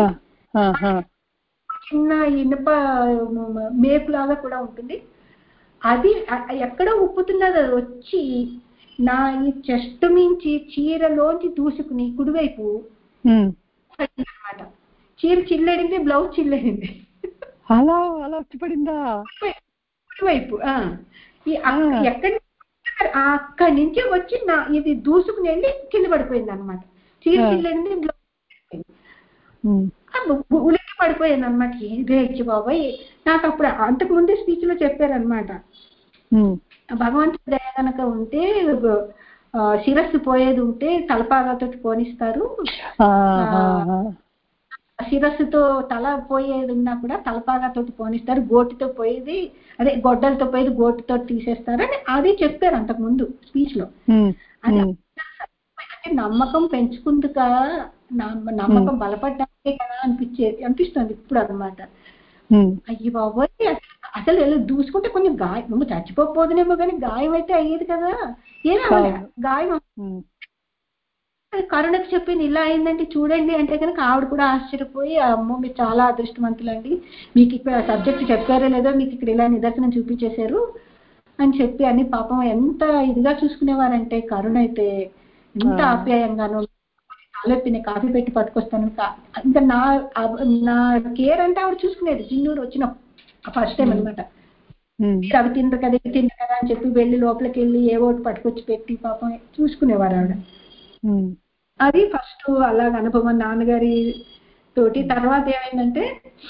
Speaker 1: చిన్న ఇనుప మేకులాగా కూడా ఉంటుంది. అది ఎక్కడో ఉప్పుతున్నది, అది వచ్చి నా ఈ చెస్ట్ నుంచి చీరలోంచి దూసుకుని కుడివైపు అనమాట. చీర చిల్లడింది, బ్లౌజ్ చిల్లడింది.
Speaker 2: అలా అలా వచ్చి పడిందా
Speaker 1: కుడివైపు. ఎక్కడి అక్కడి నుంచి వచ్చి నా ఇది దూసుకుని వెళ్ళి కింద పడిపోయింది అనమాట. చీర చిల్లడింది, బ్లౌజ్ ఉలిక్కి పడిపోయాను అనమాట. ఇదే ఇచ్చి బాబాయ్, నాకు అప్పుడు అంతకు ముందే స్పీచ్ లో చెప్పారనమాట, భగవంతుడి దయ కనుక ఉంటే శిరస్సు పోయేది ఉంటే తలపాగాతో పోనిస్తారు, శిరస్సుతో తల పోయేది ఉన్నా కూడా తలపాగాతో పోనిస్తారు, గోటితో పోయేది అదే గొడ్డలతో పోయేది గోటితో తీసేస్తారు అని అది చెప్పారు అంతకు ముందు స్పీచ్ లో. అది అంటే నమ్మకం పెంచుకుందుక నమ్మకం బలపడ్డాకే కదా అనిపించేది అనిపిస్తుంది ఇప్పుడు అనమాట. అయ్యి బాబోయ్ అసలు దూసుకుంటే కొంచెం గాయం, నువ్వు చచ్చిపోకపోదునేమో కానీ గాయం అయితే అయ్యేది కదా, ఏమవ్వలే గాయం. కరుణకు చెప్పింది ఇలా అయిందంటే చూడండి అంటే కనుక ఆవిడ కూడా ఆశ్చర్యపోయి అమ్మో మీరు చాలా అదృష్టవంతులండి, మీకు ఇక్కడ సబ్జెక్ట్ చెప్పారో లేదో మీకు ఇక్కడ ఇలా నిదర్శనం చూపించేశారు అని చెప్పి అని పాపం ఎంత ఇదిగా చూసుకునేవారంటే కరుణ అయితే ఎంత ఆప్యాయంగానో ఆలోపిని కాఫీ పెట్టి పట్టుకొస్తాను ఇంకా నా నా కేర్ అంటే ఆవిడ చూసుకునేది. చిన్నూరు వచ్చిన ఫస్ట్ టైం అనమాట. అవి తిండ్రు కదా ఇవి తిండ్రు కదా అని చెప్పి వెళ్ళి లోపలికి వెళ్ళి ఏ ఒకటి పట్టుకొచ్చి పెట్టి పాపం చూసుకునేవారు ఆవిడ. అది ఫస్ట్ అలాగ అనుభవం నాన్నగారి తోటి. తర్వాత ఏమైందంటే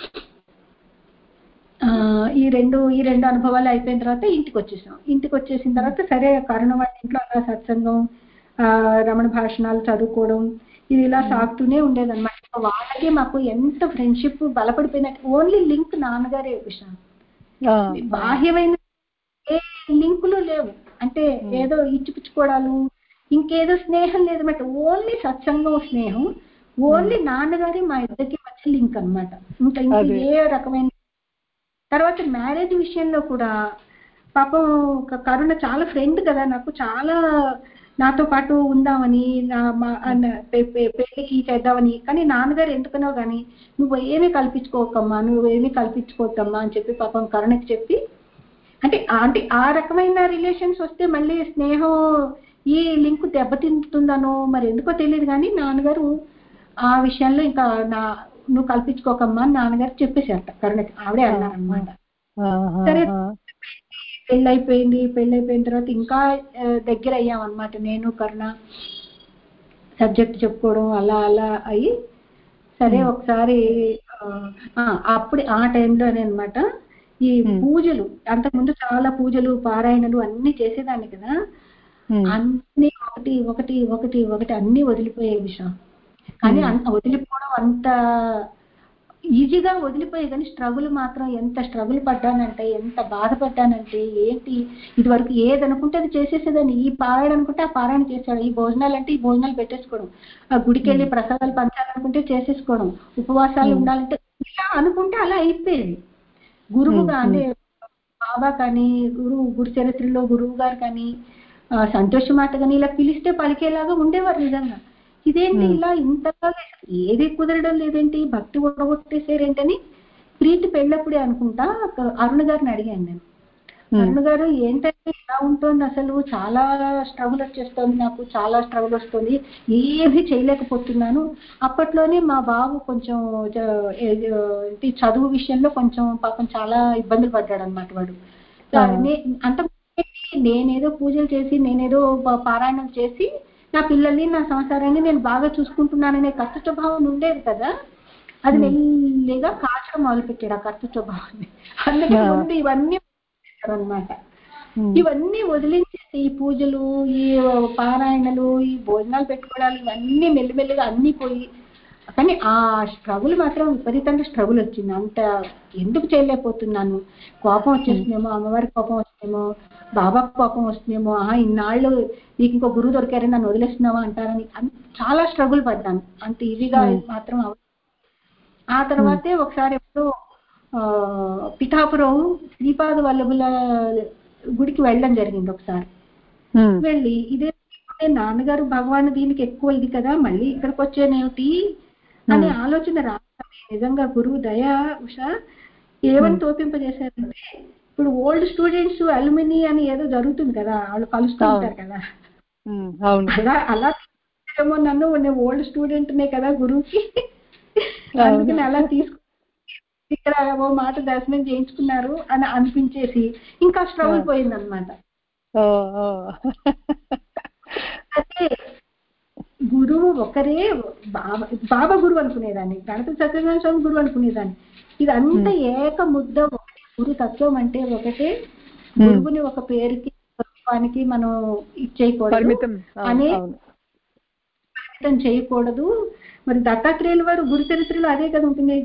Speaker 1: ఆ ఈ రెండు ఈ రెండు అనుభవాలు అయిపోయిన తర్వాత ఇంటికి వచ్చేసాం. ఇంటికి వచ్చేసిన తర్వాత సరే కరుణ వాళ్ళ ఇంట్లో అలా సత్సంగం, ఆ రమణ భాషణాలు చదువుకోవడం ఇది ఇలా సాగుతూనే ఉండేదన్నమాట. వాళ్ళకి మాకు ఎంత ఫ్రెండ్షిప్ బలపడిపోయినట్టు. ఓన్లీ లింక్ నాన్నగారే విషయం, బాహ్యమైన ఏ లింకులు లేవు. అంటే ఏదో ఇచ్చిపుచ్చుకోవడాలు ఇంకేదో స్నేహం లేదన్నమాట. ఓన్లీ సత్సంగం స్నేహం, ఓన్లీ నాన్నగారి మా ఇద్దరికి మధ్య లింక్ అనమాట. ఇంకా ఇంకా ఏ రకమైన. తర్వాత మ్యారేజ్ విషయంలో కూడా పాపం కరుణ చాలా ఫ్రెండ్ కదా నాకు, చాలా నాతో పాటు ఉందామని నా పెళ్లికి చేద్దామని. కానీ నాన్నగారు ఎందుకనో కానీ నువ్వు ఏమీ కల్పించుకోకమ్మా నువ్వేమీ కల్పించుకోకమ్మా అని చెప్పి పాపం కరుణకి చెప్పి, అంటే అంటే ఆ రకమైన రిలేషన్స్ వస్తే మళ్ళీ స్నేహం ఈ లింక్ దెబ్బతింటుందనో మరి ఎందుకో తెలియదు కానీ నాన్నగారు ఆ విషయంలో ఇంకా నా నువ్వు కల్పించుకోకమ్మా అని నాన్నగారు చెప్పేశారట కరుణకి. ఆవిడే అన్నారనమాట. సరే పెళ్ళైపోయింది. పెళ్ళైపోయిన తర్వాత ఇంకా దగ్గర అయ్యాం అనమాట నేను కరుణ, సబ్జెక్ట్ చెప్పుకోవడం అలా అలా అయ్యి సరే ఒకసారి అప్పుడు ఆ టైంలోనే అనమాట ఈ పూజలు, అంతకుముందు చాలా పూజలు పారాయణలు అన్ని చేసేదాన్ని కదా, అన్ని ఒకటి ఒకటి ఒకటి ఒకటి అన్ని వదిలిపోయే విషయం. కానీ వదిలిపోవడం అంత ఈజీగా వదిలిపోయే కానీ స్ట్రగుల్ మాత్రం ఎంత స్ట్రగుల్ పడ్డానంటే ఎంత బాధపడ్డానంటే ఏంటి ఇది వరకు ఏది అనుకుంటే అది చేసేసేదాన్ని. ఈ పారాయణ అనుకుంటే ఆ పారాయణ చేసేవాడు, ఈ భోజనాలు అంటే ఈ భోజనాలు పెట్టేసుకోవడం, ఆ గుడికి వెళ్ళి ప్రసాదాలు పంచాలనుకుంటే చేసేసుకోవడం, ఉపవాసాలు ఉండాలంటే ఇలా అనుకుంటే అలా అయిపోయేది. గురువు కానీ బాబా కానీ గురువు గురు చరిత్రలో గురువు గారు కానీ సంతోష మాట కానీ ఇలా పిలిస్తే పలికేలాగా ఉండేవారు నిజంగా. ఇదేంటి ఇలా ఇంతగా ఏది కుదరడం లేదేంటి, భక్తి ఒడగొట్టేసారేంటని ప్రీతి పెళ్ళప్పుడే అనుకుంటా అరుణ గారిని అడిగాను నేను. అరుణ గారు ఏంటంటే ఇలా ఉంటుంది అసలు, చాలా స్ట్రగుల్ వచ్చేస్తుంది నాకు, చాలా స్ట్రగుల్ వస్తుంది, ఏమీ చేయలేకపోతున్నాను. అప్పట్లోనే మా బాబు కొంచెం చదువు విషయంలో కొంచెం పాపం చాలా ఇబ్బందులు పడ్డాడు అనమాట వాడు. అంత నేనేదో పూజలు చేసి నేనేదో పారాయణం చేసి నా పిల్లల్ని నా సంసారాన్ని నేను బాగా చూసుకుంటున్నాననే కర్తృత్వ భావం ఉండేది కదా, అది మెల్లిగా కాచడం మొదలుపెట్టాడు ఆ కర్తృత్వ భావాన్ని. అందుకే ముందు ఇవన్నీ అనమాట. ఇవన్నీ వదిలించేసి ఈ పూజలు ఈ పారాయణలు ఈ భోజనాలు పెట్టుకోవడాలు ఇవన్నీ మెల్లిమెల్లిగా అన్నీ పోయి, కానీ ఆ స్ట్రగుల్ మాత్రం విపరీతంగా స్ట్రగుల్ వచ్చింది. అంత ఎందుకు చేయలేకపోతున్నాను, కోపం వచ్చేస్తుందేమో, అమ్మవారికి కోపం వస్తుందేమో, బాబాకు కోపం వస్తుందేమో, ఆ ఇన్నాళ్ళు నీకు ఇంకో గురువు దొరికారని నన్ను వదిలేస్తున్నావా అంటారని చాలా స్ట్రగుల్ పడ్డాను. అంత ఈజీగా మాత్రం. ఆ తర్వాతే ఒకసారి ఎప్పుడు ఆ పిఠాపురం శ్రీపాద వల్లభుల గుడికి వెళ్ళడం జరిగింది ఒకసారి. వెళ్ళి ఇదే నాన్నగారు భగవాన్ దీనికి ఎక్కువ ఇది కదా మళ్ళీ ఇక్కడికి వచ్చేనేమిటి అనే ఆలోచన రా. నిజంగా గురువు దయ ఉషా ఏమని తోపింపజేశారంటే, ఇప్పుడు ఓల్డ్ స్టూడెంట్స్ అల్యూమిని అని ఏదో జరుగుతుంది కదా, వాళ్ళు కలుస్తూ ఉంటారు కదా, అలా అలా ఏమో నన్ను నేను ఓల్డ్ స్టూడెంట్నే కదా గురువుకి, అందుకని అలా తీసుకు ఇక్కడ ఓ మాట దర్శనం చేయించుకున్నారు అని అనిపించేసి ఇంకా స్ట్రగుల్ పోయిందనమాట. అదే గురువు ఒకరే బాబా బాబా గురువు అనుకునేదాన్ని, గణపతి సత్యనారాయణ స్వామి గురువు అనుకునేదాన్ని. ఇదంతా ఏక ముద్ద ఒకటి, గురు తత్వం అంటే ఒకటే. గురువుని ఒక పేరుకి తత్వానికి మనం ఇచ్చేయకూడదు అనే చేయకూడదు. మరి దత్తాత్రేయుల వారు గురు చరిత్రలో అదే కదా ఉంటుంది,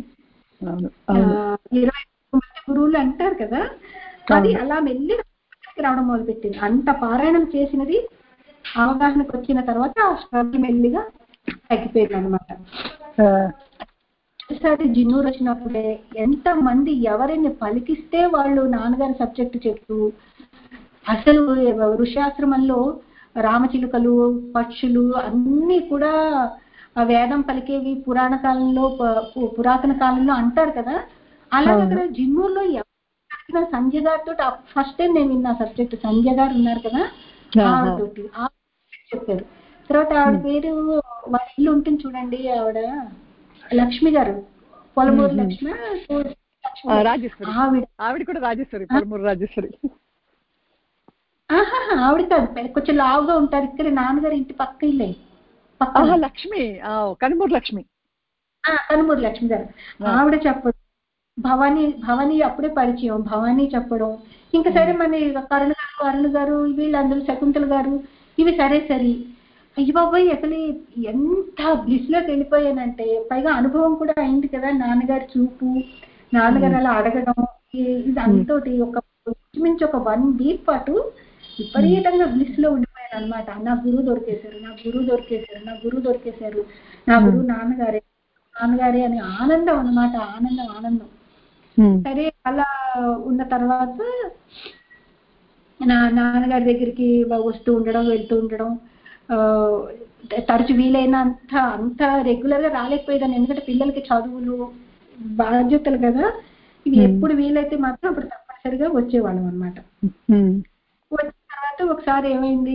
Speaker 1: ఇరవై మంది గురువులు అంటారు కదా, అది అలా వెళ్ళి రావడం మొదలుపెట్టింది. అంత పారాయణం చేసినది అవగాహనకు వచ్చిన తర్వాత ఆ శ్రద్ధ మెల్లిగా తగ్గిపోయింది అనమాట. ఒకసారి జిన్నూరు వచ్చినప్పుడే ఎంత మంది ఎవరిని పలికిస్తే వాళ్ళు నాన్నగారి సబ్జెక్టు చెప్తూ, అసలు ఋషాశ్రమంలో రామచిలుకలు పక్షులు అన్నీ కూడా వేదం పలికేవి పురాణ కాలంలో పురాతన కాలంలో అంటారు కదా, అలాగే అక్కడ జిన్నూరులో ఎవరు సంజయ్ గారితో ఫస్ట్ టైం నేను విన్నా సబ్జెక్ట్. సంజయ్ గారు ఉన్నారు కదా, ఆవిడతోటి చెప్పారు. తర్వాత ఆవిడ పేరు వాళ్ళ ఇల్లు ఉంటుంది చూడండి, ఆవిడ లక్ష్మి గారు, పొలమూరు లక్ష్మి, ఆవిడ
Speaker 2: ఆవిడ కూడా రాజేశ్వరి, పొలమూరు రాజేశ్వరి.
Speaker 1: ఆహా ఆవిడ కాదు, కొంచెం లావుగా ఉంటారు, ఇక్కడ నాన్నగారు ఇంటి పక్క ఇల్లే
Speaker 2: లక్ష్మి, కనుమూరు లక్ష్మి,
Speaker 1: కనుమూరు లక్ష్మి గారు. ఆవిడ చెప్పడం, భవానీ భవానీ అప్పుడే పరిచయం, భవానీ చెప్పడం, ఇంకా సరే మన కరుణ గారు అరుణ్ గారు వీళ్ళందరూ శకుంతల గారు ఇవి సరే సరి. అయ్య బాబాయ్ అసలు ఎంత బ్లిస్ లోకి వెళ్ళిపోయానంటే, పైగా అనుభవం కూడా అయింది కదా, నాన్నగారి చూపు, నాన్నగారు అలా అడగడం, ఇది అంతటి ఒక మించి ఒక వన్ వీక్ పాటు విపరీతంగా బ్లిస్ లో ఉండిపోయాను అనమాట. నా గురువు దొరికేశారు, నా గురువు దొరికేశారు, నా గురువు దొరికేశారు, నా గురువు నాన్నగారే నాన్నగారే అని ఆనందం అనమాట, ఆనందం ఆనందం. సరే అలా ఉన్న తర్వాత నా నాన్నగారి దగ్గరికి వస్తూ ఉండడం వెళ్తూ ఉండడం, తరచు వీలైనంత అంత రెగ్యులర్ గా రాలేకపోయేదాన్ని, ఎందుకంటే పిల్లలకి చదువులు బాధ్యతలు కదా, ఇది ఎప్పుడు వీలైతే మాత్రం అప్పుడు తప్పనిసరిగా వచ్చేవాళ్ళం అనమాట. వచ్చిన తర్వాత ఒకసారి ఏమైంది,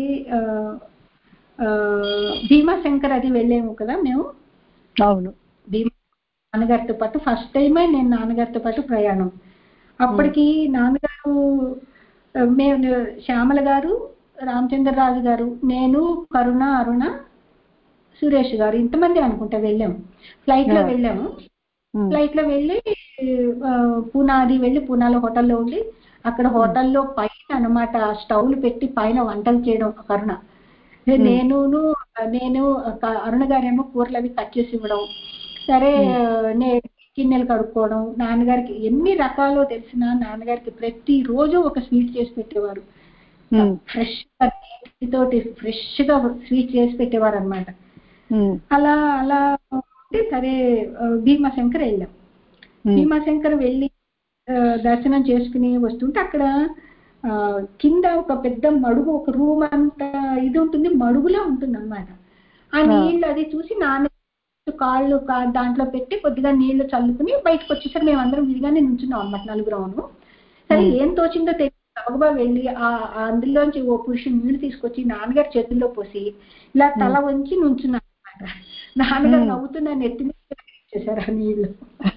Speaker 1: భీమాశంకర్ అది వెళ్ళాము కదా మేము.
Speaker 2: అవును,
Speaker 1: భీమా నాన్నగారితో పాటు ఫస్ట్ టైమే నేను నాన్నగారితో పాటు ప్రయాణం. అప్పటికి నాన్నగారు, మేము శ్యామల గారు, రామచంద్రరాజు గారు, నేను, కరుణ, అరుణ, సురేష్ గారు ఇంతమంది అనుకుంటా వెళ్ళాము. ఫ్లైట్ లో వెళ్ళాము. ఫ్లైట్ లో వెళ్ళి పూనా అది వెళ్ళి పూనాలో హోటల్లో ఉండి, అక్కడ హోటల్లో పైన అనమాట స్టవ్లు పెట్టి పైన వంటలు చేయడం కరుణ, నేను నేను అరుణ గారేమో కూరలు అవి కట్ చేసి ఇవ్వడం, సరే నేను గిన్నెలు కడుక్కోవడం. నాన్నగారికి ఎన్ని రకాలో తెలిసిన నాన్నగారికి ప్రతిరోజు ఒక స్వీట్ చేసి పెట్టేవారు, ఫ్రెష్ తోటి ఫ్రెష్ గా స్వీట్ చేసి పెట్టేవారు అనమాట. అలా అలా ఉంటే సరే భీమాశంకర్ వెళ్ళాం. భీమాశంకర్ వెళ్ళి దర్శనం చేసుకుని వస్తుంటే అక్కడ కింద ఒక పెద్ద మడుగు, ఒక రూమ్ అంతా ఇది ఉంటుంది, మడుగులా ఉంటుంది అనమాట. ఆ నీళ్ళు అది చూసి నాన్న కాళ్ళు దాంట్లో పెట్టి కొద్దిగా నీళ్లు చల్లుకుని బయటకు వచ్చేసరి మేమందరం విడిగానే నుంచున్నాం అనమాట, నలుగురమును. సరే ఏం తోచిందో తెలియదు, గబగబా వెళ్ళి ఆ అందులోంచి ఓ పురుషుని నీళ్లు తీసుకొచ్చి నాన్నగారి చేతుల్లో పోసి ఇలా తల వంచి నుంచున్నాను అనమాట. నాన్నగారు నవ్వుతున్నా నెత్తి చేశారు ఆ నీళ్లు.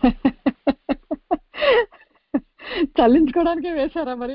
Speaker 2: చల్లించుకోవడానికే వేశారా మరి?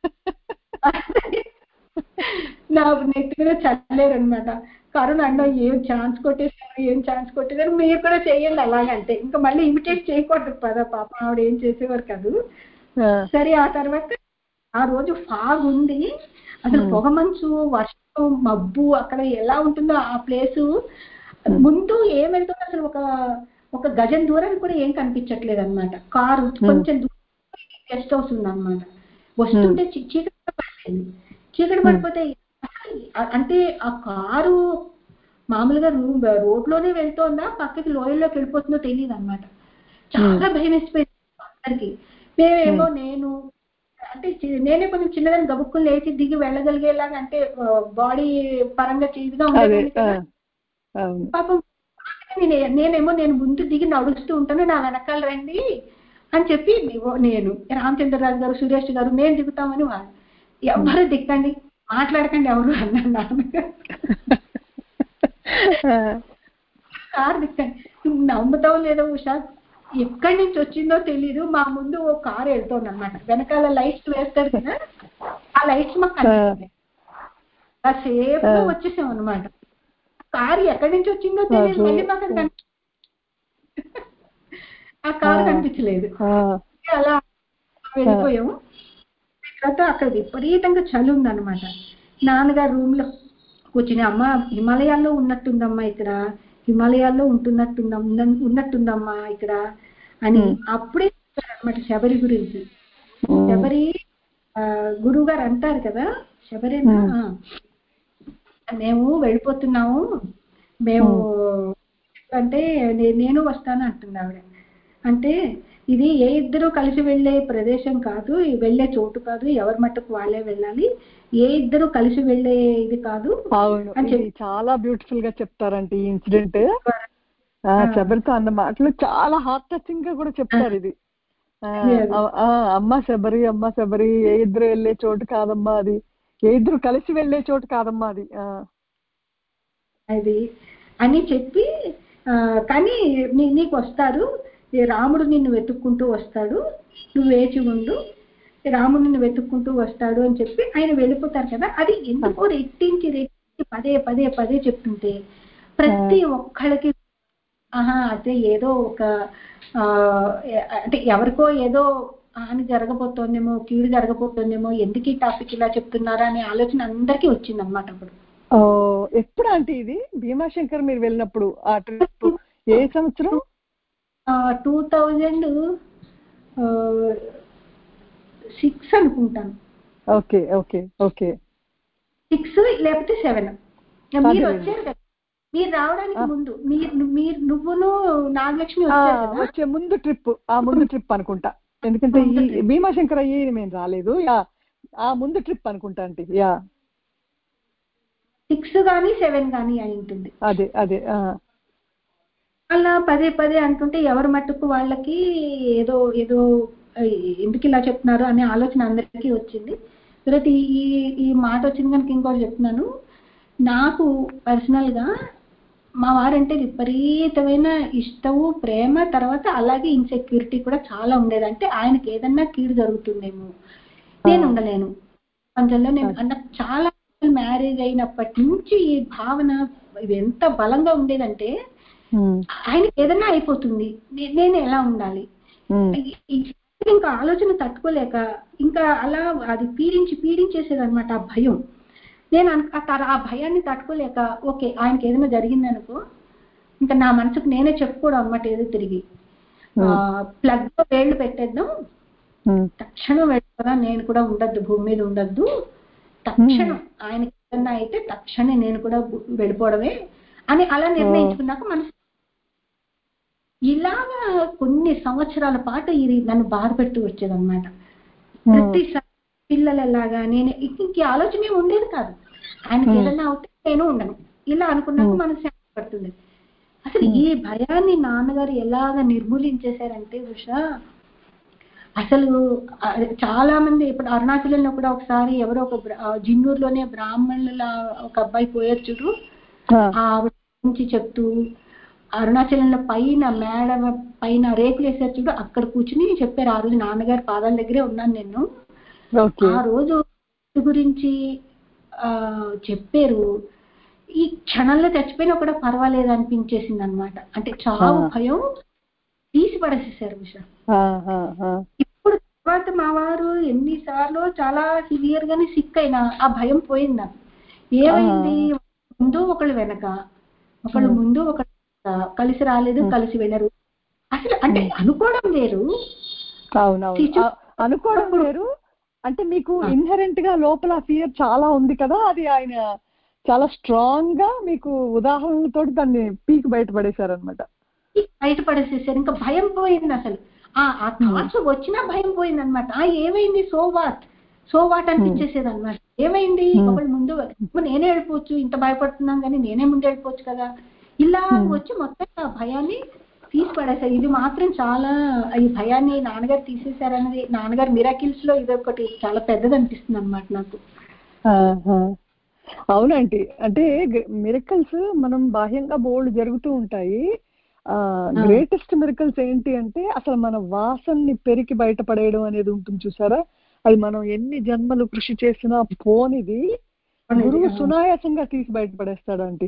Speaker 1: నాకు నెత్తి మీద చల్లేరు అనమాట. కరుణ అన్న ఏం ఛాన్స్ కొట్టేసారు, ఏం ఛాన్స్ కొట్టేసారు, మీరు కూడా చేయండి అలాగంటే. ఇంకా మళ్ళీ ఇమిటేట్ చేయకూడదు కదా, పాప ఆవిడ ఏం చేసేవారు కాదు. సరే ఆ తర్వాత ఆ రోజు ఫాగ్ ఉంది, అసలు పొగ మంచు, వర్షం, మబ్బు, అక్కడ ఎలా ఉంటుందో ఆ ప్లేసు. ముందు ఏం వెళ్తుందో అసలు ఒక ఒక గజం దూరానికి కూడా ఏం కనిపించట్లేదు అనమాట. కారు కొంచెం గెస్ట్ హౌస్ ఉంది అనమాట. వస్తుంటే చీకటి పడిపోయింది. చీకటి పడిపోతే అంటే ఆ కారు మామూలుగా రోడ్లోనే వెళ్తోందా పక్కకి లోయల్లోకి వెళ్ళిపోతుందో తెలియదు అనమాట. చాలా భయం వేసిపోయింది అందరికి. మేమేమో నేను అంటే నేనే కొంచెం చిన్నదాన్ని గబుక్కుని లేచి దిగి వెళ్ళగలిగేలాగా, అంటే బాడీ పరంగా చీజ్గా ఉండేదాన్ని కదా. పాపం నేనేమో నేను ముందు దిగి నడుస్తూ ఉంటాను, నా వెనకాల రండి అని చెప్పి నేను రామచంద్రరాజు గారు, సురేష్ గారు మేము దిగుతామని వాళ్ళు, ఎవరు దిక్కండి మాట్లాడకండి ఎవరు అన్నారు నాన్నగారు. కారు దిక్కండి. నమ్ముతావు లేదో ఉషా, ఎక్కడి నుంచి వచ్చిందో తెలీదు, మా ముందు ఓ కారు వెళ్తోంది అనమాట. వెనకాల లైట్స్ వేస్తాడు కదా, ఆ లైట్స్ మాకు కనిపిస్తుంది. ఆ సేఫ్ గా వచ్చేసాం అనమాట. కారు ఎక్కడి నుంచి వచ్చిందో తెలియదు, మళ్ళీ మాకు అది కనిపి ఆ కారు కనిపించలేదు. అలా వెళ్ళిపోయాము. తర్వాత అక్కడ విపరీతంగా చలి ఉందన్నమాట. నాన్నగారు రూమ్ లో కూర్చుని అమ్మ హిమాలయాల్లో ఉన్నట్టుందమ్మా ఇక్కడ, హిమాలయాల్లో ఉంటున్నట్టుందా ఉన్నట్టుందమ్మా ఇక్కడ అని అప్పుడే చెప్పారనమాట శబరి గురించి. శబరి గురువు గారు అంటారు కదా, శబరేనా మేము వెళ్ళిపోతున్నాము, మేము అంటే నేను వస్తాను అంటుంది ఆవిడ. అంటే ఇది ఏ ఇద్దరు కలిసి వెళ్ళే ప్రదేశం కాదు, వెళ్ళే చోటు కాదు, ఎవరి మట్టుకు వాళ్ళే వెళ్ళాలి, ఏ ఇద్దరు కలిసి వెళ్ళే ఇది కాదు.
Speaker 2: అవును, చాలా బ్యూటిఫుల్ గా చెప్తారంటే ఈ ఇన్సిడెంట్. శబరితో అన్న మాటలు చాలా హార్ట్ టచింగ్ గా కూడా చెప్తారు. ఇది అమ్మ శబరి, అమ్మ శబరి, ఏ ఇద్దరు వెళ్ళే చోటు కాదమ్మా అది, ఏ ఇద్దరు కలిసి వెళ్ళే చోటు కాదమ్మా అది
Speaker 1: అది అని చెప్పి, కానీ నీకు వస్తారు, రాముడు నిన్ను వెతుక్కుంటూ వస్తాడు, నువ్వు వేచి ఉండు, రాముడు నిన్ను వెతుక్కుంటూ వస్తాడు అని చెప్పి ఆయన వెళ్ళిపోతారు కదా. అది ఎందుకో రెట్టించి రెట్టించి పదే పదే పదే చెప్తుంటే ప్రతి ఒక్కళ్ళకి ఆహా అదే ఏదో ఒక అంటే ఎవరికో ఏదో హాని జరగబోతోందేమో, కీడు జరగబోతోందేమో, ఎందుకు ఈ టాపిక్ ఇలా చెప్తున్నారా అనే ఆలోచన అందరికీ వచ్చింది అనమాట. అప్పుడు
Speaker 2: ఎప్పుడు అంటే ఇది భీమాశంకర్ మీరు వెళ్ళినప్పుడు ఆ ట్రిప్ ఏ సంవత్సరం?
Speaker 1: టూ థౌజండ్ సిక్స్ అనుకుంటాను.
Speaker 2: ఓకే ఓకే ఓకే
Speaker 1: సిక్స్ లేకపోతే సెవెన్. మీరు వచ్చారు కదా, మీరు రావడానికి ముందు, మీరు మీరు నువ్వును నాగలక్ష్మి వచ్చారు కదా,
Speaker 2: వచ్చే ముందు ట్రిప్, ఆ ముందు ట్రిప్ అనుకుంటా. ఎందుకంటే ఈ భీమాశంకర్ అయ్యి మేము రాలేదు, ఆ ముందు ట్రిప్ అనుకుంటా అంటే యా
Speaker 1: సిక్స్ కానీ సెవెన్ కానీ అయి ఉంటుంది.
Speaker 2: అదే అదే
Speaker 1: అలా పదే పదే అంటుంటే ఎవరి మట్టుకు వాళ్ళకి ఏదో ఏదో ఎందుకు ఇలా చెప్తున్నారు అనే ఆలోచన అందరికీ వచ్చింది. తర్వాత ఈ ఈ మాట వచ్చింది కనుక ఇంకోటి చెప్తున్నాను. నాకు పర్సనల్గా మా వారంటే విపరీతమైన ఇష్టము, ప్రేమ, తర్వాత అలాగే ఇన్సెక్యూరిటీ కూడా చాలా ఉండేది. అంటే ఆయనకి ఏదన్నా కీడు జరుగుతుందేమో, నేను ఉండలేను ప్రపంచంలో, నేను అన్న చాలా మ్యారేజ్ అయినప్పటి నుంచి ఈ భావన ఇది ఎంత బలంగా ఉండేదంటే ఆయనకి ఏదన్నా అయిపోతుంది, నేను ఎలా ఉండాలి, ఇంకా ఆలోచన తట్టుకోలేక ఇంకా అలా అది పీడించి పీడించేసేది అనమాట ఆ భయం. నేను ఆ భయాన్ని తట్టుకోలేక ఓకే ఆయనకి ఏదైనా జరిగింది అనుకో, ఇంకా నా మనసుకు నేనే చెప్పుకోవడం అనమాట, ఏదో తిరిగి ప్లగ్ లో వేళ్ళు పెట్టేద్దాం, తక్షణం వెళ్ళిపోదా, నేను కూడా ఉండద్దు, భూమి మీద ఉండద్దు, తక్షణం ఆయనకి ఏదన్నా అయితే తక్షణం నేను కూడా వెళ్ళిపోవడమే అని అలా నిర్ణయించుకున్నాక మనసు ఇలాగా కొన్ని సంవత్సరాల పాటు ఇది నన్ను బాధ పెడుతూ వచ్చేదన్నమాట. ప్రతిసారి పిల్లలు ఎలాగా నేను ఇంక ఆలోచన ఉండేది కాదు, ఆయనకి ఏదన్నా అవుతే నేను ఉండను, ఇలా అనుకున్నాక మనసు పడుతుంది. అసలు ఈ భయాన్ని నాన్నగారు ఎలాగ నిర్మూలించేశారంటే ఉషా, అసలు చాలా మంది ఇప్పుడు అరుణాచలంలో కూడా ఒకసారి ఎవరో ఒక జిన్నూరులోనే బ్రాహ్మణుల ఒక అబ్బాయి పోయారు చూడు, ఆవిడ గురించి చెప్తూ అరుణాచలంలో పైన మేడ పైన రేకులు వేసారు చూడు, అక్కడ కూర్చుని చెప్పారు. ఆ రోజు నాన్నగారి పాదాల దగ్గరే ఉన్నాను నేను. ఆ రోజు గురించి ఆ చెప్పారు. ఈ క్షణంలో చచ్చిపోయినా కూడా పర్వాలేదు అనిపించేసింది అనమాట. అంటే చావు భయం తీసి పడేసేసారు ఉషా. ఇప్పుడు తర్వాత మా వారు ఎన్నిసార్లు చాలా సివియర్ గానే సిక్ అయినా ఆ భయం పోయింది నాకు. ఏమైంది, ముందు ఒకళ్ళు వెనక, ఒకళ్ళు ముందు ఒకళ్ళు కలిసి రాలేదు, కలిసి వెళ్ళరు. అసలు అంటే అనుకోవడం వేరు,
Speaker 2: అవునవును అనుకోవడం వేరు. అంటే మీకు ఇన్హెరెంట్ గా లోపల ఫియర్ చాలా ఉంది కదా, అది ఆయన చాలా స్ట్రాంగ్ గా మీకు ఉదాహరణలతో దాన్ని పీకి బయటపడేశారు అనమాట.
Speaker 1: బయటపడేసేసారు, ఇంకా భయం పోయింది. అసలు ఆ థాట్స్ వచ్చినా భయం పోయింది అనమాట. ఆ ఏమైంది, సో వాట్ సో వాట్ అనిపించేసేది అనమాట. ఏమైంది, ఒకళ్ళు ముందు నేనే వెళ్ళిపోవచ్చు, ఇంత భయపడుతున్నాం కానీ నేనే ముందు వెళ్ళిపోవచ్చు కదా, ఇలా వచ్చి మొత్తం ఆ భయాన్ని తీసి పడేసారు. ఇది మాత్రం చాలా, ఈ భయాన్ని నాన్నగారు తీసేశారన్నది నాన్నగారు మిరాకిల్స్ లో ఇది ఒకటి చాలా పెద్దది అనిపిస్తుంది అనమాట నాకు.
Speaker 2: అవునండి, అంటే మిరకల్స్ మనం బాహ్యంగా బోల్డ్ జరుగుతూ ఉంటాయి. ఆ గ్రేటెస్ట్ మిరకల్స్ ఏంటి అంటే అసలు మన వాసనని పెరికి బయటపడేయడం అనేది ఉంటుంది చూసారా, అది మనం ఎన్ని జన్మలు కృషి చేసినా పోనిది గురువు సునాయాసంగా తీసి బయటపడేస్తాడు ఆంటీ.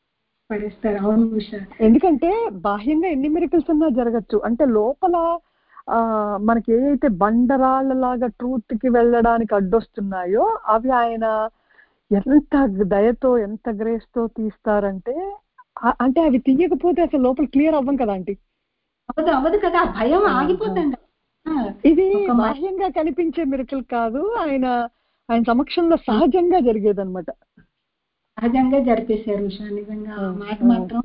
Speaker 2: ఎందుకంటే బాహ్యంగా ఎన్ని మిరకల్స్ ఉన్నా జరగచ్చు, అంటే లోపల ఆ మనకి ఏదైతే బండరాళ్ళలాగా ట్రూత్ కి వెళ్ళడానికి అడ్డొస్తున్నాయో అవి ఆయన ఎంత దయతో ఎంత గ్రేస్ తో తీస్తారంటే, అంటే అవి తీయకపోతే అసలు లోపల క్లియర్ అవ్వం కదా ఆంటీ.
Speaker 1: అవ్వదు అవ్వదు కదా, భయం ఆగిపోతుంది.
Speaker 2: ఇది బాహ్యంగా కనిపించే మిరకల్ కాదు, ఆయన ఆయన సమక్షంలో సహజంగా జరిగేదన్నమాట.
Speaker 1: సహజంగా జరిపేశారు ఉషా, నిజంగా మాట మాత్రం.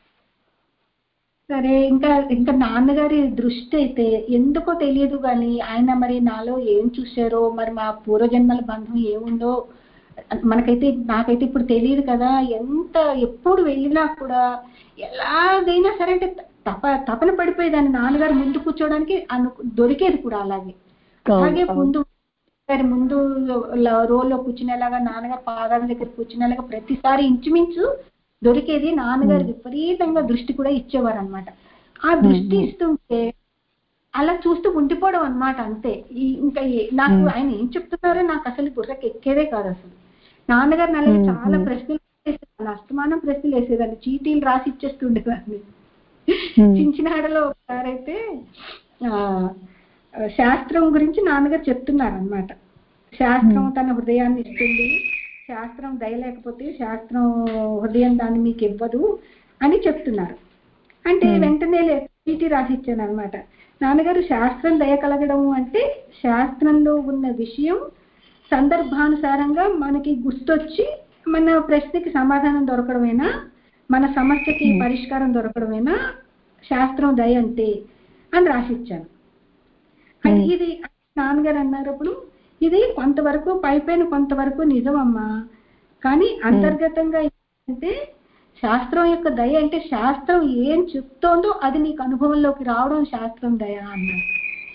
Speaker 1: సరే, ఇంకా ఇంకా నాన్నగారి దృష్టి అయితే ఎందుకో తెలియదు కానీ ఆయన మరి నాలో ఏం చూశారో, మరి మా పూర్వజన్మల బంధం ఏముందో మనకైతే నాకైతే ఇప్పుడు తెలియదు కదా. ఎంత ఎప్పుడు వెళ్ళినా కూడా ఎలాగైనా సరే అంటే తప తపన పడిపోయేదాన్ని నాన్నగారు ముందు కూర్చోడానికి, అను దొరికేది కూడా అలాగే. అలాగే ముందు గారి ముందు రోల్లో కూర్చునేలాగా, నాన్నగారు పాదాల దగ్గర కూర్చునేలాగా ప్రతిసారి ఇంచుమించు దొరికేది. నాన్నగారు విపరీతంగా దృష్టి కూడా ఇచ్చేవారు అనమాట. ఆ దృష్టి ఇస్తుంటే అలా చూస్తూ ఉండిపోవడం అనమాట, అంతే. ఈ ఇంకా నాకు ఆయన ఏం చెప్తున్నారో నాకు అసలు బుర్రకి ఎక్కేదే కాదు అసలు. నాన్నగారు నల్లగా చాలా ప్రశ్నలు వేసేదాన్ని, అస్తమానం ప్రశ్నలు వేసేదాన్ని, చీటీలు రాసి ఇచ్చేస్తుండేదాన్ని. చించినాడలో ఒకసారైతే ఆ శాస్త్రం గురించి నాన్నగారు చెప్తున్నారు అనమాట. శాస్త్రం తన హృదయాన్ని ఇస్తుంది, శాస్త్రం దయ లేకపోతే శాస్త్రం హృదయం దాన్ని మీకు ఇవ్వదు అని చెప్తున్నారు. అంటే వెంటనే చీటీ రాసిచ్చాను అనమాట. నాన్నగారు శాస్త్రం దయ కలగడం అంటే శాస్త్రంలో ఉన్న విషయం సందర్భానుసారంగా మనకి గుర్తొచ్చి మన ప్రశ్నకి సమాధానం దొరకడమేనా, మన సమస్యకి పరిష్కారం దొరకడమేనా శాస్త్రం దయ అంటే అని రాసిచ్చాను. అది ఇది నాన్నగారు అన్నారు అప్పుడు, ఇది కొంతవరకు పైపైన కొంతవరకు నిజమమ్మా, కానీ అంతర్గతంగా ఏంటంటే శాస్త్రం యొక్క దయ అంటే శాస్త్రం ఏం చెప్తోందో అది నీకు అనుభవంలోకి రావడం శాస్త్రం దయ అన్నారు.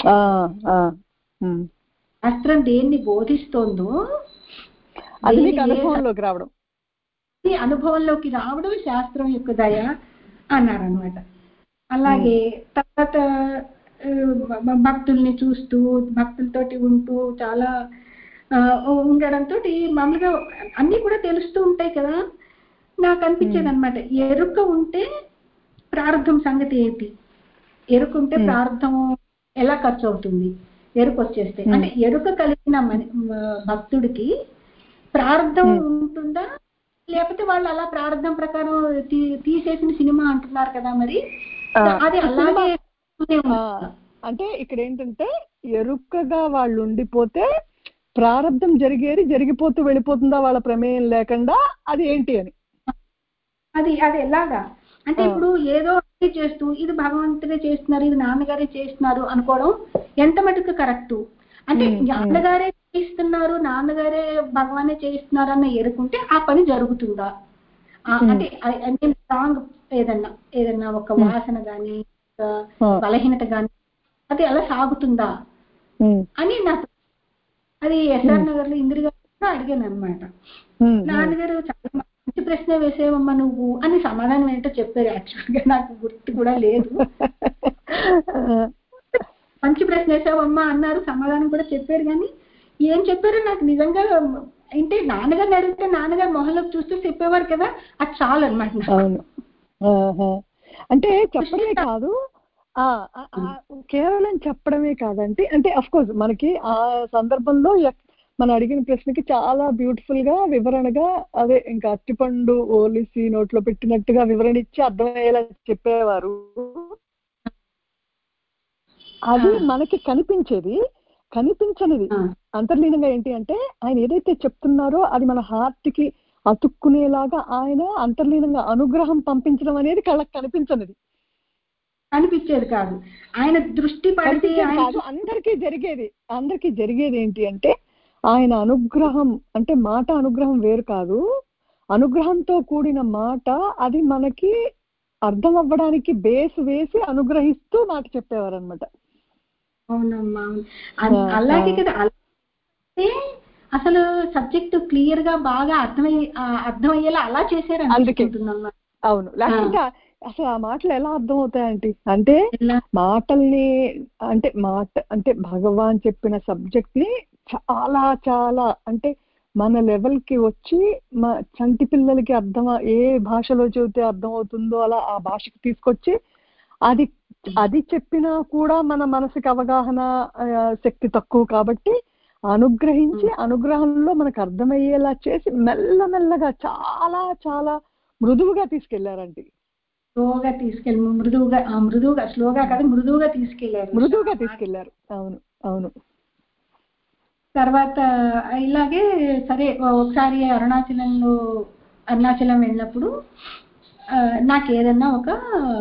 Speaker 1: శాస్త్రం దేన్ని బోధిస్తోందో
Speaker 2: అది నీకు అనుభవంలోకి రావడం,
Speaker 1: అనుభవంలోకి రావడం శాస్త్రం యొక్క దయ అన్నారనమాట. అలాగే తర్వాత భక్తుల్ని చూస్తూ భక్తులతోటి ఉంటూ చాలా ఉండడంతో మామూలుగా అన్నీ కూడా తెలుస్తూ ఉంటాయి కదా. నాకు అనిపించేది అనమాట, ఎరుక ఉంటే ప్రారంభం సంగతి ఏంటి, ఎరుక ఉంటే ప్రారంభం ఎలా ఖర్చు అవుతుంది, ఎరుక వచ్చేస్తే అంటే ఎరుక కలిగిన భక్తుడికి ప్రారంభం ఉంటుందా, లేకపోతే వాళ్ళు అలా ప్రారంభం ప్రకారం తీసేసిన సినిమా అంటున్నారు కదా, మరి అది అలాగే
Speaker 2: అంటే ఇక్కడ ఏంటంటే ఎరుకగా వాళ్ళు ఉండిపోతే ప్రారంభం జరిగేది జరిగిపోతూ వెళ్ళిపోతుందా వాళ్ళ ప్రమేయం లేకుండా, అది ఏంటి అని.
Speaker 1: అది అది ఎలాగా అంటే ఇప్పుడు ఏదో చేస్తూ ఇది భగవంతుడే చేస్తున్నారు, ఇది నాన్నగారే చేస్తున్నారు అనుకోవడం ఎంత మటుకు కరెక్టు. అంటే నాన్నగారే చేయిస్తున్నారు, నాన్నగారే భగవానే చేయిస్తున్నారు అన్న ఎరుకుంటే ఆ పని జరుగుతుందా, అంటే స్ట్రాంగ్ ఏదన్నా ఏదన్నా ఒక వాసన గాని బలహీనత గాని అది అలా సాగుతుందా అని నాకు, అది ఎస్ఆర్ నగర్ లో ఇందిరి గారు అడిగాను అనమాట. నాన్నగారు చాలా మంచి ప్రశ్న వేసేవమ్మా నువ్వు అని సమాధానం ఏంటో చెప్పారు. యాక్చువల్ గా నాకు గుర్తు కూడా లేదు. మంచి ప్రశ్న వేసావమ్మా అన్నారు, సమాధానం కూడా చెప్పారు. కానీ ఏం చెప్పారో నాకు నిజంగా అంటే నాన్నగారిని అడిగితే నాన్నగారు మొహంలోకి చూస్తూ చెప్పేవారు కదా, అది చాలు అనమాట.
Speaker 2: అంటే చెప్పడమే కాదు, కేవలం చెప్పడమే కాదంటే అంటే అఫ్ కోర్స్ మనకి ఆ సందర్భంలో మనం అడిగిన ప్రశ్నకి చాలా బ్యూటిఫుల్ గా వివరణగా అదే ఇంకా అట్టిపండు ఓలిసి నోట్లో పెట్టినట్టుగా వివరణ ఇచ్చి అర్థమయ్యేలా చెప్పేవారు. అది మనకి కనిపించేది, కనిపించనిది అంతర్లీనంగా ఏంటి అంటే ఆయన ఏదైతే చెప్తున్నారో అది మన హార్ట్ కి అతుక్కునేలాగా ఆయన అంతర్లీనంగా అనుగ్రహం పంపించడం అనేది కళ్ళకి కనిపించనిది,
Speaker 1: అనిపించేది కాదు. ఆయన దృష్టి పడితే
Speaker 2: కాదు అందరికీ జరిగేది. అందరికీ జరిగేది ఏంటి అంటే ఆయన అనుగ్రహం అంటే మాట అనుగ్రహం వేరు కాదు, అనుగ్రహంతో కూడిన మాట అది మనకి అర్థం అవ్వడానికి బేస్ వేసి అనుగ్రహిస్తూ మాట చెప్పేవారు అనమాట.
Speaker 1: అవునమ్మా, అలాగే కదా. అలాగే అసలు సబ్జెక్ట్ క్లియర్ గా బాగా అర్థమయ్యే అర్థమయ్యేలా అలా చేశారు అనుకుంటున్నాను.
Speaker 2: అవును, లేకపోతే అసలు ఆ మాటలు ఎలా అర్థం అవుతాయంటే అంటే మాటల్ని అంటే మాట అంటే భగవాన్ చెప్పిన సబ్జెక్ట్ ని చాలా చాలా అంటే మన లెవెల్ కి వచ్చి మా చంటి పిల్లలకి అర్థం ఏ భాషలో చెబితే అర్థం అవుతుందో అలా ఆ భాషకి తీసుకొచ్చి అది అది చెప్పినా కూడా మన మనసుకి అవగాహన శక్తి తక్కువ కాబట్టి అనుగ్రహించి అనుగ్రహంలో మనకు అర్థమయ్యేలా చేసి మెల్లమెల్లగా చాలా చాలా మృదువుగా తీసుకెళ్లారండి.
Speaker 1: స్లోగా తీసుకెళ్ళి మృదువుగా మృదువుగా స్లోగా కాదు మృదువుగా తీసుకెళ్లారు
Speaker 2: మృదువుగా తీసుకెళ్లారు అవును అవును.
Speaker 1: తర్వాత ఇలాగే సరే ఒకసారి అరుణాచలంలో అరుణాచలం వెళ్ళినప్పుడు నాకు ఏదన్నా ఒక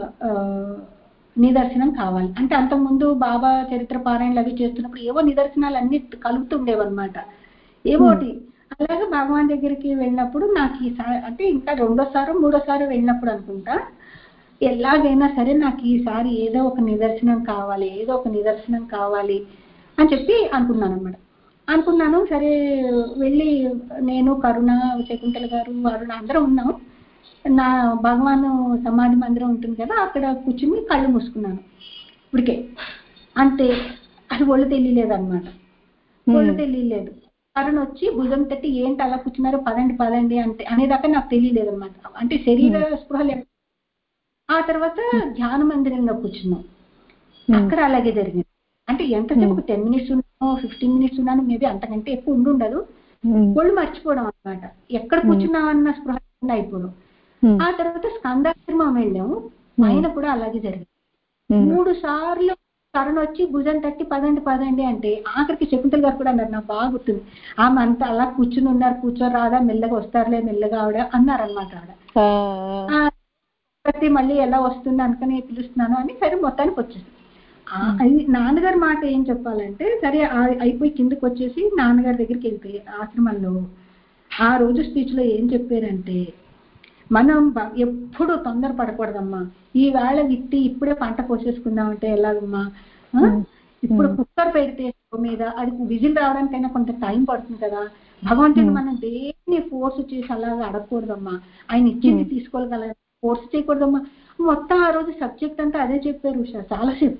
Speaker 1: నిదర్శనం కావాలి అంటే అంతకుముందు బాబా చరిత్ర పారాయణలు అవి చేస్తున్నప్పుడు ఏవో నిదర్శనాలు అన్ని కలుగుతుండేవన్నమాట ఏవోటి. అలాగే భగవాన్ దగ్గరికి వెళ్ళినప్పుడు నాకు ఈసారి అంటే ఇంకా రెండోసారి మూడోసారి వెళ్ళినప్పుడు అనుకుంటా ఎలాగైనా సరే నాకు ఈసారి ఏదో ఒక నిదర్శనం కావాలి ఏదో ఒక నిదర్శనం కావాలి అని చెప్పి అనుకున్నాను అనమాట. అనుకున్నాను సరే వెళ్ళి నేను కరుణ శకుంతల గారు అరుణ అందరం ఉన్నాం. నా భగవాన్ సమాధి మందిరం ఉంటుంది కదా అక్కడ కూర్చుని కళ్ళు మూసుకున్నాను. ఇప్పటికే అంతే అది ఒళ్ళు తెలియలేదు అనమాట. ఒళ్ళు తెలియలేదు. కరుణ వచ్చి భుజం తట్టి ఏంటి అలా కూర్చున్నారు పదండి పదండి అంటే అనేదాకా నాకు తెలియలేదు అనమాట. అంటే శరీర స్పృహలు. ఆ తర్వాత ధ్యాన మందిరంలో కూర్చున్నాం. అక్కడ అలాగే జరిగింది. అంటే ఎంతసేపు ఒక టెన్ మినిట్స్ ఉన్నాను ఫిఫ్టీన్ మినిట్స్ ఉన్నాను మేబీ అంతకంటే ఎక్కువ ఉండి ఉండదు. ఒళ్ళు మర్చిపోవడం అనమాట. ఎక్కడ కూర్చున్నామన్న స్పృహ అయిపోవడం. ఆ తర్వాత స్కందాశ్రమం వెళ్ళాము. ఆయన కూడా అలాగే జరిగింది. మూడు సార్లు కరుణ వచ్చి భుజం తట్టి పదండి పదండి అంటే ఆఖరికి శకుంతల గారు కూడా అన్నారు. నాకు బాగా గుర్తుంది. ఆమె అంతా అలా కూర్చుని ఉన్నారు కూర్చొని రాదా మెల్లగా వస్తారులే మెల్లగా ఆవిడ అన్నారనమాట. ఆవిడ మళ్ళీ ఎలా వస్తుంది అనుకుని పిలుస్తున్నాను అని సరే మొత్తానికి వచ్చేసి నాన్నగారి మాట ఏం చెప్పాలంటే సరే అయిపోయి కిందకి వచ్చేసి నాన్నగారి దగ్గరికి వెళ్ళిపోయి ఆశ్రమంలో ఆ రోజు స్పీచ్ లో ఏం చెప్పారంటే మనం ఎప్పుడు తొందర పడకూడదమ్మా. ఈ వేళ విత్తి ఇప్పుడే పంట కోసేసుకుందామంటే ఎలాగమ్మా. ఇప్పుడు కుక్కర్ పెడితే మీద అది విజిల్ రావడానికైనా కొంత టైం పడుతుంది కదా. భగవంతుడు మనం దేన్ని ఫోర్స్ చేసి అలాగా అడగకూడదమ్మా. ఆయన ఇచ్చింది తీసుకోగల ఫోర్స్ చేయకూడదమ్మా. మొత్తం ఆ రోజు సబ్జెక్ట్ అంతా అదే చెప్పారు ఉషా చాలాసేపు.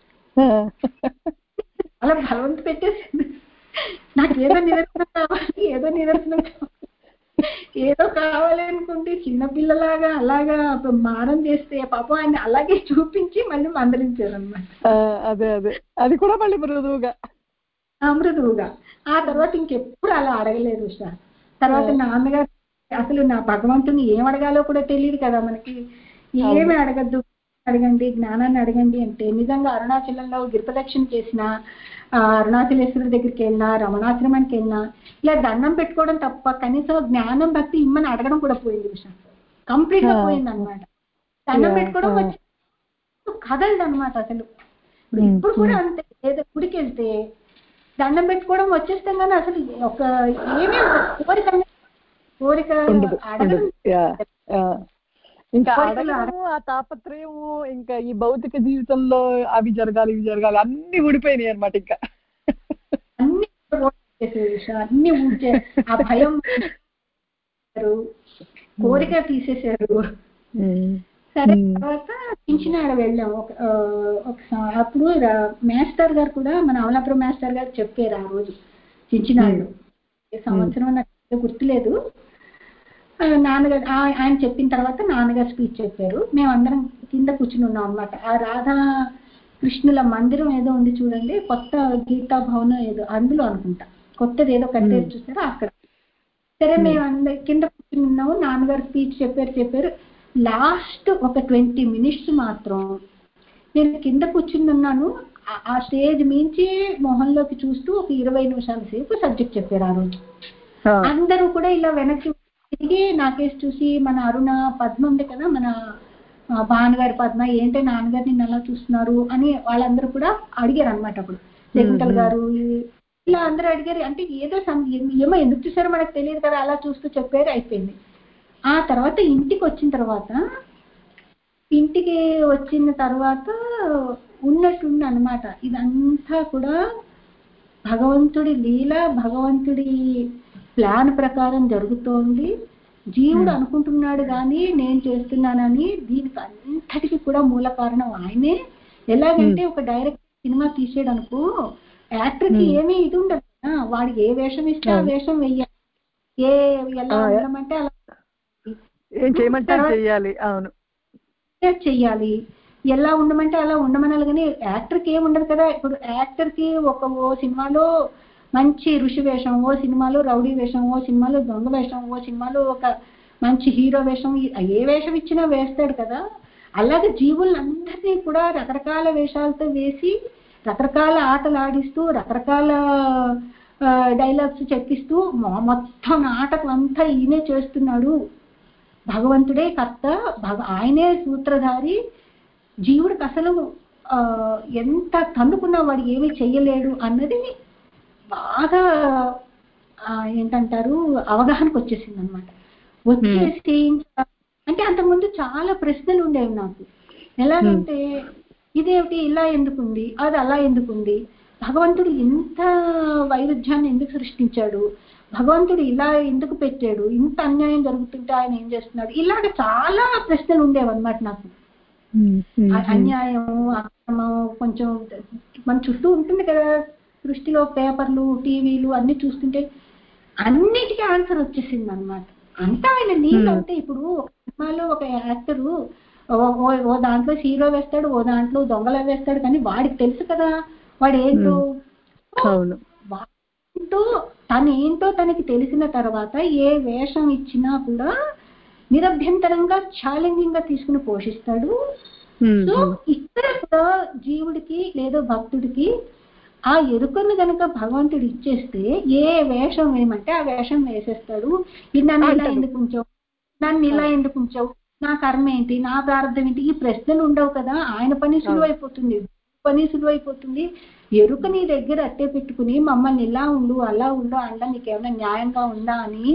Speaker 1: అలా బలవంత పెట్టేసింది. నాకు ఏదో నిదర్శనం కావాలి ఏదో నిదర్శనం కావాలి ఏదో కావాలి అనుకుంటే చిన్నపిల్లలాగా అలాగా మారం చేస్తే పాపం ఆయన అలాగే చూపించి మళ్ళీ మందలించారు అన్నమాట.
Speaker 2: అదే అదే అది కూడా మళ్ళీ మృదువుగా
Speaker 1: మృదువుగా. ఆ తర్వాత ఇంకెప్పుడు అలా అడగలేదు ఉషా. తర్వాత నాన్నగారు అసలు నా భగవంతుని ఏం అడగాలో కూడా తెలియదు కదా మనకి. ఏమి అడగద్దు అడగండి జ్ఞానాన్ని అడగండి అంటే నిజంగా అరుణాచలంలో గిరిప్రదక్షిణ చేసిన అరుణాచలేశ్వరుడి దగ్గరికి వెళ్ళినా రమణాశ్రమానికి వెళ్ళినా ఇలా దండం పెట్టుకోవడం తప్ప కనీసం జ్ఞానం భక్తి ఇమ్మని అడగడం కూడా పోయింది విషయం. కంప్లీట్ గా పోయింది అనమాట. దండం పెట్టుకోవడం వచ్చి కదలదు అనమాట అసలు. ఇప్పుడు కూడా అంతే. ఏదో గుడికి వెళ్తే దండం పెట్టుకోవడం వచ్చేస్తాం కానీ అసలు ఒక ఏమీ కోరిక కోరిక అడగడం
Speaker 2: ఇంకా అడగడము ఆ తాపత్రయము ఇంకా ఈ భౌతిక జీవితంలో అవి జరగాలి ఇవి జరగాలి అన్ని ఊడిపోయినాయి అనమాట. ఇంకా
Speaker 1: అన్ని అన్ని ఊడ్చే ఆ భయం కోరిక తీసేశారు. సరే తర్వాత చించినాడ వెళ్ళాం. ఒకసారి అప్పుడు మాస్టర్ గారు కూడా మన అమలాపురం మాస్టర్ గారు చెప్పారు ఆ రోజు చించినాడులో. సంవత్సరం నాకు గుర్తులేదు. నాన్నగారు ఆయన చెప్పిన తర్వాత నాన్నగారు స్పీచ్ చెప్పారు. మేమందరం కింద కూర్చుని ఉన్నాం అనమాట. ఆ రాధా కృష్ణుల మందిరం ఏదో ఉంది చూడండి కొత్త గీతా భవనం ఏదో అందులో అనుకుంటా కొత్తది ఏదో కట్టేది చూసారా అక్కడ. సరే మేము అందరం కింద కూర్చుని ఉన్నాము. నాన్నగారు స్పీచ్ చెప్పారు చెప్పారు లాస్ట్ ఒక ట్వంటీ మినిట్స్ మాత్రం నేను కింద కూర్చుని ఉన్నాను. ఆ స్టేజ్ మించి మొహంలోకి చూస్తూ ఒక ఇరవై నిమిషాల సేపు సబ్జెక్ట్ చెప్పారు ఆ రోజు. అందరూ కూడా ఇలా వెనక్కి తిరిగి నాకేసి చూసి మన అరుణ పద్మ ఉంది కదా మన భానుగారి పద్మ ఏంటంటే నాన్నగారు నిన్ను అలా చూస్తున్నారు అని వాళ్ళందరూ కూడా అడిగారు అనమాట. అప్పుడు శకుంతల గారు ఇలా అందరూ అడిగారు. అంటే ఏదో ఏమో ఎందుకు చూసారో మనకు తెలియదు కదా అలా చూస్తూ చెప్పారు అయిపోయింది. ఆ తర్వాత ఇంటికి వచ్చిన తర్వాత ఇంటికి వచ్చిన తర్వాత ఉన్నట్టుంది అనమాట. ఇదంతా కూడా భగవంతుడి లీల భగవంతుడి ప్లాన్ ప్రకారం జరుగుతోంది. జీవుడు అనుకుంటున్నాడు కానీ నేను చేస్తున్నానని. దీనికి అంతటికి కూడా మూల కారణం ఆయనే. ఎలాగంటే ఒక డైరెక్ట్ సినిమా తీసేయడం అనుకో యాక్టర్కి ఏమీ ఇది ఉండదు. వాడికి ఏ వేషం ఇస్తే ఆ వేషం వెయ్యాలి. ఏ ఎలా ఉండమంటే అలా చెయ్యాలి. ఎలా ఉండమంటే అలా ఉండమనాలి. కానీ యాక్టర్కి ఏమి ఉండదు కదా. ఇప్పుడు యాక్టర్కి ఒక ఓ సినిమాలో మంచి ఋషి వేషం, ఓ సినిమాలో రౌడీ వేషం, ఓ సినిమాలో దొంగ వేషం, ఓ సినిమాలో ఒక మంచి హీరో వేషం, ఏ వేషం ఇచ్చినా వేస్తాడు కదా. అలాగే జీవులందరినీ కూడా రకరకాల వేషాలతో వేసి రకరకాల ఆటలు ఆడిస్తూ రకరకాల డైలాగ్స్ చెప్పిస్తూ మొత్తం నాటకం అంతా ఈయనే చేస్తున్నాడు, భగవంతుడే కర్త, భగ ఆయనే సూత్రధారి, జీవుడికి అసలు ఆ ఎంత తన్నుకున్నా వాడు ఏమీ చెయ్యలేడు అన్నది బాగా ఏంటంటారు అవగాహనకు వచ్చేసింది అనమాట. వచ్చేసి అంటే అంతకుముందు చాలా ప్రశ్నలు ఉండేవి నాకు. ఎలాగంటే ఇదేమిటి ఇలా ఎందుకుంది, అది అలా ఎందుకుంది, భగవంతుడు ఇంత వైరుధ్యాన్ని ఎందుకు సృష్టించాడు, భగవంతుడు ఇలా ఎందుకు పెట్టాడు, ఇంత అన్యాయం జరుగుతుంటే ఆయన ఏం చేస్తున్నాడు, ఇలాగ చాలా ప్రశ్నలు ఉండేవన్నమాట నాకు. అన్యాయం అక్రమం కొంచెం మన చుట్టూ ఉంటుంది కదా సృష్టిలో, పేపర్లు టీవీలు అన్ని చూస్తుంటే అన్నిటికీ ఆన్సర్ వచ్చేసింది అనమాట. అంతా ఆయన నీళ్ళు అంటే ఇప్పుడు ఒక సినిమాలో ఒక యాక్టరు ఓ దాంట్లో హీరో వేస్తాడు, ఓ దాంట్లో దొంగలా వేస్తాడు, కానీ వాడికి తెలుసు కదా వాడు ఏంటో. వాడు తను ఏంటో తనకి తెలిసిన తర్వాత ఏ వేషం ఇచ్చినా కూడా నిరభ్యంతరంగా ఛాలెంజింగ్ గా తీసుకుని పోషిస్తాడు. సో ఇక్కడ కూడా జీవుడికి లేదా భక్తుడికి ఆ ఎరుకను కనుక భగవంతుడు ఇచ్చేస్తే ఏ వేషం వేయమంటే ఆ వేషం వేసేస్తాడు. నన్ను ఇలా ఎందుకు ఉంచావు, నన్ను ఇలా ఎందుకు ఉంచావు, నా కర్మ ఏంటి, నా ప్రారంభం ఏంటి, ఈ ప్రశ్నలు ఉండవు కదా. ఆయన పని సులువైపోతుంది, పని సులువైపోతుంది. ఎరుక నీ దగ్గర అట్టే పెట్టుకుని మమ్మల్ని ఇలా ఉండు అలా ఉండు అంట నీకేమైనా న్యాయంగా ఉందా అని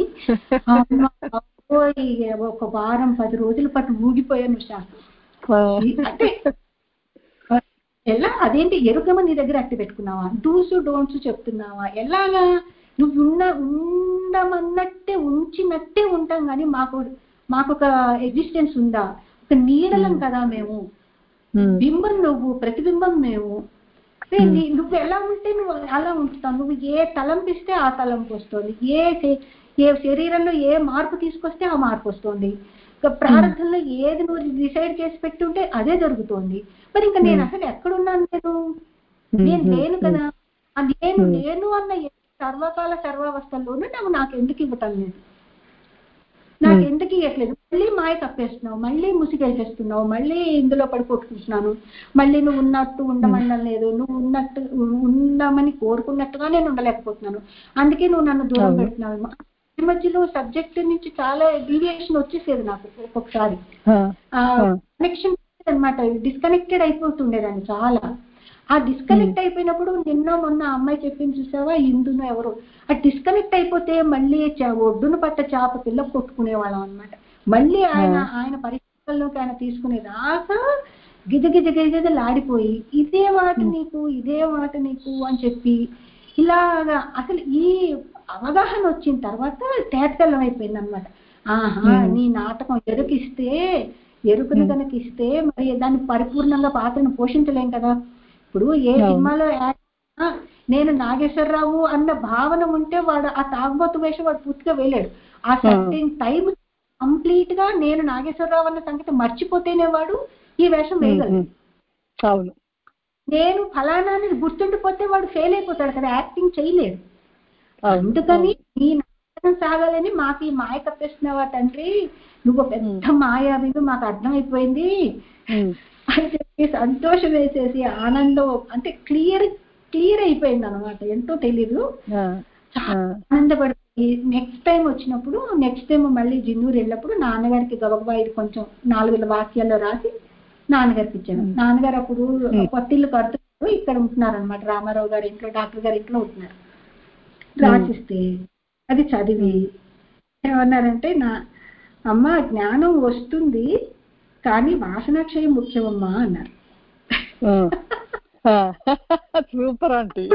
Speaker 1: ఒక వారం పది రోజుల పాటు ఊగిపోయాను శాస్త్రం. అంటే ఎలా అదేంటి ఎరుకమ నీ దగ్గర అట్టి పెట్టుకున్నావా, డూస్ డోంట్స్ చెప్తున్నావా, ఎలాగా నువ్వు ఉన్న ఉండమన్నట్టే ఉంచినట్టే ఉంటాం కానీ మాకు మాకు ఒక ఎగ్జిస్టెన్స్ ఉందా, ఒక నీడలం కదా మేము, బింబం నువ్వు, ప్రతిబింబం మేము, నువ్వు ఎలా ఉంటే నువ్వు అలా ఉంచుతావు, నువ్వు ఏ తలంపు ఇస్తే ఆ తలంపు వస్తుంది, ఏ ఏ శరీరంలో ఏ మార్పు తీసుకొస్తే ఆ మార్పు వస్తుంది, ప్రారంభంలో ఏది నువ్వు డిసైడ్ చేసి పెట్టుంటే అదే జరుగుతోంది. మరి ఇంకా నేను అసలు ఎక్కడున్నాను, నేను నేను లేను కదా. నేను లేను అన్న సర్వకాల సర్వావస్థల్లోనూ నువ్వు నాకు ఎందుకు ఇవ్వటం లేదు, నాకు ఎందుకు ఇవ్వట్లేదు, మళ్ళీ మాయ తప్పేస్తున్నావు, మళ్ళీ ముసిగేసేస్తున్నావు, మళ్ళీ ఇందులో పడి కొట్టుకుంటున్నాను, మళ్ళీ నువ్వు ఉన్నట్టు ఉండమనడం లేదు, నువ్వు ఉన్నట్టు ఉండమని కోరుకున్నట్టుగా నేను ఉండలేకపోతున్నాను, అందుకే నువ్వు నన్ను దూరం పెడుతున్నావు. ఈ మధ్యలో సబ్జెక్ట్ నుంచి చాలా డీవియేషన్ వచ్చేసేది నాకు ఒక్కొక్కసారి, కనెక్షన్ అనమాట, డిస్కనెక్టెడ్ అయిపోతుండేదాన్ని చాలా. ఆ డిస్కనెక్ట్ అయిపోయినప్పుడు నిన్న మొన్న అమ్మాయి చెప్పింది చూసావా, ఇందును ఎవరు ఆ డిస్కనెక్ట్ అయిపోతే మళ్ళీ ఒడ్డును పట్ట చేప పిల్ల కొట్టుకునేవాళ్ళం అనమాట. మళ్ళీ ఆయన ఆయన పరిస్థితుల్లోకి ఆయన తీసుకునేదాకా గిజ గిజ గిజలాడిపోయి ఇదే వాటి నీకు ఇదే వాటి నీకు అని చెప్పి ఇలాగా అసలు ఈ అవగాహన వచ్చిన తర్వాత తేటతెల్లం అయిపోయింది అనమాట. ఆహా నీ నాటకం ఎరుకిస్తే ఎరుకుని కనుక ఇస్తే మరి దాన్ని పరిపూర్ణంగా పాత్రను పోషించలేం కదా. ఇప్పుడు ఏ సినిమాలో నేను నాగేశ్వరరావు అన్న భావన ఉంటే వాడు ఆ తాగుబోతు వేషం వాడు పూర్తిగా వేయలేడు. ఆ సర్టెన్ టైం కంప్లీట్ గా నేను నాగేశ్వరరావు అన్న సంగతి మర్చిపోతేనే వాడు ఈ వేషం వేయగలడు. నేను ఫలానాని గుర్తుండిపోతే వాడు ఫెయిల్ అయిపోతాడు కదా, యాక్టింగ్ చేయలేడు. అందుకని నీ నాటకం సాగాలని మాకు ఈ మాయ కప్పేస్తున్నావా తండ్రి, నువ్వు పెద్ద మాయావివి మాకు అర్థమైపోయింది అని చెప్పి సంతోషం వేసేసి ఆనందం అంటే క్లియర్ క్లియర్ అయిపోయింది అనమాట. ఎంతో తెలీదు, ఆనందపడిపోయి నెక్స్ట్ టైం వచ్చినప్పుడు నెక్స్ట్ టైం మళ్ళీ జిన్నూరు వెళ్ళినప్పుడు నాన్నగారికి గబగబా ఇది కొంచెం నాలుగు వాక్యాల్లో రాసి నాన్నగారికి ఇచ్చాను. నాన్నగారు అప్పుడు కొత్తిల్లు కడుతున్నారు, ఇక్కడ ఉంటున్నారు అనమాట, రామారావు గారి ఇంట్లో డాక్టర్ గారి ఇంట్లో ఉంటున్నారు. రాసిస్తే అది చదివి ఏమన్నారంటే, నా అమ్మ జ్ఞానం వస్తుంది కానీ వాసనాక్షయం ముఖ్యమమ్మా అన్నారు.
Speaker 2: సూపర్ ఆంటీ,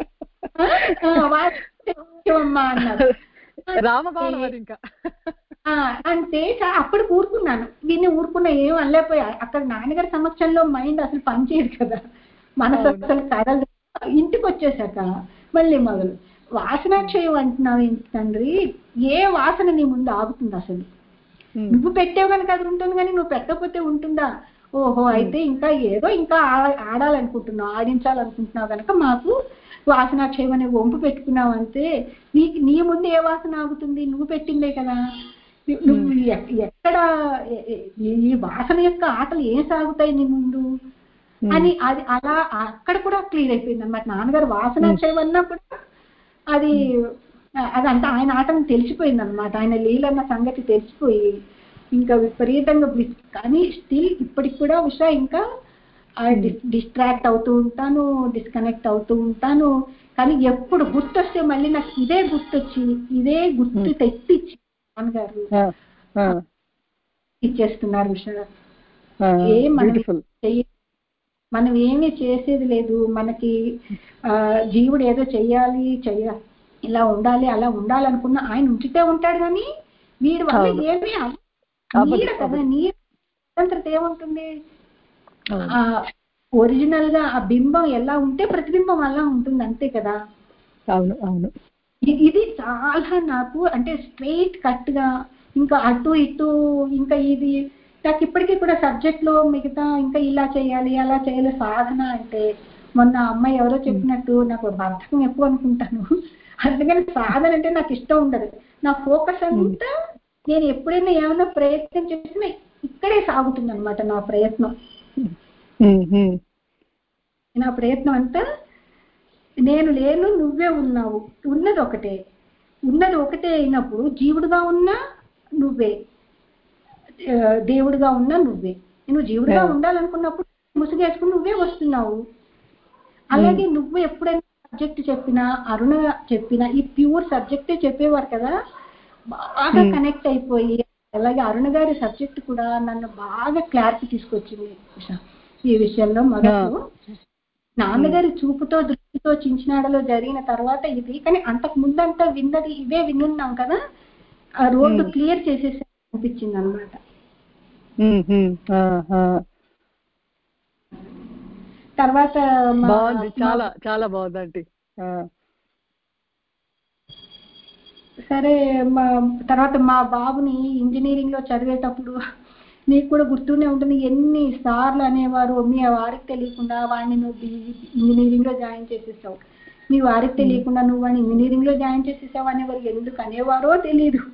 Speaker 1: ముఖ్యమమ్మా అన్నారు.
Speaker 2: ఇంకా
Speaker 1: అంటే అప్పుడు ఊరుకున్నాను, దీన్ని ఊరుకున్నా ఏం అనలేకపోయా. అక్కడ నాన్నగారి సమక్షంలో మైండ్ అసలు పనిచేయదు కదా, మనసు అసలు కదలదు. ఇంటికి వచ్చేసాక మళ్ళీ మొదలు వాసనాక్షయం అంటున్నావు ఏంటి తండ్రి, ఏ వాసన నీ ముందు ఆగుతుంది అసలు, నువ్వు పెట్టావు కనుక అది ఉంటుంది కానీ నువ్వు పెట్టకపోతే ఉంటుందా, ఓహో అయితే ఇంకా ఏదో ఇంకా ఆడాలనుకుంటున్నావు, ఆడించాలనుకుంటున్నావు కనుక మాకు వాసనాక్షయం అనే వంపు పెట్టుకున్నావు అంతే. నీకు నీ ముందు ఏ వాసన ఆగుతుంది, నువ్వు పెట్టిందే కదా. నువ్వు ఎక్కడ ఈ వాసన యొక్క ఆటలు ఏం సాగుతాయి నీ ముందు అని అది అలా అక్కడ కూడా క్లియర్ అయిపోయింది అనమాట. నాన్నగారు వాసనాక్షయం అన్నా కూడా అది అదంతా ఆయన ఆటను తెలిసిపోయింది అనమాట. ఆయన లీలన్న సంగతి తెలిసిపోయి ఇంకా విపరీతంగా బ్లిస్. కానీ స్టిల్ ఇప్పటికి కూడా ఉషా ఇంకా డిస్ట్రాక్ట్ అవుతూ ఉంటాను, డిస్కనెక్ట్ అవుతూ ఉంటాను. కానీ ఎప్పుడు గుర్తొస్తే మళ్ళీ నాకు ఇదే గుర్తొచ్చి ఇదే గుర్తు తెప్పించి నాన్నగారు ఇచ్చేస్తున్నారు ఉషా. ఏం మనం చెయ్య మనం ఏమీ చేసేది లేదు. మనకి ఆ జీవుడు ఏదో చెయ్యాలి చెయ్య ఇలా ఉండాలి అలా ఉండాలనుకున్న ఆయన ఉంచితే ఉంటాడు. కానీ వీడి వల్ల ఏమీ నీడ కదా, నీడ స్వతంత్రత ఏముంటుంది. ఆ ఒరిజినల్ గా ఆ బింబం ఎలా ఉంటే ప్రతిబింబం అలా ఉంటుంది అంతే కదా.
Speaker 2: అవును అవును.
Speaker 1: ఇది చాలా నాకు అంటే స్ట్రైట్ కట్ గా ఇంకా అటు ఇటు ఇంకా ఇది నాకు ఇప్పటికీ కూడా సబ్జెక్ట్ లో మిగతా ఇంకా ఇలా చేయాలి అలా చేయాలి సాధన అంటే మొన్న అమ్మాయి ఎవరో చెప్పినట్టు నాకు బద్ధకం ఎక్కువ అనుకుంటాను. అందుకని సాధన అంటే నాకు ఇష్టం ఉండదు. నా ఫోకస్ అంతా నేను ఎప్పుడైనా ఏమైనా ప్రయత్నం చేసినా ఇక్కడే సాగుతుంది అనమాట. నా ప్రయత్నం నా ప్రయత్నం అంతా నేను లేను నువ్వే ఉన్నావు, ఉన్నది ఒకటే. ఉన్నది ఒకటే అయినప్పుడు జీవుడుగా ఉన్నా నువ్వే, దేవుడిగా ఉన్నా నువ్వే. నువ్వు జీవుడిగా ఉండాలనుకున్నప్పుడు ముసుగేసుకుని నువ్వే వస్తున్నావు. అలాగే నువ్వు ఎప్పుడైనా సబ్జెక్ట్ చెప్పినా అరుణ చెప్పినా ఈ ప్యూర్ సబ్జెక్టే చెప్పేవారు కదా, బాగా కనెక్ట్ అయిపోయి. అలాగే అరుణ గారి సబ్జెక్ట్ కూడా నన్ను బాగా క్లారిటీ తీసుకొచ్చింది ఈ విషయంలో. మొదట్లో నాన్నగారి చూపుతో దృష్టితో చించినాడలో జరిగిన తర్వాత ఇది, కానీ అంతకు ముందంతా విన్నది ఇవే వినున్నాం కదా, ఆ రోడ్డు క్లియర్ చేసేసి అనిపించింది అనమాట. తర్వాత
Speaker 2: చాలా చాలా బాగుందండి.
Speaker 1: సరే మా తర్వాత మా బాబుని ఇంజనీరింగ్ లో చదివేటప్పుడు నీకు కూడా గుర్తూనే ఉంటుంది, ఎన్ని సార్లు అనేవారు మీ వారికి తెలియకుండా వాడిని నువ్వు ఇంజనీరింగ్ లో జాయిన్ చేసేసావు, మీ వారికి తెలియకుండా నువ్వు వాడిని ఇంజనీరింగ్ లో జాయిన్ చేసేసావు అనేవారు. ఎందుకు అనేవారో తెలియదు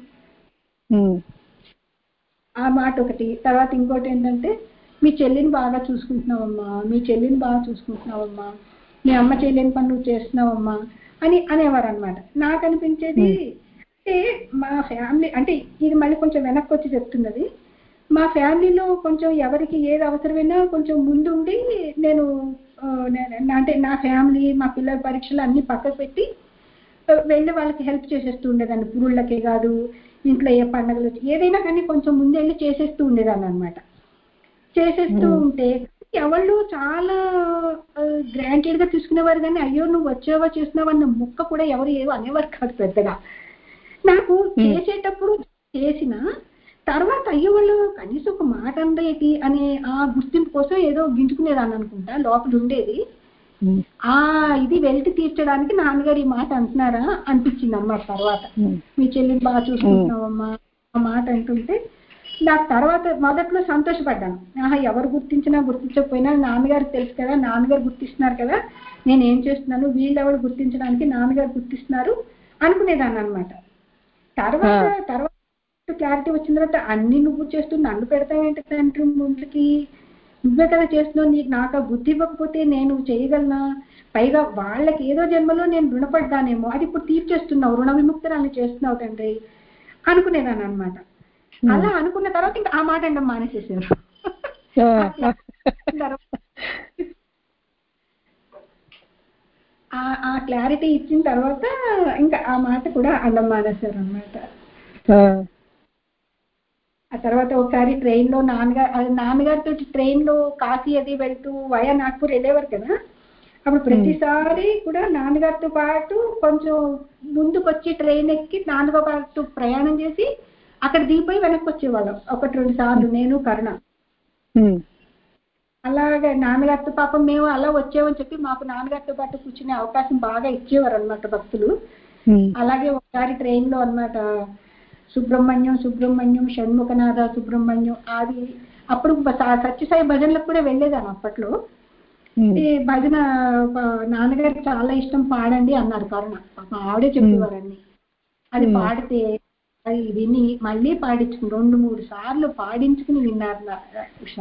Speaker 1: ఆ మాట ఒకటి. తర్వాత ఇంకోటి ఏంటంటే మీ చెల్లిని బాగా చూసుకుంటున్నావమ్మా, మీ చెల్లిని బాగా చూసుకుంటున్నావమ్మా, మీ అమ్మ చెల్లిని పని నువ్వు చేస్తున్నావమ్మా అని అనేవారు అనమాట. నాకు అనిపించేది అంటే మా ఫ్యామిలీ అంటే ఇది మళ్ళీ కొంచెం వెనక్కి వచ్చి చెప్తున్నది. మా ఫ్యామిలీలో కొంచెం ఎవరికి ఏది అవసరమైనా కొంచెం ముందుండి నేను అంటే నా ఫ్యామిలీ మా పిల్లల పరీక్షలు అన్ని పక్కకు పెట్టి వెళ్ళి వాళ్ళకి హెల్ప్ చేసేస్తూ ఉండేదాన్ని. పురుళ్ళకే కాదు, ఇంట్లో ఏ పండుగలు ఏదైనా కానీ కొంచెం ముందు వెళ్ళి చేసేస్తూ ఉండేదాన్ని అనమాట. చేసేస్తూ ఉంటే ఎవళ్ళు చాలా గ్రాంటెడ్ గా తీసుకునేవారు, కానీ అయ్యో నువ్వు వచ్చావా చేస్తున్నావా అన్న ముక్క కూడా ఎవరు ఏవో అనేవారు కాదు పెద్దగా. నాకు చేసేటప్పుడు చేసిన తర్వాత అయ్యో వాళ్ళు కనీసం ఒక మాట అందేటి అనే ఆ గుర్తింపు కోసం ఏదో గింజుకునేదాన్ని అనుకుంటా లోపల ఉండేది. ఆ ఇది వెలికి తీర్చడానికి నాన్నగారు ఈ మాట అంటున్నారా అనిపించింది అన్నమాట. తర్వాత మీ చెల్లిని బాగా చూసుకుంటున్నావమ్మా ఆ మాట అంటుంటే నాకు తర్వాత మొదట్లో సంతోషపడ్డాను. ఆహా ఎవరు గుర్తించినా గుర్తించకపోయినా నాన్నగారికి తెలుసు కదా, నాన్నగారు గుర్తిస్తున్నారు కదా, నేను ఏం చేస్తున్నాను వీళ్ళెవరు గుర్తించడానికి నాన్నగారు గుర్తిస్తున్నారు అనుకునేదాన్ని అనమాట. తర్వాత తర్వాత క్లారిటీ వచ్చిన తర్వాత అన్ని నువ్వు చేస్తూ నన్ను పెడతావేంటి తండ్రి ముందుకి, నువ్వే కదా చేస్తున్నావు, నీకు నాకు ఆ బుద్ధి ఇవ్వకపోతే నేను చేయగలనా, పైగా వాళ్ళకి ఏదో జన్మలో నేను రుణపడ్డానేమో అది ఇప్పుడు తీర్చేస్తున్నావు, రుణ విముక్తురాలను చేస్తున్నావు తండ్రి అనుకునేదాన్ని అనమాట. అలా అనుకున్న తర్వాత ఇంకా ఆ మాట అండం మానేసేసారు. ఆ క్లారిటీ ఇచ్చిన తర్వాత ఇంకా ఆ మాట కూడా అండం మానేశారు అనమాట. ఆ తర్వాత ఒకసారి ట్రైన్ లో నాన్నగారు నాన్నగారితో ట్రైన్ లో కాశీ అది వెళ్తూ వయా నాగ్పూర్ వెళ్ళేవారు కదా, అప్పుడు ప్రతిసారి కూడా నాన్నగారితో పాటు కొంచెం ముందుకు వచ్చి ట్రైన్ ఎక్కి నాన్నతో పాటు ప్రయాణం చేసి అక్కడ దిగిపోయి వెనక్కి వచ్చేవాళ్ళం ఒకటి రెండు సార్లు నేను కరుణ. అలాగే నాన్నగారితో పాపం మేము అలా వచ్చామని చెప్పి మాకు నాన్నగారితో పాటు కూర్చునే అవకాశం బాగా ఇచ్చేవారు అనమాట భక్తులు. అలాగే ఒకసారి ట్రైన్ లో అనమాట సుబ్రహ్మణ్యం సుబ్రహ్మణ్యం షణ్ముఖనాథ సుబ్రహ్మణ్యం అది అప్పుడు సత్యసాయి భజనలకు కూడా వెళ్ళేదాన్ని అప్పట్లో. ఈ భజన నాన్నగారికి చాలా ఇష్టం, పాడండి అన్నారు కరుణ. ఆవిడే చెప్పేవారన్ని. అది పాడితే అది విని మళ్ళీ పాడించుకుని రెండు మూడు సార్లు పాడించుకుని విన్నారు ఉషా.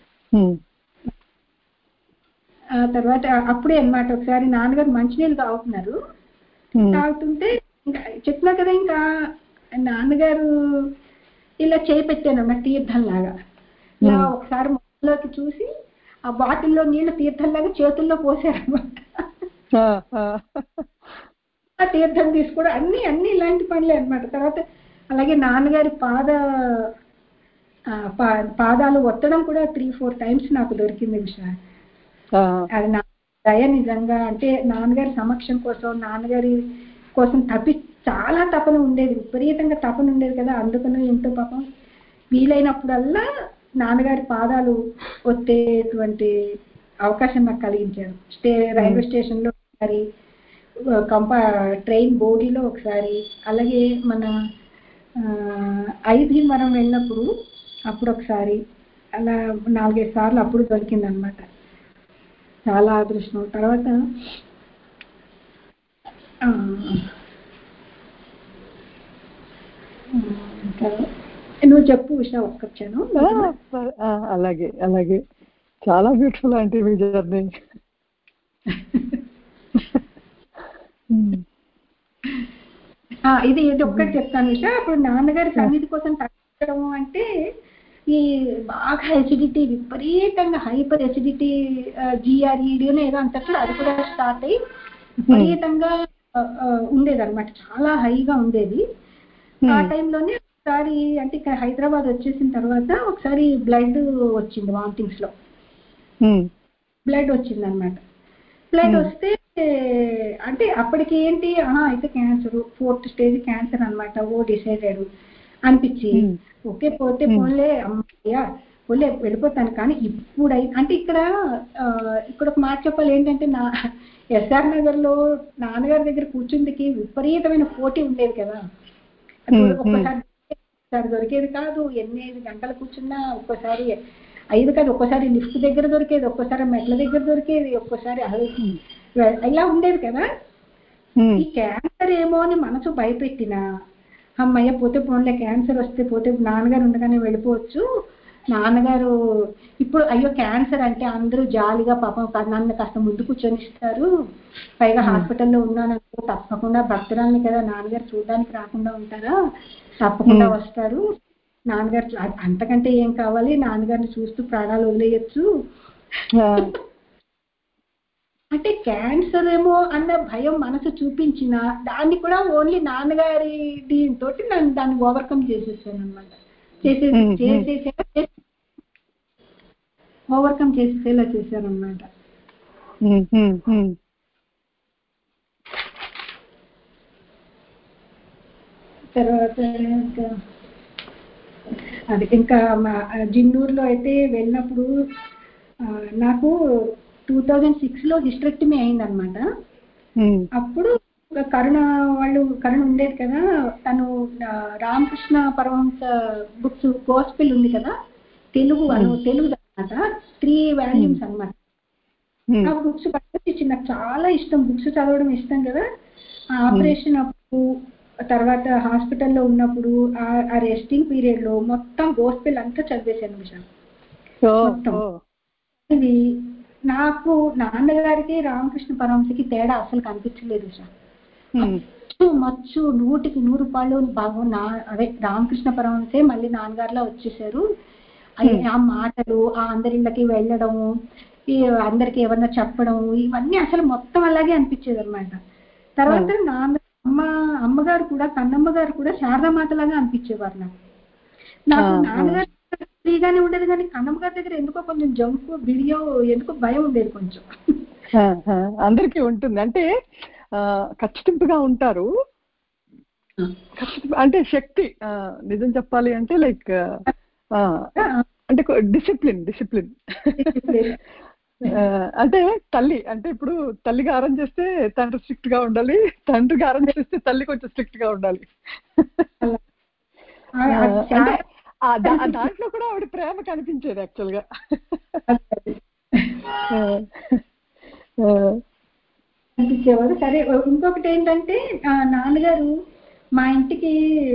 Speaker 1: ఆ తర్వాత అప్పుడే అన్నమాట ఒకసారి నాన్నగారు మంచినీళ్ళు తాగుతున్నారు. తాగుతుంటే ఇంకా చెప్పినా కదా, ఇంకా నాన్నగారు ఇలా చేయి పెట్టాను అన్నమాట తీర్థంలాగా. ఇలా ఒకసారి మొదలోకి చూసి ఆ బాటిల్లో నీళ్లు తీర్థంలాగా చేతుల్లో పోసారనమాట. ఆ తీర్థం తీసుకోవడం అన్ని అన్ని ఇలాంటి పనులే అనమాట. తర్వాత అలాగే నాన్నగారి పాద పాదాలు ఒత్తడం కూడా త్రీ ఫోర్ టైమ్స్ నాకు దొరికింది విషయం. అది నా దయ నిజంగా. అంటే నాన్నగారి సమక్షం కోసం, నాన్నగారి కోసం తప్పి చాలా తపన ఉండేది, విపరీతంగా తపన ఉండేది కదా. అందుకని ఎంతో పాపం వీలైనప్పుడల్లా నాన్నగారి పాదాలు ఒత్తేటువంటి అవకాశం నాకు కలిగించారు. స్టే రైల్వే స్టేషన్ లో ఒకసారి, కంపా ట్రైన్ బోగీలో ఒకసారి, అలాగే మన ఐభీవరం వెళ్ళినప్పుడు అప్పుడు ఒకసారి, అలా నాలుగైదు సార్లు అప్పుడు దొరికింది అనమాట. చాలా అదృష్టం. తర్వాత నువ్వు చెప్పు ఉషా ఒక్కొచ్చాను.
Speaker 2: అలాగే అలాగే చాలా బ్యూటిఫుల్ అంటే మీ జర్నీ.
Speaker 1: ఇది ఇది ఒక్కటి చెప్తాను ఉషా. అప్పుడు నాన్నగారి సన్నిధి కోసం తగ్గడం అంటే ఈ బాగా ఎసిడిటీ, విపరీతంగా హైపర్ ఎసిడిటీ, జిఆర్ఈడినో ఏదో అంతట్లో అది కూడా స్టార్ట్ అయ్యి విపరీతంగా ఉండేది అనమాట, చాలా హైగా ఉండేది. ఆ టైంలోనే ఒకసారి అంటే ఇక్కడ హైదరాబాద్ వచ్చేసిన తర్వాత ఒకసారి బ్లడ్ వచ్చింది, వామిటింగ్స్ లో బ్లడ్ వచ్చింది అనమాట. బ్లడ్ వస్తే అంటే అప్పటికి ఏంటి, అయితే క్యాన్సర్, ఫోర్త్ స్టేజ్ క్యాన్సర్ అనమాట, ఓ డిసైడెడ్ అనిపించి ఓకే పోతే పోన్లే అమ్మయ్యా పోలే వెళ్ళిపోతాను. కానీ ఇప్పుడై అంటే ఇక్కడ ఇక్కడ ఒక మాట చెప్పాలి ఏంటంటే, నా ఎస్ఆర్ నగర్ లో నాన్నగారి దగ్గర కూర్చుందికి విపరీతమైన పోటీ ఉండేది కదా. ఒక్కసారి దొరికేది కాదు, ఎన్ని ఐదు గంటలు కూర్చున్నా ఒక్కోసారి ఐదు కాదు, ఒక్కోసారి లిఫ్ట్ దగ్గర దొరికేది, ఒక్కోసారి మెట్ల దగ్గర దొరికేది, ఒక్కోసారి ఇలా ఉండేది కదా. ఈ క్యాన్సర్ ఏమో అని మనసు భయపెట్టినా, అమ్మయ్య పోతే పోన్లే క్యాన్సర్ వస్తే పోతే నాన్నగారు ఉండగానే వెళ్ళిపోవచ్చు, నాన్నగారు ఇప్పుడు అయ్యో క్యాన్సర్ అంటే అందరూ జాలిగా పాపం నన్ను కాస్త ముందు కూర్చొనిస్తారు, పైగా హాస్పిటల్లో ఉన్నానంటే తప్పకుండా భక్తురాల్ని కదా, నాన్నగారు చూడడానికి రాకుండా ఉంటారా, తప్పకుండా వస్తారు, నాన్నగారు అంతకంటే ఏం కావాలి, నాన్నగారిని చూస్తూ ప్రాణాలు వదిలేయచ్చు. అంటే క్యాన్సర్ ఏమో అన్న భయం మనసు చూపించిన దాన్ని కూడా ఓన్లీ నాన్నగారి దీంతో నన్ను దాన్ని ఓవర్కమ్ చేసేసాను అనమాట. చేసేసి చేసేసే ఓవర్కమ్ చేసేసేలా చేశాను అనమాట. తర్వాత ఇంకా అది ఇంకా మా జిన్నూరులో అయితే వెళ్ళినప్పుడు నాకు టూ థౌజండ్ సిక్స్ లో హిస్టరెక్టమీ అయిందనమాట. అప్పుడు కరుణ వాళ్ళు కరుణ ఉండేది కదా, తను రామకృష్ణ పరమహంస బుక్స్ గోస్పెల్ ఉంది కదా, తెలుగు అను తెలుగు అనమాట, త్రీ వాల్యూమ్స్ అనమాట. ఆ బుక్స్ పట్టుకొచ్చి నాకు చాలా ఇష్టం, బుక్స్ చదవడం ఇష్టం కదా. ఆపరేషన్ అప్పుడు తర్వాత హాస్పిటల్లో ఉన్నప్పుడు ఆ రెస్టింగ్ పీరియడ్ లో మొత్తం గోస్పెల్ అంతా చదివేశాను విషయం మొత్తం. ఇది నాకు నాన్నగారికి రామకృష్ణ పరమహంసకి తేడా అసలు కనిపించలేదు సార్. మచ్చు మచ్చు నూటికి నూరు రూపాయలు బాగా నా అదే రామకృష్ణ పరమహంసే మళ్ళీ నాన్నగారిలో వచ్చేసారు. ఆ మాటలు, ఆ అందరిళ్ళకి వెళ్ళడము, ఈ అందరికి ఏమన్నా చెప్పడం, ఇవన్నీ అసలు మొత్తం అలాగే అనిపించేది అనమాట. తర్వాత నాన్న అమ్మ అమ్మగారు కూడా కన్నమ్మ గారు కూడా శారదామాతలాగా అనిపించేవారు నాకు. నాకు నాన్నగారు ఫ్రీగానే ఉండేది కానీ కన్నమ్మ గారి దగ్గర ఎందుకో కొంచెం జంకు బిడియో ఎందుకో భయం ఉండేది కొంచెం.
Speaker 2: అందరికీ ఉంటుంది, అంటే ఖచ్చితంగా ఉంటారు, అంటే శక్తి నిజం చెప్పాలి అంటే లైక్ అంటే డిసిప్లిన్ డిసిప్లిన్ అంటే తల్లి అంటే ఇప్పుడు తల్లి గారం చేస్తే తండ్రి స్ట్రిక్ట్ గా ఉండాలి, తండ్రి గారం చేస్తే తల్లి కొంచెం స్ట్రిక్ట్ గా ఉండాలి. అంటే దాంట్లో కూడా ఆవిడ ప్రేమ కనిపించేది యాక్చువల్ గా.
Speaker 1: అనిపించేవారు. సరే, ఇంకొకటి ఏంటంటే నాన్నగారు మా ఇంటికి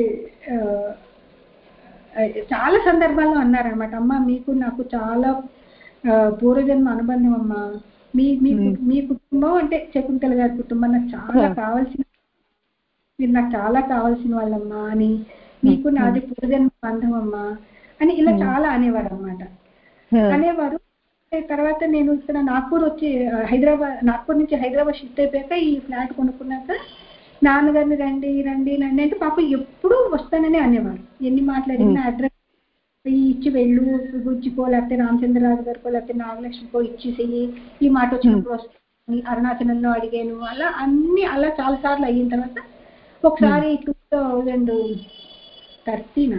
Speaker 1: చాలా సందర్భాల్లో అన్నారనమాట, అమ్మ మీకు నాకు చాలా పూర్వజన్మ అనుబంధం అమ్మా, మీ మీ కుటుంబం అంటే శకుంతల గారి కుటుంబం నాకు చాలా కావాల్సిన, మీరు నాకు చాలా కావాల్సిన వాళ్ళమ్మా అని, మీకు నాది పూర్వజన్మ బంధం అమ్మా అని ఇలా చాలా అనేవారు అనమాట. అనేవారు. తర్వాత నేను ఇక్కడ నాగ్పూర్ వచ్చి హైదరాబాద్ నాగ్పూర్ నుంచి హైదరాబాద్ షిఫ్ట్ అయిపోయాక ఈ ఫ్లాట్ కొనుక్కున్నాక నాన్నగారిని రండి రండి రండి అంటే పాప ఎప్పుడూ వస్తానని అనేవారు. ఎన్ని మాట్లాడినా అడ్రస్ ఇచ్చి వెళ్ళు, గుజ్జికో లేకపోతే రామచంద్రరాజు గారికో లేకపోతే నాగలక్ష్మికో ఇచ్చేసేయి, ఈ మాట వచ్చినప్పుడు వస్తాను, అరుణాచలంలో అడిగాను, అలా అన్ని అలా చాలా సార్లు అయిన తర్వాత ఒకసారి టూ థౌజండ్ థర్టీనా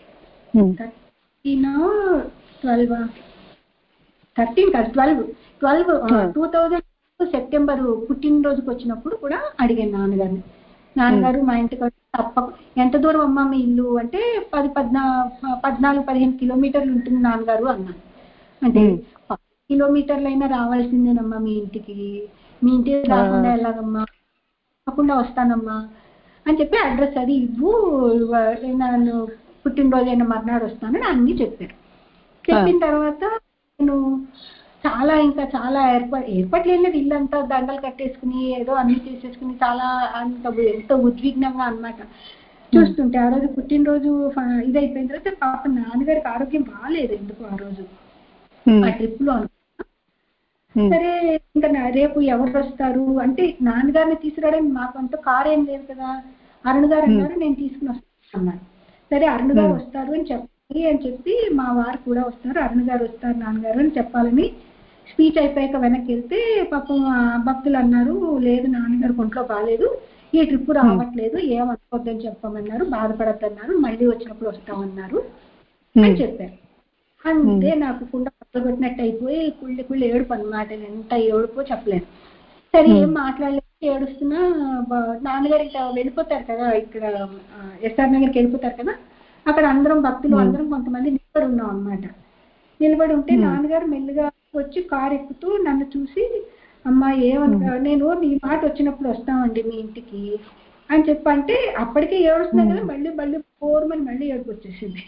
Speaker 1: థర్టీనా ట్వెల్వ్ థర్టీన్ కాదు twelve twelve two thousand September పుట్టినరోజుకి వచ్చినప్పుడు కూడా అడిగాను నాన్నగారిని, నాన్నగారు మా ఇంటికి తప్ప ఎంత దూరం అమ్మా మీ ఇల్లు అంటే పది పద్నా పద్నాలుగు పదిహేను కిలోమీటర్లు ఉంటుంది నాన్నగారు అన్నాను. అంటే పది కిలోమీటర్లు అయినా రావాల్సిందేనమ్మా మీ ఇంటికి, మీ ఇంటికి రాకుండా ఎలాగమ్మా, తప్పకుండా వస్తానమ్మా అని చెప్పి అడ్రస్ అది ఇవ్వు, నన్ను పుట్టినరోజు అయిన మర్నాడు వస్తానని అన్నీ చెప్పారు. చెప్పిన తర్వాత నేను చాలా ఇంకా చాలా ఏర్పాటు ఏర్పాట్లు ఏం లేదు, ఇల్లంతా దండలు కట్టేసుకుని ఏదో అన్ని చేసేసుకుని చాలా అంత ఎంతో ఉద్విగ్నంగా అనమాట చూస్తుంటే. ఆ రోజు పుట్టినరోజు ఇది అయిపోయిన తర్వాత పాప నాన్నగారికి ఆరోగ్యం బాగాలేదు ఎందుకు ఆ రోజు ఆ ట్రిప్ లో. సరే ఇంకా రేపు ఎవరు వస్తారు అంటే నాన్నగారిని తీసుకురావడానికి మాకు అంత కారు ఏం లేదు కదా, అరుణ్ గారు అన్నారు నేను తీసుకుని వస్తాను అన్నారు. సరే అరుణ్ గారు వస్తారు అని చెప్పాలి అని చెప్పి మా వారు కూడా వస్తారు, అరుణ్ గారు వస్తారు నాన్నగారు అని చెప్పాలని స్పీచ్ అయిపోయాక వెనక్కి వెళ్తే పాపం భక్తులు అన్నారు, లేదు నాన్నగారు ఒంట్లో బాగాలేదు, ఈ ట్రిప్ రావట్లేదు, ఏమనుకోద్దని చెప్పమన్నారు, బాధపడద్దన్నారు, మళ్ళీ వచ్చినప్పుడు వస్తామన్నారు అని చెప్పారు. అంతే నాకు కుండ పక్కగొట్టినట్టు అయిపోయి కుళ్ళి కుళ్ళి ఏడుపు అనమాట, ఎంత ఏడుపో చెప్పలేదు. సరే ఏం మాట్లాడలేదు, ఏడుస్తున్నా నాన్నగారు ఇంకా వెళ్ళిపోతారు కదా, ఇక్కడ ఎస్ఆర్ నగర్కి వెళ్ళిపోతారు కదా, అక్కడ అందరం భక్తులు అందరం కొంతమంది నిలబడి ఉన్నాం అనమాట. నిలబడి ఉంటే నాన్నగారు మెల్లిగా వచ్చి కారు ఎక్కుతూ నన్ను చూసి, అమ్మా ఏమనుకో నేను నీ మాట వచ్చినప్పుడు వస్తామండి మీ ఇంటికి అని చెప్పంటే అప్పటికే ఏడుస్తున్నా కదా, మళ్ళీ మళ్ళీ పోరుమని మళ్ళీ ఏడుపు వచ్చేసింది.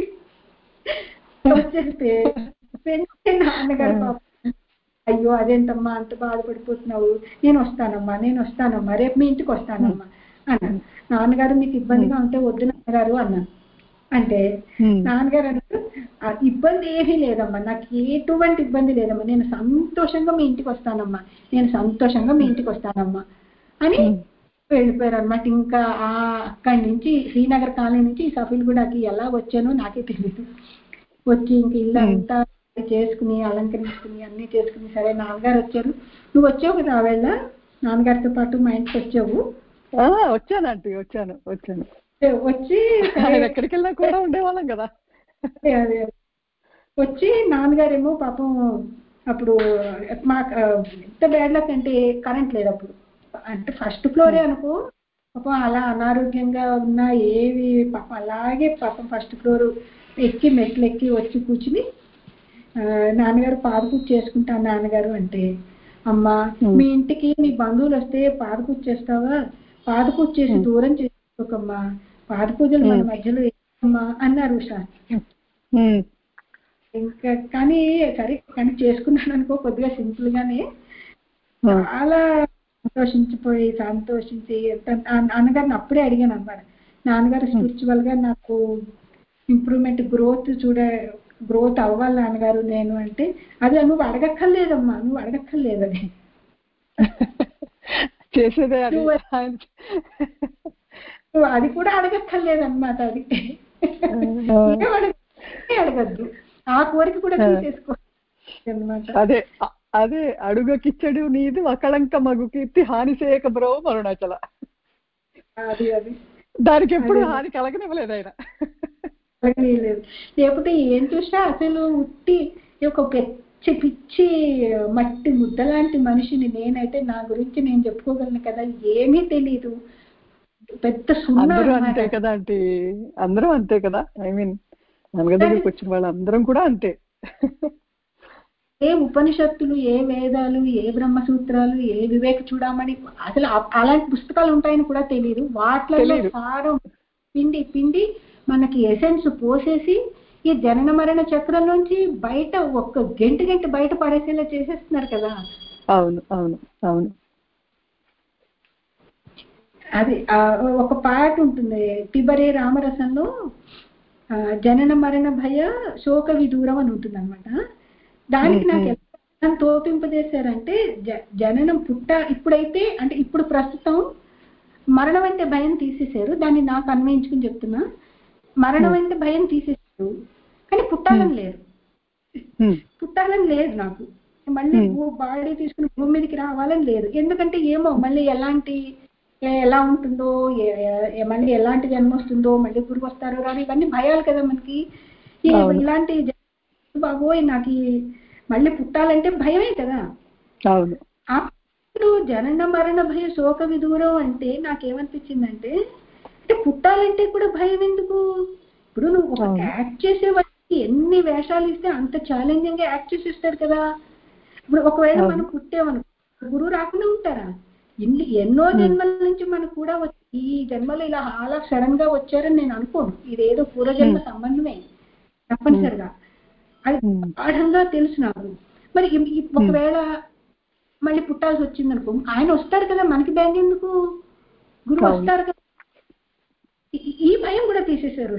Speaker 1: వచ్చేస్తే నాన్నగారు పాపం, అయ్యో అదేంటమ్మా అంత బాధపడిపోతున్నావు, నేను వస్తానమ్మా నేను వస్తానమ్మా రేపు మీ ఇంటికి వస్తానమ్మా అన్నాను. నాన్నగారు మీకు ఇబ్బందిగా ఉంటే వద్దు నాన్నగారు అన్నాను. అంటే నాన్నగారు అన్నారు, ఇబ్బంది ఏమీ లేదమ్మా, నాకు ఎటువంటి ఇబ్బంది లేదమ్మా, నేను సంతోషంగా మీ ఇంటికి వస్తానమ్మా నేను సంతోషంగా మీ ఇంటికి వస్తానమ్మా అని వెళ్ళిపోయారు అనమాట. ఇంకా ఆ అక్కడి నుంచి శ్రీనగర్ కాలనీ నుంచి సఫీల్గూడకి ఎలా వచ్చానో నాకే తెలియదు. వచ్చి ఇంక ఇల్లు అంతా చేసుకుని అలంకరించుకుని అన్ని చేసుకుని, సరే నాన్నగారు వచ్చారు, నువ్వు వచ్చావు కదా ఆ వేళ నాన్నగారితో పాటు మా ఇంటికి వచ్చావు.
Speaker 2: వచ్చానంటే వచ్చాను వచ్చాను
Speaker 1: వచ్చి
Speaker 2: ఎక్కడికి వెళ్ళినా కూడా ఉండేవాళ్ళం కదా.
Speaker 1: అదే వచ్చి నాన్నగారేమో పాపం అప్పుడు మాకు ఎంత బ్యాడ్ లక్ అంటే కరెంట్ లేదు అప్పుడు, అంటే ఫస్ట్ ఫ్లోరే అనుకో, పాపం అలా అనారోగ్యంగా ఉన్నా ఏవి పాపం అలాగే పాపం ఫస్ట్ ఫ్లోర్ ఎక్కి మెట్లు ఎక్కి వచ్చి కూర్చుని నాన్నగారు పాదపూజ చేసుకుంటాను నాన్నగారు అంటే, అమ్మా మీ ఇంటికి మీ బంధువులు వస్తే పాదపూజ చేస్తావా, పాదపూజ చేసి దూరం చేసుకోకమ్మా, పాదపూజలు మన మధ్యలో ఏమమ్మా అన్నారు సార్. ఇంకా కానీ సరే కానీ చేసుకున్నాను అనుకో కొద్దిగా సింపుల్ గానే, చాలా సంతోషించిపోయి సంతోషించి నాన్నగారిని అప్పుడే అడిగాను అనమాట, నాన్నగారు స్పిరిచువల్ గా నాకు ఇంప్రూవ్మెంట్ గ్రోత్ చూడ గ్రోత్ అవ్వాలి నాన్నగారు నేను అంటే, అది నువ్వు అడగక్కర్లేదమ్మా నువ్వు అడగక్కర్లేదు అది
Speaker 2: చేసేదే
Speaker 1: నువ్వు అది కూడా అడగక్కర్లేదన్నమాట, అది అడగద్దు, ఆ కోరిక కూడా తీసేసుకో అన్నమాట.
Speaker 2: అదే అదే అడుగకిచ్చడు నీది అకళంక మగు కీర్తి హాని చేయక బ్రో అరుణాచల,
Speaker 1: అది అది
Speaker 2: దానికి ఎప్పుడు హాని కలగనివ్వలేదు ఆయన.
Speaker 1: లేదు లేకపోతే ఏం చూసా అసలు ఉట్టి ఒక పిచ్చి పిచ్చి మట్టి ముద్ద లాంటి మనిషిని నేనైతే, నా గురించి నేను చెప్పుకోగలను కదా, ఏమీ తెలీదు, పెద్ద సున్నా.
Speaker 2: అంతే కదా అంటే అందరూ అంతే కదా. ఐ మీన్ నాన్నగారి దగ్గరికి వచ్చిన వాళ్ళందరం కూడా అంతే.
Speaker 1: ఏ ఉపనిషత్తులు, ఏ వేదాలు, ఏ బ్రహ్మసూత్రాలు, ఏ వివేక చూడమని అసలు అలాంటి పుస్తకాలు ఉంటాయని కూడా తెలియదు. వాటిలో సారం పిండి పిండి మనకి ఎసెన్స్ పోసేసి ఈ జనన మరణ చక్రం నుంచి బయట ఒక్క గంట గంట బయట పడేసేలా చేసేస్తున్నారు కదా.
Speaker 2: అవును అవును అవును.
Speaker 1: అది ఒక పాట ఉంటుంది తిబరే రామరసంలో, జనన మరణ భయ శోక విదూరం అని ఉంటుంది అనమాట. దానికి నాకు ఎలా తోపింపజేశారంటే, జ జననం పుట్ట ఇప్పుడైతే అంటే ఇప్పుడు ప్రస్తుతం మరణం అంటే భయం తీసేశారు. దాన్ని నాకు అన్వయించుకుని చెప్తున్నా. మరణం అంటే భయం తీసేశారు, కానీ పుట్టాలని లేదు. పుట్టాలని లేదు నాకు. మళ్ళీ బాడీ తీసుకుని భూమి మీదకి రావాలని లేదు. ఎందుకంటే ఏమో మళ్ళీ ఎలాంటి ఎలా ఉంటుందో, మళ్ళీ ఎలాంటి జన్మ వస్తుందో, మళ్ళీ గురువు వస్తారో రాని, ఇవన్నీ భయాలు కదా మనకి. ఇలాంటి బాబోయ్ నాకు మళ్ళీ పుట్టాలంటే భయమే కదా. అప్పుడు జనన మరణ భయ శోక విదూరం అంటే నాకేమనిపించిందంటే, అంటే పుట్టాలంటే కూడా భయం ఎందుకు? ఇప్పుడు నువ్వు ఒక యాక్ట్ చేసే వాళ్ళకి ఎన్ని వేషాలు ఇస్తే అంత ఛాలెంజింగ్ గా యాక్ట్ చేసి ఇస్తారు కదా. ఇప్పుడు ఒకవేళ మనం పుట్టేమనుకో, గురువు రాకుండా ఉంటారా? ఇన్ని ఎన్నో జన్మల నుంచి మనకు కూడా ఈ జన్మలో ఇలా అలా సడన్ గా వచ్చారని నేను అనుకోను. ఇదేదో పూర్వజన్మ సంబంధమే తప్పనిసరిగా. అది గాఢంగా తెలుసు నాకు. మరి ఒకవేళ మళ్ళీ పుట్టాల్సి వచ్చింది అనుకో, ఆయన వస్తారు కదా, మనకి బ్యాంగ్ ఎందుకు? గురువు వస్తారు కదా. ఈ భయం కూడా తీసేశారు.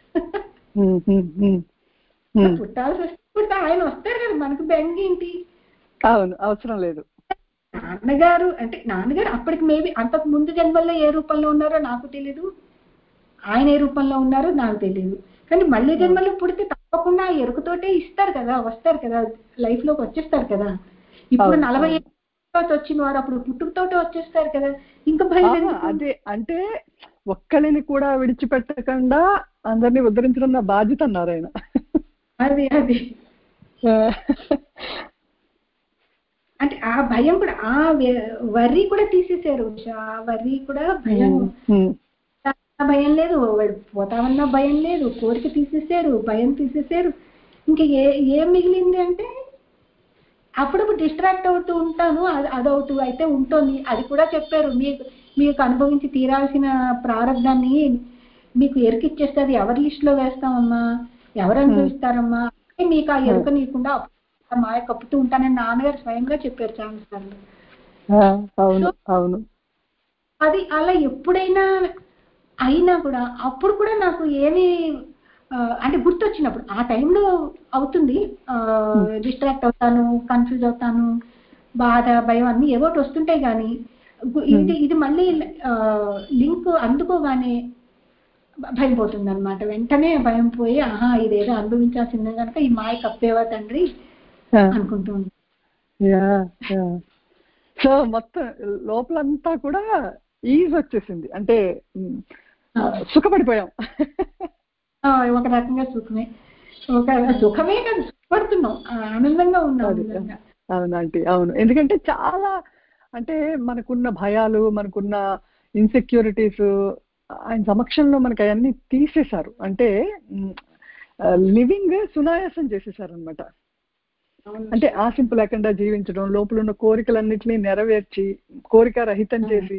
Speaker 1: పుట్టాల్సి వస్తే ఆయన వస్తారు కదా, మనకి బ్యాంగ్ ఏంటి?
Speaker 2: అవును, అవసరం లేదు.
Speaker 1: నాన్నగారు అంటే నాన్నగారు అప్పటికి మేబీ అంతకు ముందు జన్మల్లో ఏ రూపంలో ఉన్నారో నాకు తెలీదు, ఆయన ఏ రూపంలో ఉన్నారో నాకు తెలియదు. కానీ మళ్ళీ జన్మలో పుడితే తప్పకుండా ఆ ఎరుకతోటే ఇస్తారు కదా, వస్తారు కదా, లైఫ్ లోకి వచ్చేస్తారు కదా. ఇప్పుడు నలభై ఏళ్ళ వచ్చిన వారు అప్పుడు పుట్టుకతోటే వచ్చేస్తారు కదా. ఇంకా భయం
Speaker 2: అదే అంటే ఒక్కరిని కూడా విడిచిపెట్టకుండా అందరినీ ఉద్ధరించడం నా బాధ్యత అన్నారు ఆయన.
Speaker 1: అది అది అంటే ఆ భయం కూడా, ఆ వర్రీ కూడా తీసేశారు. ఆ వర్రీ కూడా భయం, భయం లేదు, పోతామన్నా భయం లేదు, కోరిక తీసేశారు, భయం తీసేశారు. ఇంకా ఏ ఏం మిగిలింది అంటే అప్పుడప్పుడు డిస్ట్రాక్ట్ అవుతూ ఉంటాను, అది అదవుతూ అయితే ఉంటుంది. అది కూడా చెప్పారు, మీకు మీకు అనుభవించి తీరాల్సిన ప్రారంభాన్ని మీకు ఎరికిచ్చేస్తుంది, ఎవరి లిస్టులో వేస్తామమ్మా, ఎవరు అనుభవిస్తారమ్మా, మీకు ఆ ఎరుక నీకుండా మాయ కప్పుతూ ఉంటానని నాన్నగారు స్వయంగా చెప్పారు చాలా సార్లు. అది అలా ఎప్పుడైనా అయినా కూడా అప్పుడు కూడా నాకు ఏమి అంటే గుర్తొచ్చినప్పుడు ఆ టైంలో అవుతుంది, డిస్ట్రాక్ట్ అవుతాను, కన్ఫ్యూజ్ అవుతాను, బాధ భయం అన్ని ఏవోటి వస్తుంటాయి. కానీ ఇది ఇది మళ్ళీ లింక్ అందుకోగానే భయం పోతుంది అనమాట. వెంటనే భయం పోయి ఆహా ఇదేదో అనుభవించాల్సిందే కనుక ఈ మాయ కప్పేవా తండ్రి అనుకుంటూ.
Speaker 2: సో మొత్తం లోపలంతా కూడా ఈజ్ వచ్చేసింది, అంటే సుఖపడిపోయాం.
Speaker 1: ఒక రకంగా సుఖమే, ఒక సుఖమే కాదు, సుఖపడుతున్నాం, ఆనందంగా ఉన్నాం.
Speaker 2: అవునంటే అవును, ఎందుకంటే చాలా అంటే మనకున్న భయాలు, మనకున్న ఇన్సెక్యూరిటీస్ ఆయన సమక్షంలో మనకు అవన్నీ తీసేశారు. అంటే లివింగ్ సునాయాసం చేసేసారు అనమాట. అంటే ఆశింపు లేకుండా జీవించడం, లోపల ఉన్న కోరికలన్నింటినీ నెరవేర్చి కోరిక రహితం చేసి,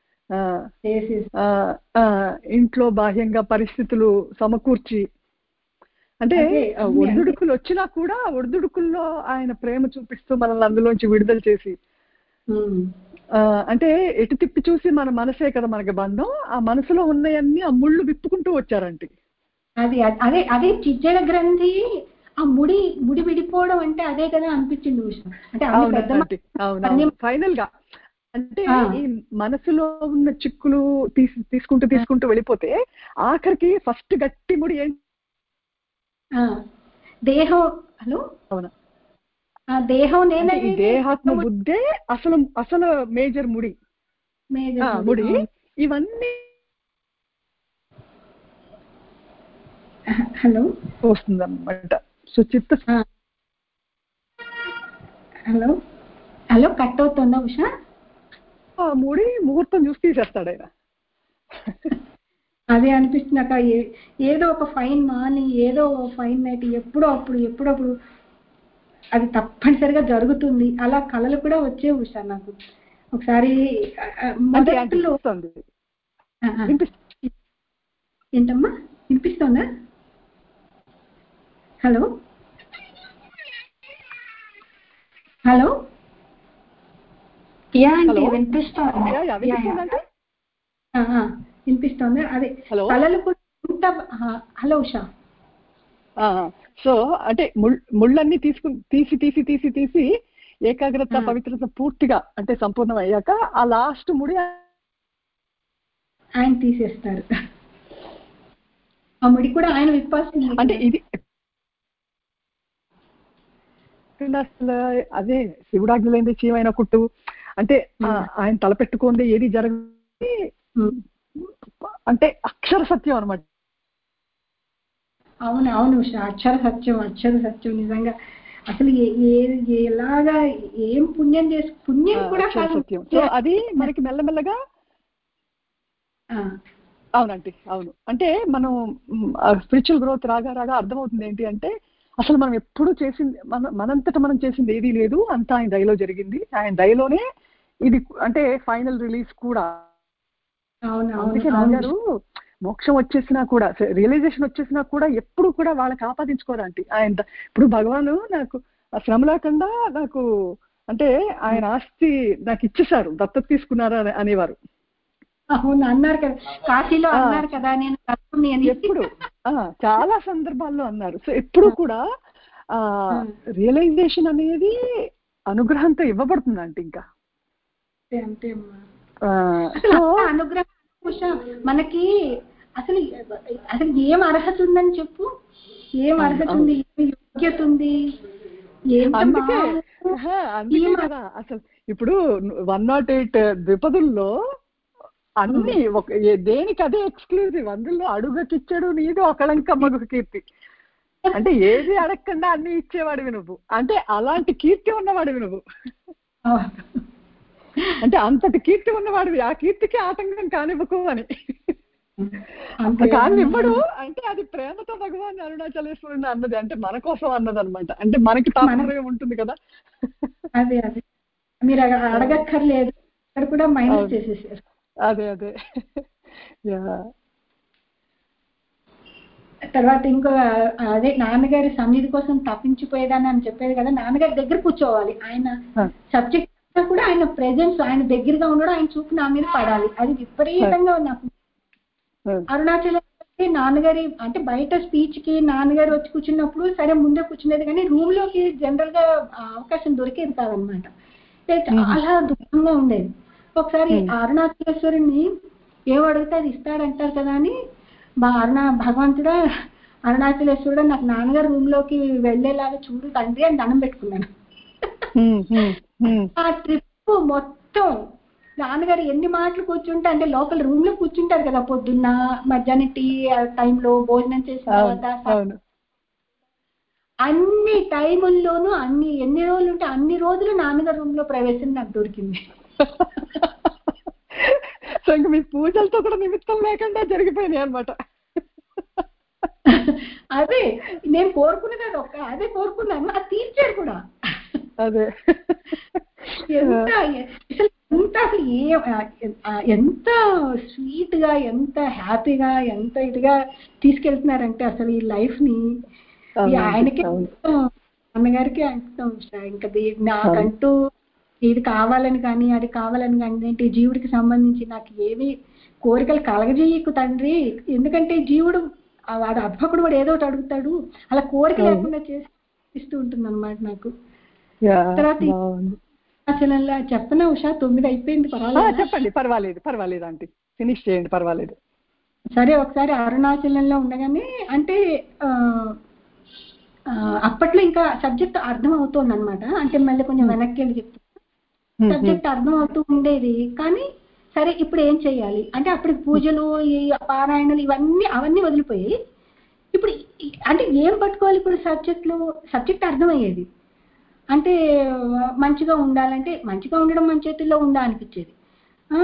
Speaker 2: ఇంట్లో బాహ్యంగా పరిస్థితులు సమకూర్చి, అంటే ఒడిదుడుకులు వచ్చినా కూడా ఒడిదుడుకుల్లో ఆయన ప్రేమ చూపిస్తూ మనల్ని అందులోంచి విడుదల చేసి, అంటే ఎటు తిప్పి చూసి మన మనసే కదా మనకి బంధం, ఆ మనసులో ఉన్నవన్నీ ఆ ముళ్ళు విప్పుకుంటూ వచ్చారంటే
Speaker 1: అది అదే అదే చిజ్జడ గ్రంథి ఆ ముడి ముడి విడిపోవడం అంటే అదే కదా అనిపించింది.
Speaker 2: అవును, ఫైనల్ గా అంటే ఈ మనసులో ఉన్న చిక్కులు తీసు తీసుకుంటూ తీసుకుంటూ వెళ్ళిపోతే ఆఖరికి ఫస్ట్ గట్టి ముడి ఏంటి?
Speaker 1: దేహం. హలో,
Speaker 2: అవునా,
Speaker 1: దేహం నేనే,
Speaker 2: దేహాత్మ బుద్ధే అసలు అసలు మేజర్ ముడి. ముడి ఇవన్నీ
Speaker 1: హలో
Speaker 2: వస్తుందన్నమాట. సుచిత్త
Speaker 1: హలో హలో కట్ అవుతుందా ఉషా?
Speaker 2: ముడి ముహూర్తం చూసి తీసేస్తాడు ఆయన.
Speaker 1: అదే అనిపిస్తుంది అక్క. ఏదో ఒక ఫైన్ మార్నింగ్, ఏదో ఫైన్ నైట్, ఎప్పుడో అప్పుడు ఎప్పుడప్పుడు అది తప్పనిసరిగా జరుగుతుంది. అలా కళలు కూడా వచ్చేవి సార్ నాకు. ఒకసారి మొదట్లో ఏంటమ్మా వినిపిస్తుందా? హలో హలో యా అండి వినిపిస్తుంది. వినిపిస్తుందా? అదే కళలు కూడా. హలో ఉషా.
Speaker 2: సో అంటే ముళ్ళన్నీ తీసుకుని తీసి తీసి తీసి తీసి ఏకాగ్రత పవిత్రత పూర్తిగా అంటే సంపూర్ణం అయ్యాక ఆ లాస్ట్ ముడి
Speaker 1: ఆయన తీసేస్తారు. ఆ ముడి కూడా ఆయన విప్పాల్సింది.
Speaker 2: అంటే ఇది అసలు అదే శివుడాజ్ఞలైంది చీమైన కుట్టు అంటే ఆయన తలపెట్టుకుంది ఏది జరగదు అంటే అక్షర సత్యం అనమాట.
Speaker 1: అవును అవును అక్షర సత్యం, అక్షర సత్యం. నిజంగా అసలు ఎలాగా ఏం పుణ్యం చేసి పుణ్యం కూడా
Speaker 2: సత్యం. సో అది మనకి మెల్లమెల్లగా అవునండి అవును. అంటే మనం స్పిరిచువల్ గ్రోత్ రాగా రాగా అర్థమవుతుంది ఏంటి అంటే అసలు మనం ఎప్పుడు చేసింది మన మనంతట మనం చేసింది ఏదీ లేదు, అంతా ఆయన దయలో జరిగింది. ఆయన దయలోనే ఇది అంటే ఫైనల్ రిలీజ్ కూడా. అందుకే నాన్నగారు మోక్షం వచ్చేసినా కూడా రియలైజేషన్ వచ్చేసినా కూడా ఎప్పుడు కూడా వాళ్ళకి ఆపాదించుకోరండి. ఆయన ఇప్పుడు భగవాను నాకు శ్రమ లేకుండా నాకు అంటే ఆయన ఆస్తి నాకు ఇచ్చేసారు, దత్తత తీసుకున్నారు అనేవారు.
Speaker 1: అవును అన్నారు కదా, కాశీలో అన్నారు కదా నేను
Speaker 2: ఎప్పుడు చాలా సందర్భాల్లో అన్నారు. సో ఎప్పుడు కూడా ఆ రియలైజేషన్ అనేది అనుగ్రహంతో ఇవ్వబడుతుందంటే ఇంకా
Speaker 1: అంతే అనుగ్రహం మనకి అసలు అసలు ఏం అర్హత ఉందని చెప్పు, ఏం అర్హత ఉంది, ఏం యోగ్యత ఉంది.
Speaker 2: అందుకే అందుకే కదా అసలు ఇప్పుడు వన్ నాట్ ఎయిట్ ద్విపదుల్లో అన్ని ఒక దేనికి అదే ఎక్స్క్లూజివ్. అందులో అడుగకిచ్చాడు నీది ఒకళంక మగుకు కీర్తి అంటే ఏది అడగకుండా అన్ని ఇచ్చేవాడివి నువ్వు, అంటే అలాంటి కీర్తి ఉన్నవాడివి నువ్వు. అంటే అంతటి కీర్తి ఉన్నవాడివి, ఆ కీర్తికి ఆటంకం కానివ్వకు అని. కానీ ఇవ్వడు అంటే అది ప్రేమతో భగవాన్ అరుణాచలేశ్వరుని అన్నది, అంటే మన కోసం అన్నది అనమాట. అంటే మనకి తాపత్రయం ఉంటుంది కదా.
Speaker 1: అదే అదే మీరు అడగక్కర్లేదు, అక్కడ కూడా మైనస్ చేసేసారు.
Speaker 2: అదే అదే
Speaker 1: తర్వాత ఇంకో అదే నాన్నగారి సన్నిధి కోసం తప్పించిపోయేదాన్ని అని చెప్పేది కదా. నాన్నగారి దగ్గర కూర్చోవాలి, ఆయన సబ్జెక్ట్ కూడా ఆయన ప్రెజెన్స్, ఆయన దగ్గరగా ఉండడం, ఆయన చూపు నా మీద పడాలి. అది విపరీతంగా నాకు అరుణాచలం నాన్నగారి అంటే బయట స్పీచ్ కి నాన్నగారు వచ్చి కూర్చున్నప్పుడు సరే ముందే కూర్చునేది, కానీ రూమ్ లోకి జనరల్ గా అవకాశం దొరికేది కాదనమాట. చాలా దుఃఖంగా ఉండేది. ఒకసారి అరుణాచలేశ్వరుని ఏం అడిగితే అది ఇస్తాడంటారు కదా అని మా అరుణ భగవంతుడా అరుణాచలేశ్వరుడు నాకు నాన్నగారు రూమ్ లోకి వెళ్ళేలాగా చూడు తండ్రి అని దండం పెట్టుకున్నాను. ఆ ట్రిప్ మొత్తం నాన్నగారు ఎన్ని మాటలు కూర్చుంటే అంటే లోపల రూమ్ లో కూర్చుంటారు కదా పొద్దున్న మధ్యాహ్నం టీ టైంలో భోజనం చేసిన తర్వాత అన్ని టైముల్లోనూ అన్ని ఎన్ని రోజులు ఉంటే అన్ని రోజులు నాన్నగారు రూమ్ లో ప్రవేశం నాకు దొరికింది.
Speaker 2: సో ఇంక మీ పూజలతో కూడా నిమిత్తం లేకుండా జరిగిపోయినాయి అనమాట.
Speaker 1: అదే నేను కోరుకునేది అది ఒక్క అదే కోరుకున్నాను, అది తీర్చాడు కూడా.
Speaker 2: అదే
Speaker 1: ఎంత ఎంత అసలు ఏ ఎంత స్వీట్ గా ఎంత హ్యాపీగా ఎంత ఇదిగా తీసుకెళ్తున్నారంటే అసలు ఈ లైఫ్ ని ఆయనకి అన్నగారికి అంకితం. ఇంకా నాకంటూ ఇది కావాలని కానీ అది కావాలని కానీ ఏంటి జీవుడికి సంబంధించి నాకు ఏవి కోరికలు కలగజేయకు తండ్రి, ఎందుకంటే జీవుడు వాడు అర్భకుడు వాడు ఏదో ఒకటి అడుగుతాడు, అలా కోరిక లేకుండా చేసి ఇస్తూ ఉంటుంది అనమాట నాకు. తర్వాత అసలు చెప్పనా ఉషా, తొమ్మిది అయిపోయింది, పర్వాలేదు
Speaker 2: చెప్పండి. పర్వాలేదు పర్వాలేదు ఆంటీ, ఫినిష్ చేయండి పర్వాలేదు.
Speaker 1: సరే ఒకసారి అరుణాచలంలో ఉండగానే అంటే అప్పట్లో ఇంకా సబ్జెక్ట్ అర్థం అవుతుంది అనమాట. అంటే మళ్ళీ కొంచెం వెనక్కి వెళ్ళి చెప్తాను. సబ్జెక్ట్ అర్థం అవుతూ ఉండేది, కానీ సరే ఇప్పుడు ఏం చెయ్యాలి అంటే అప్పుడు పూజలు ఈ పారాయణలు ఇవన్నీ అవన్నీ వదిలిపోయి ఇప్పుడు అంటే ఏం పట్టుకోవాలి ఇప్పుడు సబ్జెక్టులు. సబ్జెక్ట్ అర్థమయ్యేది అంటే మంచిగా ఉండాలంటే మంచిగా ఉండడం మన చేతుల్లో ఉందా అనిపించేది.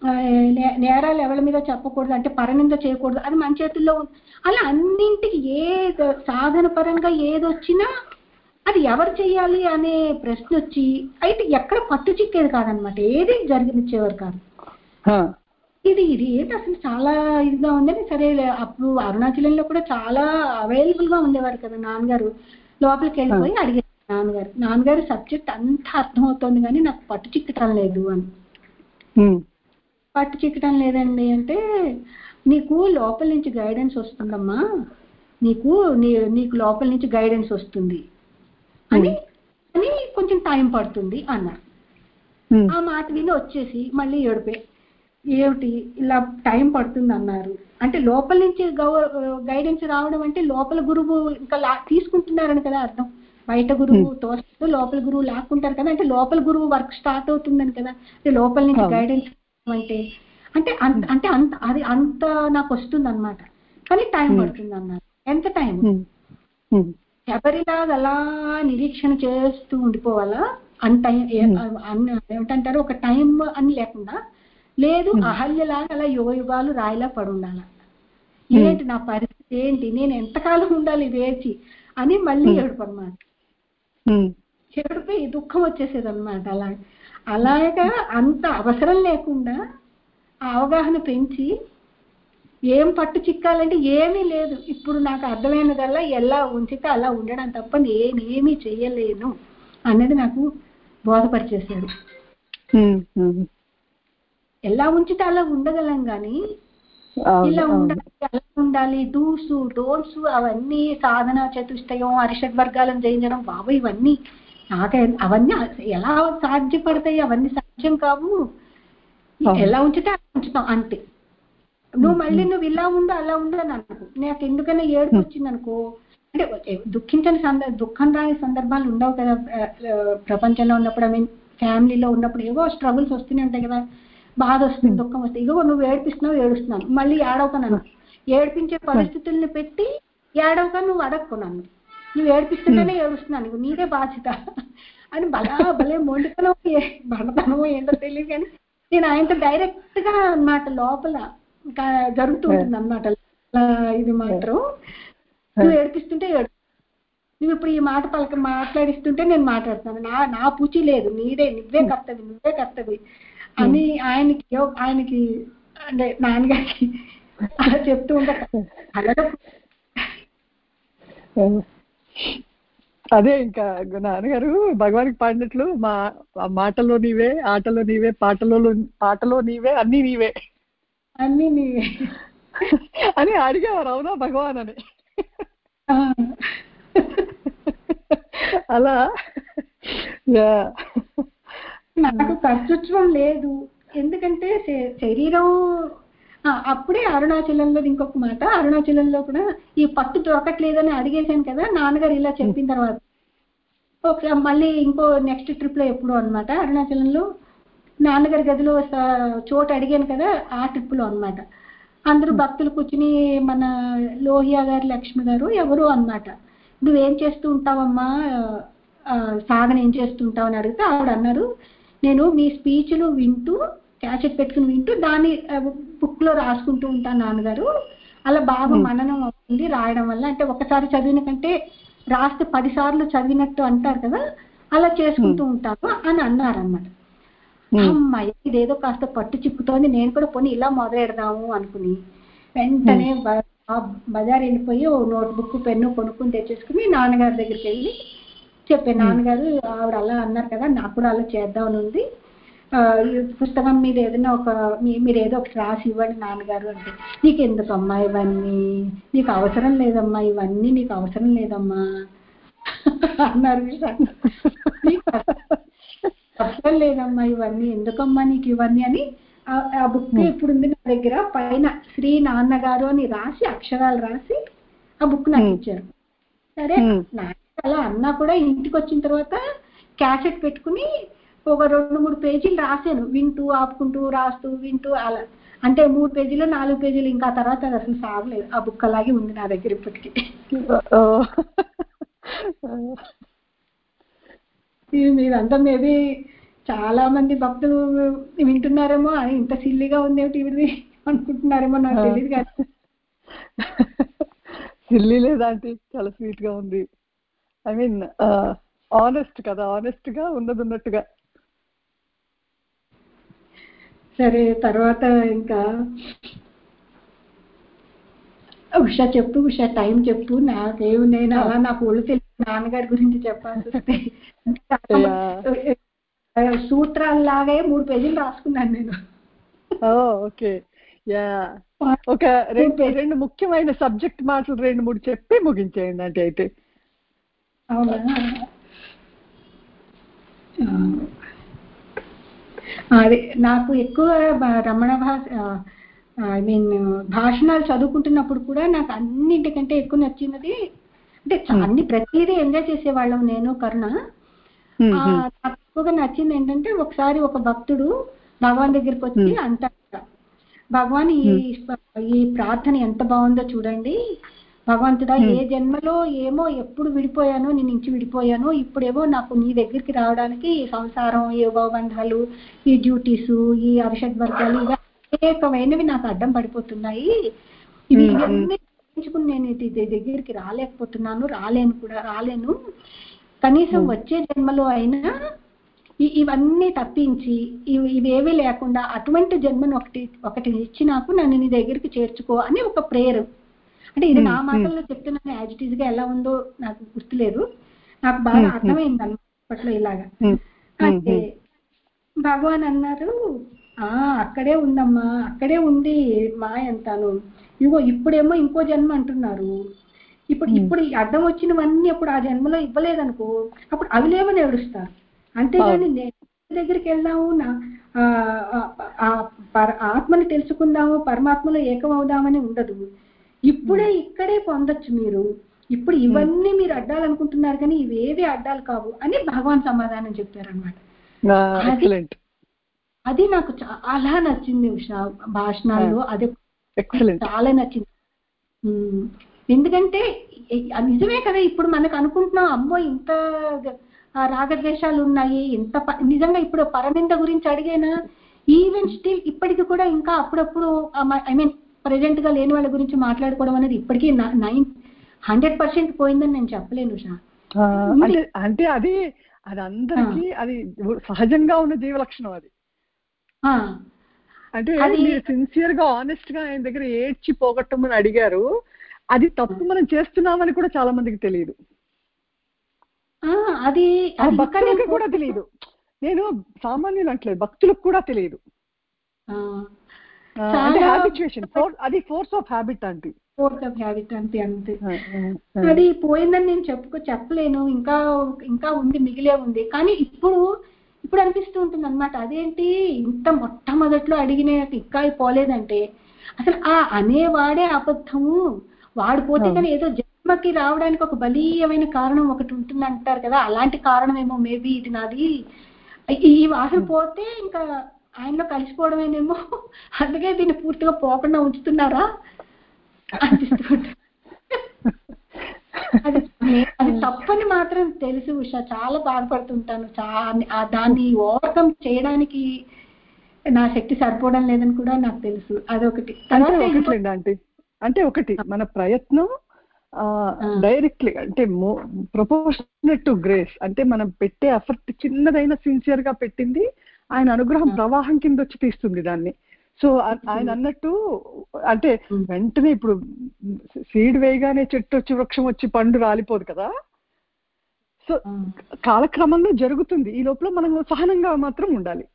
Speaker 1: నేరాలు ఎవరి మీద చెప్పకూడదు, అంటే పరనింద చేయకూడదు, అది మన చేతుల్లో ఉంది. అలా అన్నింటికి ఏ సాధన పరంగా ఏదొచ్చినా అది ఎవరు చెయ్యాలి అనే ప్రశ్న వచ్చి అయితే ఎక్కడ పట్టు చిక్కేది కాదనమాట, ఏది జరిగినిచ్చేవారు కాదు. ఇది ఇది ఏంటి అసలు చాలా ఇదిగా ఉందని, సరే అప్పుడు అరుణాచలంలో కూడా చాలా అవైలబుల్ గా ఉండేవారు కదా నాన్నగారు. లోపలికి వెళ్ళిపోయి అడిగారు నాన్నగారు, నాన్నగారు సబ్జెక్ట్ అంతా అర్థమవుతోంది కానీ నాకు పట్టు చిక్కటం లేదు అని. పట్టు చిక్కటం లేదండి అంటే, నీకు లోపల నుంచి గైడెన్స్ వస్తుందమ్మా, నీకు నీ నీకు లోపల నుంచి గైడెన్స్ వస్తుంది అని అని కొంచెం టైం పడుతుంది అన్నారు. ఆ మాట విని వచ్చేసి మళ్ళీ ఏడిపే, ఏమిటి ఇలా టైం పడుతుంది అన్నారు అంటే లోపల నుంచి గైడెన్స్ రావడం అంటే లోపల గురువు ఇంకా లా తీసుకుంటున్నారని కదా అర్థం. బయట గురువు తోస్తూ లోపల గురువు లాక్కుంటారు కదా, అంటే లోపల గురువు వర్క్ స్టార్ట్ అవుతుందని కదా. అంటే లోపల నుంచి గైడెన్స్ అంటే అంటే అంత అంటే అంత అది అంత నాకు వస్తుంది అనమాట, కానీ టైం పడుతుంది అన్నారు. ఎంత టైం? ఎవరిలాగా అలా నిరీక్షణ చేస్తూ ఉండిపోవాలా అంత ఏమిటంటారు, ఒక టైం అని లేకుండా లేదు, అహల్యలాగా అలా యుగ యుగాలు రాయిలా పడి ఉండాల. ఏంటి నా పరిస్థితి ఏంటి, నేను ఎంతకాలం ఉండాలి వేచి అని మళ్ళీ ఏడుపు అనమాట. ఏడుపై దుఃఖం వచ్చేసేది అనమాట. అలా అలాగా అంత అవసరం లేకుండా ఆ అవగాహన పెంచి ఏం పట్టు చిక్కాలంటే ఏమీ లేదు, ఇప్పుడు నాకు అర్థమైనదల్లా ఎలా ఉంచితే అలా ఉండడం తప్ప నేనేమీ చెయ్యలేను అన్నది నాకు బోధపరిచేశాడు. ఎలా ఉంచితే అలా ఉండగలం కానీ ఇలా ఉండాలి అలా ఉండాలి డూస్ డోంట్స్ అవన్నీ సాధన చతుష్టయం అరిషడ్ వర్గాలను జయించడం బాబు ఇవన్నీ నాకు అవన్నీ ఎలా సాధ్యపడతాయి, అవన్నీ సాధ్యం కావు. ఎలా ఉంచితే అలా ఉంచుతాం అంతే. నువ్వు మళ్ళీ నువ్వు ఇలా ఉండు అలా ఉండు అని అనుకో, నాకు ఎందుకన్నా ఏడుపు వచ్చింది అనుకో, అంటే దుఃఖించని సందర్భ దుఃఖం రాని సందర్భాలు ఉండవు కదా ప్రపంచంలో ఉన్నప్పుడు. ఐ మీన్ ఫ్యామిలీలో ఉన్నప్పుడు ఏవో స్ట్రగుల్స్ వస్తూనే ఉంటాయి కదా, బాధ వస్తుంది దుఃఖం వస్తుంది. ఇగో నువ్వు ఏడిపిస్తున్నావు ఏడుస్తున్నాను, మళ్ళీ ఏడవకన్నాను, ఏడిపించే పరిస్థితుల్ని పెట్టి ఏడవక నువ్వు అడక్కున్నాను, నువ్వు ఏడిపిస్తుంటేనే ఏడుస్తున్నాను, నువ్వు నీదే బాధ్యత అని బలా భలే మొండితనం బడతనమో ఏంటో తెలియదు కానీ నేను ఆయనతో డైరెక్ట్ గా అన్నమాట లోపల ఇంకా జరుగుతూ ఉంటుంది అనమాట. ఇది మాత్రం నువ్వు ఏడిపిస్తుంటే ఏడు, నువ్వు ఇప్పుడు ఈ మాట పలక మాట్లాడిస్తుంటే నేను మాట్లాడుతున్నాను, నా నా పూచి లేదు, నీదే నువ్వే కర్తవి నువ్వే కర్తవి అని ఆయనకి ఆయనకి అంటే నాన్నగారికి అలా చెప్తూ ఉంటా.
Speaker 2: అదే ఇంకా నాన్నగారు భగవానికి పాడినట్లు మా మాటలో నీవే ఆటలో నీవే పాటలో పాటలో నీవే అన్ని నీవే
Speaker 1: అన్ని నీవే
Speaker 2: అని అడిగేవారు. అవునా భగవాన్ అని. అలా
Speaker 1: నాకు కర్తృత్వం లేదు, ఎందుకంటే శరీరం అప్పుడే అరుణాచలంలో ఇంకొక మాట, అరుణాచలంలో కూడా ఈ పట్టు దొరకట్లేదని అడిగేశాను కదా నాన్నగారు ఇలా చెప్పిన తర్వాత. ఒక మళ్ళీ ఇంకో నెక్స్ట్ ట్రిప్ లో ఎప్పుడు అనమాట అరుణాచలంలో నాన్నగారి గదిలో చోటు అడిగాను కదా, ఆ ట్రిప్ లో అనమాట. అందరూ భక్తులు కూర్చుని మన లోహియా గారు లక్ష్మి గారు ఎవరు అనమాట, నువ్వేం చేస్తూ ఉంటావమ్మా సాధన ఏం చేస్తూ ఉంటావు అని అడిగితే ఆవిడ అన్నారు, నేను మీ స్పీచ్లు వింటూ క్యాసెట్ పెట్టుకుని వింటూ దాన్ని బుక్ లో రాసుకుంటూ ఉంటాను నాన్నగారు, అలా బాగా మననం అవుతుంది రాయడం వల్ల, అంటే ఒకసారి చదివిన కంటే రాస్తే పది సార్లు చదివినట్టు అంటారు కదా, అలా చేసుకుంటూ ఉంటాను అని అన్నారన్నమాట. అమ్మాయి ఇదేదో కాస్త పట్టు చిక్కుతోంది, నేను కూడా పోనీ ఇలా మొదలెడదాము అనుకుని వెంటనే బజార్ వెళ్ళిపోయి ఓ నోట్బుక్ పెన్ను కొనుక్కుని తెచ్చేసుకుని నాన్నగారి దగ్గరికి వెళ్ళి చెప్పే, నాన్నగారు ఆవిడ అలా అన్నారు కదా నాకు కూడా అలా చేద్దామని ఉంది, ఈ పుస్తకం మీద ఏదైనా ఒక మీరు ఏదో ఒకటి రాసి ఇవ్వండి నాన్నగారు అంటే, నీకు ఎందుకమ్మా ఇవన్నీ, నీకు అవసరం లేదమ్మా ఇవన్నీ నీకు అవసరం లేదమ్మా అన్నారు. నీకు అవసరం లేదమ్మా ఇవన్నీ, ఎందుకమ్మా నీకు ఇవన్నీ అని ఆ బుక్ ఇప్పుడు ఉంది నా దగ్గర, పైన శ్రీ నాన్నగారు అని రాసి అక్షరాలు రాసి ఆ బుక్ నాకు ఇచ్చారు. సరే నాకు అలా అన్నా కూడా ఇంటికి వచ్చిన తర్వాత క్యాసెట్ పెట్టుకుని ఒక రెండు మూడు పేజీలు రాశాను, వింటూ ఆపుకుంటూ రాస్తూ వింటూ అలా, అంటే మూడు పేజీలు నాలుగు పేజీలు, ఇంకా తర్వాత అది అసలు సాగలేదు, ఆ బుక్ అలాగే ఉంది నా దగ్గర ఇప్పటికీ. మీరంతా మేబీ చాలా మంది భక్తులు వింటున్నారేమో, అది ఇంత సిల్లిగా ఉందేమిటి ఇది అనుకుంటున్నారేమో, నాకు తెలియదు కానీ
Speaker 2: సిల్లీ లేదా అంటే చాలా స్వీట్ గా ఉంది. ఐ మీన్ ఆనెస్ట్ కదా, ఆనెస్ట్ గా ఉన్నది ఉన్నట్టుగా.
Speaker 1: సరే, తర్వాత ఇంకా ఉషా చెప్పు, ఉషా టైం చెప్పు. నాకేం, నేను అలా నాకు ఒళ్ళు తెలిసి నాన్నగారి గురించి చెప్పాల్సి వస్తే సూత్రాల్లాగే మూడు పేజీలు రాసుకున్నాను నేను.
Speaker 2: ఓకే, యా, ఒక రెండు రెండు ముఖ్యమైన సబ్జెక్ట్ మాటలు రెండు మూడు చెప్పి ముగించేయండి అంటే. అయితే
Speaker 1: అవునా, అదే నాకు ఎక్కువ రమణ భాష, ఐ మీన్ భాషణాలు చదువుకుంటున్నప్పుడు కూడా నాకు అన్నింటికంటే ఎక్కువ నచ్చినది అంటే అన్ని ప్రతిదీ ఎంజాయ్ చేసేవాళ్ళం నేను కరుణ. నాకు ఎక్కువగా నచ్చింది ఏంటంటే, ఒకసారి ఒక భక్తుడు భగవాన్ దగ్గరికి వచ్చి అంటాడు, భగవాన్ ఈ ఈ ప్రార్థన ఎంత బాగుందో చూడండి భగవంతుడా, ఏ జన్మలో ఏమో ఎప్పుడు విడిపోయానో, నీ నుంచి విడిపోయాను, ఇప్పుడేమో నాకు నీ దగ్గరికి రావడానికి సంసారం, ఈ బంధాలు, ఈ డ్యూటీస్, ఈ అరిషడ్ వర్గాలు, ఇవి అనేకమైనవి నాకు అడ్డం పడిపోతున్నాయి. ఇవి ఇవన్నీ ఎంచుకుని నేను ఇది దగ్గరికి రాలేకపోతున్నాను, రాలేను కూడా రాలేను. కనీసం వచ్చే జన్మలో అయినా ఇవన్నీ తప్పించి ఇవి ఇవేవీ లేకుండా అటువంటి జన్మను ఒకటి ఒకటి ఇచ్చి నాకు నన్ను నీ దగ్గరికి చేర్చుకో అని ఒక ప్రేయర్. అంటే ఇది నా మాటల్లో చెప్తున్నాను, యాజ్ ఇట్ ఈజ్ గా ఎలా ఉందో నాకు గుర్తులేదు, నాకు బాగా అర్థమైంది అన్నప్పట్లో ఇలాగా. అంటే భగవాన్ అన్నారు, ఆ అక్కడే ఉందమ్మా, అక్కడే ఉంది మాయ అంతాను, ఇగో ఇప్పుడేమో ఇంకో జన్మ అంటున్నారు, ఇప్పుడు ఇప్పుడు అడ్డం వచ్చినవన్నీ అప్పుడు ఆ జన్మలో ఇవ్వలేదనుకో, అప్పుడు అవి లేవని ఏడుస్తారు. అంతేగాని నేను దగ్గరికి వెళ్దాము, నా ఆత్మని తెలుసుకుందాము, పరమాత్మలో ఏకమవుదామని ఉండదు. ఇప్పుడే ఇక్కడే పొందొచ్చు మీరు, ఇప్పుడు ఇవన్నీ మీరు అడ్డాలనుకుంటున్నారు కానీ ఇవేవి అడ్డాలు కావు అని భగవాన్ సమాధానం చెప్పారనమాట. అది నాకు చాలా నచ్చింది ఉషా భాషణాల్లో, అది చాలా నచ్చింది. ఎందుకంటే నిజమే కదా, ఇప్పుడు మనకు అనుకుంటున్నాం అమ్మో ఇంత రాగద్వేషాలు ఉన్నాయి, ఇంత నిజంగా ఇప్పుడు పరనింద గురించి అడిగేనా, ఈవెన్ స్టిల్ ఇప్పటికి కూడా ఇంకా అప్పుడప్పుడు ఐ మీన్ ప్రెజెంట్ గా లేని వాళ్ళ గురించి మాట్లాడుకోవడం అనేది ఇప్పటికీ నైన్ హండ్రెడ్ పర్సెంట్ పోయిందని నేను చెప్పలేను ఉషా.
Speaker 2: అంటే అది అది అందరికీ అది సహజంగా ఉన్న జీవ లక్షణం. అది అంటే మీరు సిన్సియర్ గా ఆనెస్ట్ గా ఆయన దగ్గర ఏడ్చి పోగొట్టమని అడిగారు, అది తప్పు మనం చేస్తున్నామని కూడా చాలా మందికి తెలియదు,
Speaker 1: అది
Speaker 2: భక్తులకు కూడా తెలియదు. నేను సామాన్యులు అంటలేదు, భక్తులకు కూడా తెలియదు. అది ఫోర్స్ ఆఫ్ హ్యాబిట్ అంటే
Speaker 1: ఫోర్స్ ఆఫ్ హ్యాబిట్ అంతే అంతే అది పోయిందని నేను చెప్పుకో చెప్పలేను, ఇంకా ఇంకా ఉంది, మిగిలే ఉంది. కానీ ఇప్పుడు ఇప్పుడు అనిపిస్తూ ఉంటుంది అనమాట, అదేంటి ఇంత మొట్టమొదట్లో అడిగిన ఇంకా పోలేదంటే అసలు ఆ అనేవాడే అబద్ధము, వాడు పోతే కానీ ఏదో జన్మకి రావడానికి ఒక బలీయమైన కారణం ఒకటి ఉంటుంది అంటారు కదా, అలాంటి కారణం ఏమో మేబీ ఇది నాది, ఈ వాసన పోతే ఇంకా ఆయనలో కలిసిపోవడమేనేమో, అందుకే దీన్ని పూర్తిగా పోకుండా ఉంచుతున్నారా అనిపిస్తుంది. అది అది తప్పని మాత్రం తెలుసు ఉషా, చాలా బాధపడుతుంటాను, చాలా దాన్ని ఓవర్కమ్ చేయడానికి నా శక్తి సరిపోవడం లేదని కూడా నాకు తెలుసు. అదొకటి.
Speaker 2: అంటే అంటే ఒకటి మన ప్రయత్నం డైరెక్ట్లీ అంటే ప్రపోర్షనల్ టు గ్రేస్, అంటే మనం పెట్టే ఎఫర్ట్ చిన్నదైనా సిన్సియర్ గా పెట్టింది ఆయన అనుగ్రహం ప్రవాహం కింద వచ్చి తీస్తుంది దాన్ని. సో ఆయన అన్నట్టు అంటే వెంటనే ఇప్పుడు సీడ్ వేయగానే చెట్టు వచ్చి వృక్షం వచ్చి పండు రాలిపోదు కదా, సో కాలక్రమంలో జరుగుతుంది. ఈ లోపల మనం సహనంగా మాత్రం ఉండాలి,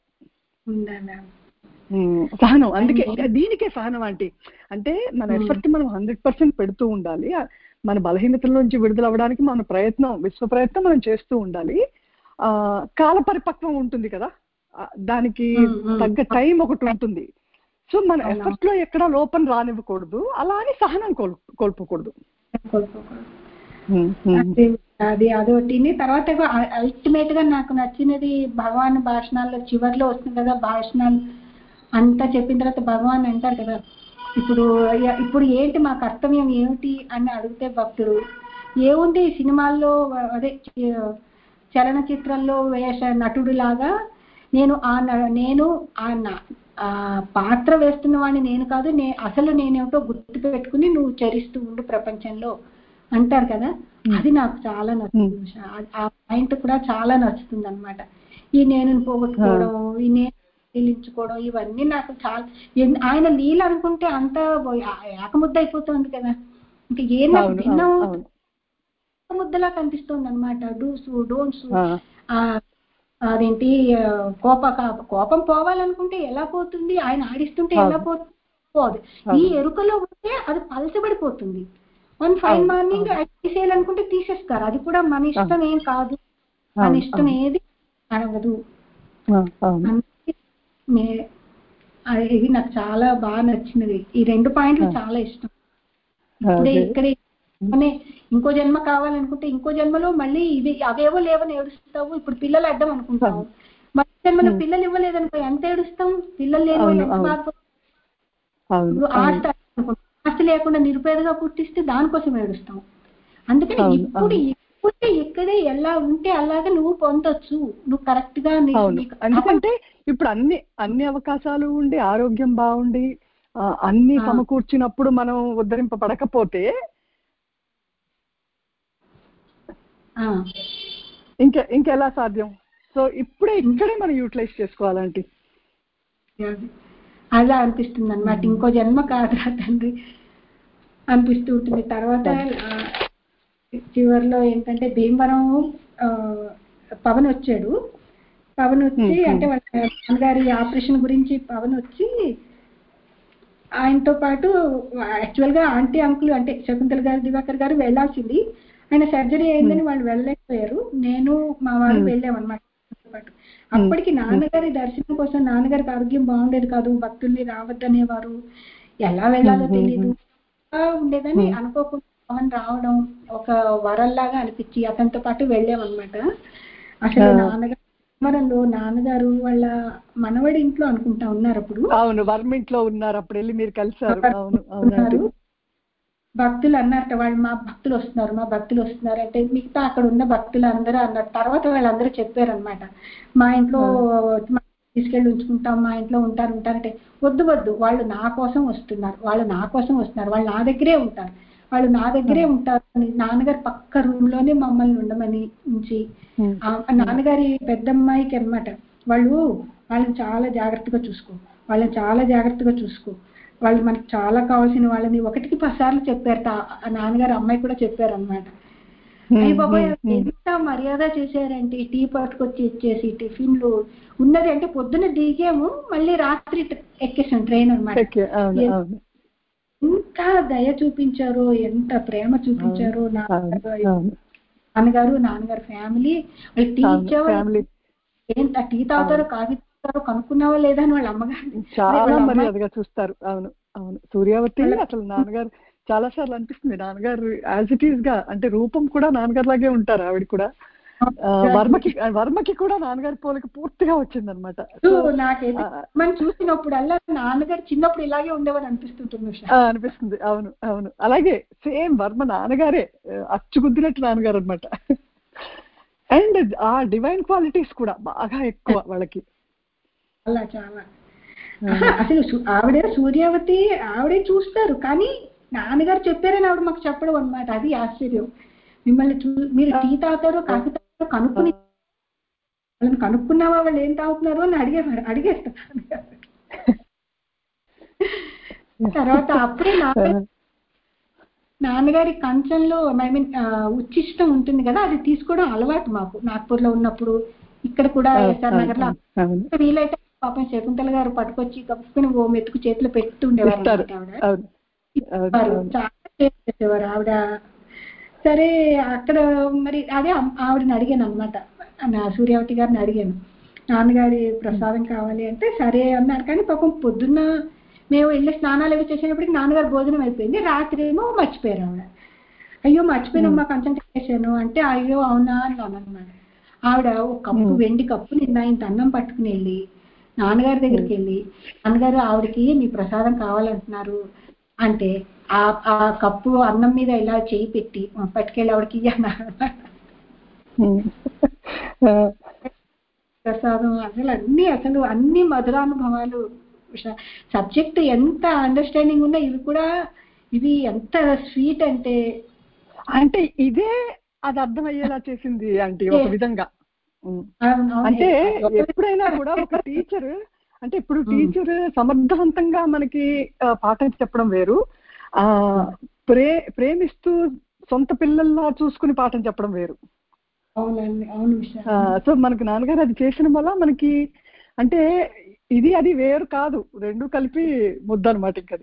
Speaker 2: సహనం. అందుకే దీనికే సహనం అంటే అంటే మన ఎఫర్ట్ మనం హండ్రెడ్ పర్సెంట్ పెడుతూ ఉండాలి. మన బలహీనతల నుంచి విడుదల అవ్వడానికి మన ప్రయత్నం, విశ్వ ప్రయత్నం మనం చేస్తూ ఉండాలి. ఆ కాల పరిపక్వం ఉంటుంది కదా, దానికి తగ్గ టైం ఒకటి ఉంటుంది. సో మన ఎఫర్ట్ లో ఎక్కడ లోపం రానివ్వకూడదు, అలా అని సహనం కోల్ కోల్పోకూడదు.
Speaker 1: అది అదొకటి. తర్వాత అల్టిమేట్ గా నాకు నచ్చినది భగవాన్ భాషణాల్లో చివరిలో వస్తుంది కదా, భాషణాలు అంతా చెప్పిన తర్వాత భగవాన్ అంటారు కదా, ఇప్పుడు ఇప్పుడు ఏంటి మా కర్తవ్యం ఏమిటి అని అడిగితే భక్తుడు, ఏముంది సినిమాల్లో అదే చలనచిత్రంలో వేష నటుడు లాగా నేను ఆ నేను ఆ ఆ పాత్ర వేస్తున్న వాడిని నేను కాదు, నే అసలు నేనేమిటో గుర్తు పెట్టుకుని నువ్వు చరిస్తూ ఉండు ప్రపంచంలో అంటారు కదా. అది నాకు చాలా నచ్చుతుంది. ఆ పాయింట్ కూడా చాలా నచ్చుతుంది అనమాట. ఈ నేను పోగొట్టుకోవడం, ఈ నేను లీలించుకోవడం, ఇవన్నీ నాకు చాలా, ఆయన లీల అనుకుంటే అంతా ఏకముద్ద అయిపోతుంది కదా. ఇంకా ఏ నాకు భిన్నం ముద్దలా కనిపిస్తుంది అనమాట. డూస్ డోంట్స్, అదేంటి కోప కోపం పోవాలనుకుంటే ఎలా పోతుంది, ఆయన ఆడిస్తుంటే ఎలా పోదు. ఈ ఎరుకలో ఉంటే అది పలచబడిపోతుంది. వన్ ఫైన్ మార్నింగ్ తీసేయాలనుకుంటే తీసేస్తారు. అది కూడా మన ఇష్టం ఏం కాదు, మన ఇష్టం ఏది అనవదు. ఇది నాకు చాలా బాగా నచ్చినది. ఈ రెండు పాయింట్లు చాలా ఇష్టం. ఇప్పుడే ఇక్కడే ఇంకో జన్మ కావాలనుకుంటే ఇంకో జన్మలో మళ్ళీ ఇవి అవేవో లేవని ఏడుస్తావు. ఇప్పుడు పిల్లలు అడ్డం అనుకుంటావు, మళ్ళీ జన్మలో పిల్లలు ఇవ్వలేదనుకో ఎంత ఏడుస్తాం. పిల్లలు లేని వాళ్ళు ఎంత బాధపడతారు. ఆస్తి ఆస్తి లేకుండా నిరుపేదగా పుట్టిస్తే దానికోసం ఏడుస్తాం. అందుకని ఇప్పుడు ఇప్పుడే ఇక్కడే ఎలా ఉంటే అలాగే నువ్వు పొందొచ్చు. నువ్వు కరెక్ట్ గా,
Speaker 2: ఎందుకంటే ఇప్పుడు అన్ని అన్ని అవకాశాలు ఉండి ఆరోగ్యం బాగుండి అన్ని సమకూర్చినప్పుడు మనం ఉద్ధరింపబడకపోతే ఇంకా ఇంకెలా సాధ్యం? సో ఇప్పుడే ఇక్కడే మనం యూటిలైజ్ చేసుకోవాలంటే
Speaker 1: అలా అనిపిస్తుంది అన్నమాట. ఇంకో జన్మ కాదురా తండ్రి అనిపిస్తూ ఉంటుంది. తర్వాత చివరిలో ఏంటంటే భీమవరం పవన్ వచ్చాడు. పవన్ వచ్చి అంటే వాళ్ళ నాన్నగారి ఆపరేషన్ గురించి పవన్ వచ్చి ఆయనతో పాటు యాక్చువల్ గా ఆంటీ అంకుల్ అంటే శకుంతల గారు దివాకర్ గారు వెళ్లాల్సింది. ఆయన సర్జరీ అయిందని వాళ్ళు వెళ్ళలేకపోయారు. నేను మా వారు వెళ్ళామన్నమాట పాటు. అప్పటికి నాన్నగారి దర్శనం కోసం, నాన్నగారికి ఆరోగ్యం బాగుండేది కాదు, భక్తుల్ని రావద్దనేవారు, ఎలా వెళ్ళాలో తెలియదు ఉండేదని అనుకోకుండా పవన్ రావడం ఒక వరంలాగా అనిపించి అతనితో పాటు వెళ్ళామన్నమాట. అసలు నాన్నగారు మరంలో నాన్నగారు వాళ్ళ మనవడి ఇంట్లో అనుకుంటా ఉన్నారు అప్పుడు.
Speaker 2: అవును, వర్మ ఇంట్లో ఉన్నారు అప్పుడు వెళ్ళి మీరు కలిసారు. అవును అవును.
Speaker 1: భక్తులు అన్నారట, వాళ్ళు మా భక్తులు వస్తున్నారు మా భక్తులు వస్తున్నారు అంటే మిగతా అక్కడ ఉన్న భక్తులు అందరూ అన్నారు. తర్వాత వాళ్ళందరూ చెప్పారనమాట, మా ఇంట్లో తీసుకెళ్ళి ఉంచుకుంటాం, మా ఇంట్లో ఉంటారు ఉంటారంటే వద్దు వద్దు వాళ్ళు నా కోసం వస్తున్నారు, వాళ్ళు నా కోసం వస్తున్నారు, వాళ్ళు నా దగ్గరే ఉంటారు, వాళ్ళు నా దగ్గరే ఉంటారు అని నాన్నగారు పక్క రూమ్ లోనే మమ్మల్ని ఉండమని ఉంచి, నాన్నగారి పెద్దమ్మాయికి అనమాట వాళ్ళు వాళ్ళని చాలా జాగ్రత్తగా చూసుకో, వాళ్ళని చాలా జాగ్రత్తగా చూసుకో, వాళ్ళు మనకి చాలా కావాల్సిన వాళ్ళని ఒకటికి పదిసార్లు చెప్పారట. ఆ నాన్నగారు అమ్మాయి కూడా చెప్పారు అనమాట. అయ్యి బాబాయ్ ఎంత మర్యాద చేశారంటే టీ పట్టుకొచ్చి ఇచ్చేసి టిఫిన్లు ఉన్నది అంటే పొద్దున్న దిగాము మళ్ళీ రాత్రి ఎక్కేసాం ట్రైన్ అనమాట. ఎంత దయ చూపించారో, ఎంత ప్రేమ చూపించారో నాన్నగారు నాన్నగారు ఫ్యామిలీ. వాళ్ళు టీ ఇచ్చేవాళ్ళు, ఏంట టీ తాగుతారో కాఫీ తాగుతారో కనుక్కున్నావా లేదా అని వాళ్ళ అమ్మగారు
Speaker 2: చాలా మర్యాదగా చూస్తారు. అవును అవును. సూర్యావతి అసలు నాన్నగారు చాలా సార్లు అనిపిస్తుంది, నాన్నగారు యాజ్ ఇట్ ఈస్ గా అంటే రూపం కూడా నాన్నగారు లాగే ఉంటారు. ఆవిడ కూడా వర్మకి వర్మకి కూడా నాన్నగారి పోలిక పూర్తిగా వచ్చింది అనమాట.
Speaker 1: నాకైతే మనం చూసినప్పుడల్లా నాన్నగారు చిన్నప్పుడు ఇలాగే ఉండేవారు అనిపిస్తుంటుంది
Speaker 2: అనిపిస్తుంది. అవును అవును, అలాగే సేమ్ వర్మ నాన్నగారే అచ్చుగుద్దినట్టు నాన్నగారు అనమాట. అండ్ ఆ డివైన్ క్వాలిటీస్ కూడా బాగా ఎక్కువ వాళ్ళకి.
Speaker 1: అలా చాలా అసలు ఆవిడ సూర్యావతి ఆవిడే చూస్తారు, కానీ నాన్నగారు చెప్పారని ఆవిడ మాకు చెప్పడం అనమాట. అది ఆశ్చర్యం. మిమ్మల్ని చూ మీరు టీ తాగుతారో కాఫీ తాగుతారో కనుక్కుని వాళ్ళని కనుక్కున్నావా వాళ్ళు ఏం తాగుతున్నారు అని అడిగే అడిగేస్తారు. తర్వాత అప్పుడే నాన్నగారి కంచంలో ఐ మీన్ ఉచ్చిష్టం ఉంటుంది కదా, అది తీసుకోవడం అలవాటు మాకు నాగ్పూర్ లో ఉన్నప్పుడు. ఇక్కడ కూడా ఎస్ఆర్ నగర్ లో వీలైతే పాపం శకుంతల గారు పట్టుకొచ్చి కప్పుకొని ఓ మెతుకు చేతిలో పెట్టి ఉండేవారు ఆవిడ. చాలా చేసేవారు ఆవిడ. సరే అక్కడ మరి అదే ఆవిడని అడిగాను అనమాట, నా సూర్యావతి గారిని అడిగాను నాన్నగారి ప్రసాదం కావాలి అంటే సరే అన్నారు. కానీ పాపం పొద్దున్న మేము వెళ్ళి స్నానాలు అవి చేసేటప్పటికి నాన్నగారు భోజనం అయిపోయింది. రాత్రి ఏమో మర్చిపోయారు ఆవిడ. అయ్యో మర్చిపోయినమ్మా కంచం చేసాను అంటే అయ్యో అవునా అన్నాను అనమాట. ఆవిడ ఒక కప్పు వెండి కప్పు నిన్న ఇంత అన్నం పట్టుకుని వెళ్ళి నాన్నగారి దగ్గరికి వెళ్ళి, నాన్నగారు ఆవిడకి మీ ప్రసాదం కావాలంటున్నారు అంటే ఆ ఆ కప్పు అన్నం మీద ఇలా చేయి పెట్టి పట్టుకెళ్ళి ఆవిడకి అన్నారు. ప్రసాదం అసలు అన్ని అసలు అన్ని మధురానుభవాలు. సబ్జెక్ట్ ఎంత అండర్స్టాండింగ్ ఉన్నా ఇది కూడా ఇది ఎంత స్వీట్ అంటే
Speaker 2: అంటే ఇదే అది అర్థమయ్యేలా చేసింది ఆంటీ ఒక విధంగా. అంటే ఎప్పుడైనా కూడా ఒక టీచర్ అంటే ఇప్పుడు టీచర్ సమర్థవంతంగా మనకి పాఠం చెప్పడం వేరు, ఆ ప్రే ప్రేమిస్తూ సొంత పిల్లల్లా చూసుకుని పాఠం చెప్పడం వేరు.
Speaker 1: అవునండి, అవును.
Speaker 2: సో మనకి నాన్నగారు అది చేసిన వల్ల మనకి అంటే ఇది అది వేరు కాదు, రెండు కలిపి ముద్ద అనమాట. ఇంకది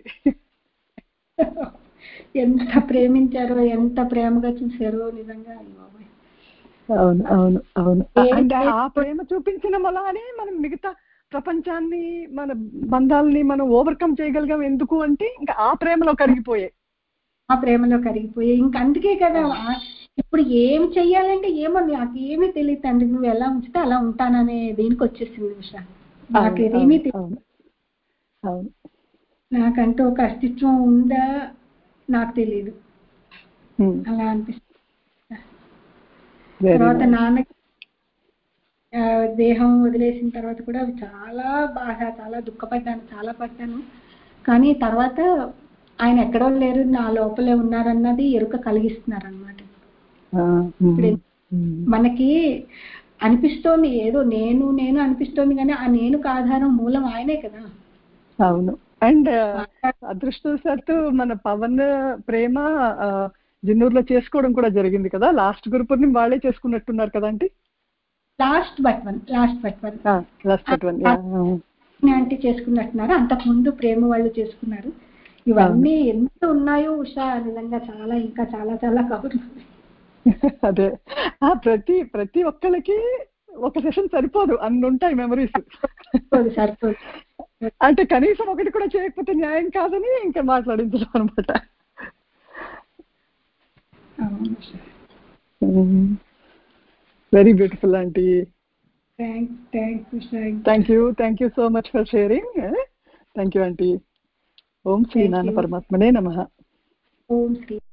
Speaker 1: ఎంత ప్రేమించారో, ఎంత ప్రేమగా చూసారో నిజంగా.
Speaker 2: అవును అవును అవును. అంటే ఆ ప్రేమ చూపించిన వల్లనే మనం మిగతా ప్రపంచాన్ని మన బంధాలని మనం ఓవర్కమ్ చేయగలిగాం. ఎందుకు అంటే ఇంకా ఆ ప్రేమలో కరిగిపోయాయి,
Speaker 1: ఆ ప్రేమలో కరిగిపోయాయి. ఇంక అందుకే కదా ఇప్పుడు ఏం చెయ్యాలంటే ఏమో నాకు ఏమీ తెలియదు తండ్రి, నువ్వు ఎలా ఉంచితే అలా ఉంటాననే దీనికి వచ్చేసింది విషయం. నాకు ఏమీ తెలియదు, నాకంటూ ఒక అస్తిత్వం ఉందా నాకు తెలియదు, అలా అనిపిస్తుంది. తర్వాత నాన్న దేహం వదిలేసిన తర్వాత కూడా చాలా బాధ, చాలా దుఃఖపడ్డాను, చాలా పడ్డాను. కానీ తర్వాత ఆయన ఎక్కడో లేరు, నా లోపలే ఉన్నారన్నది ఎరుక కలిగిస్తున్నారు అన్నమాట. ఇప్పుడు మనకి అనిపిస్తోంది ఏదో నేను నేను అనిపిస్తోంది, కానీ ఆ నేనుకు ఆధారం మూలం ఆయనే కదా.
Speaker 2: అవును. అండ్ అదృష్టవశాత్తు మన పవన్ ప్రేమ జిన్నూరులో చేసుకోవడం కూడా జరిగింది కదా. లాస్ట్ గురు పూర్ణిమ వాళ్ళే చేసుకున్నట్టున్నారు కదా అంటే
Speaker 1: last but one last but one
Speaker 2: last but one
Speaker 1: అంటే చేసుకున్నట్టున్నారు. అంతకుముందు ప్రేమ వాళ్ళు చేసుకున్నారు. ఇవన్నీ ఎంత ఉన్నాయో ఉషా, నిజంగా చాలా ఇంకా చాలా చాలా కబుర్లు.
Speaker 2: అదే ప్రతి ప్రతి ఒక్కరికి ఒక సెషన్ సరిపోదు, అన్ని ఉంటాయి మెమరీస్.
Speaker 1: సరిపోదు
Speaker 2: అంటే కనీసం ఒకటి కూడా చేయకపోతే న్యాయం కాదని ఇంకా మాట్లాడించడం అనమాట. Very beautiful aunty. Thank you thank you so much for sharing. Thank you aunty. ఓం శ్రీ నాన్న పరమాత్మనే నమః.
Speaker 1: ఓం శ్రీ.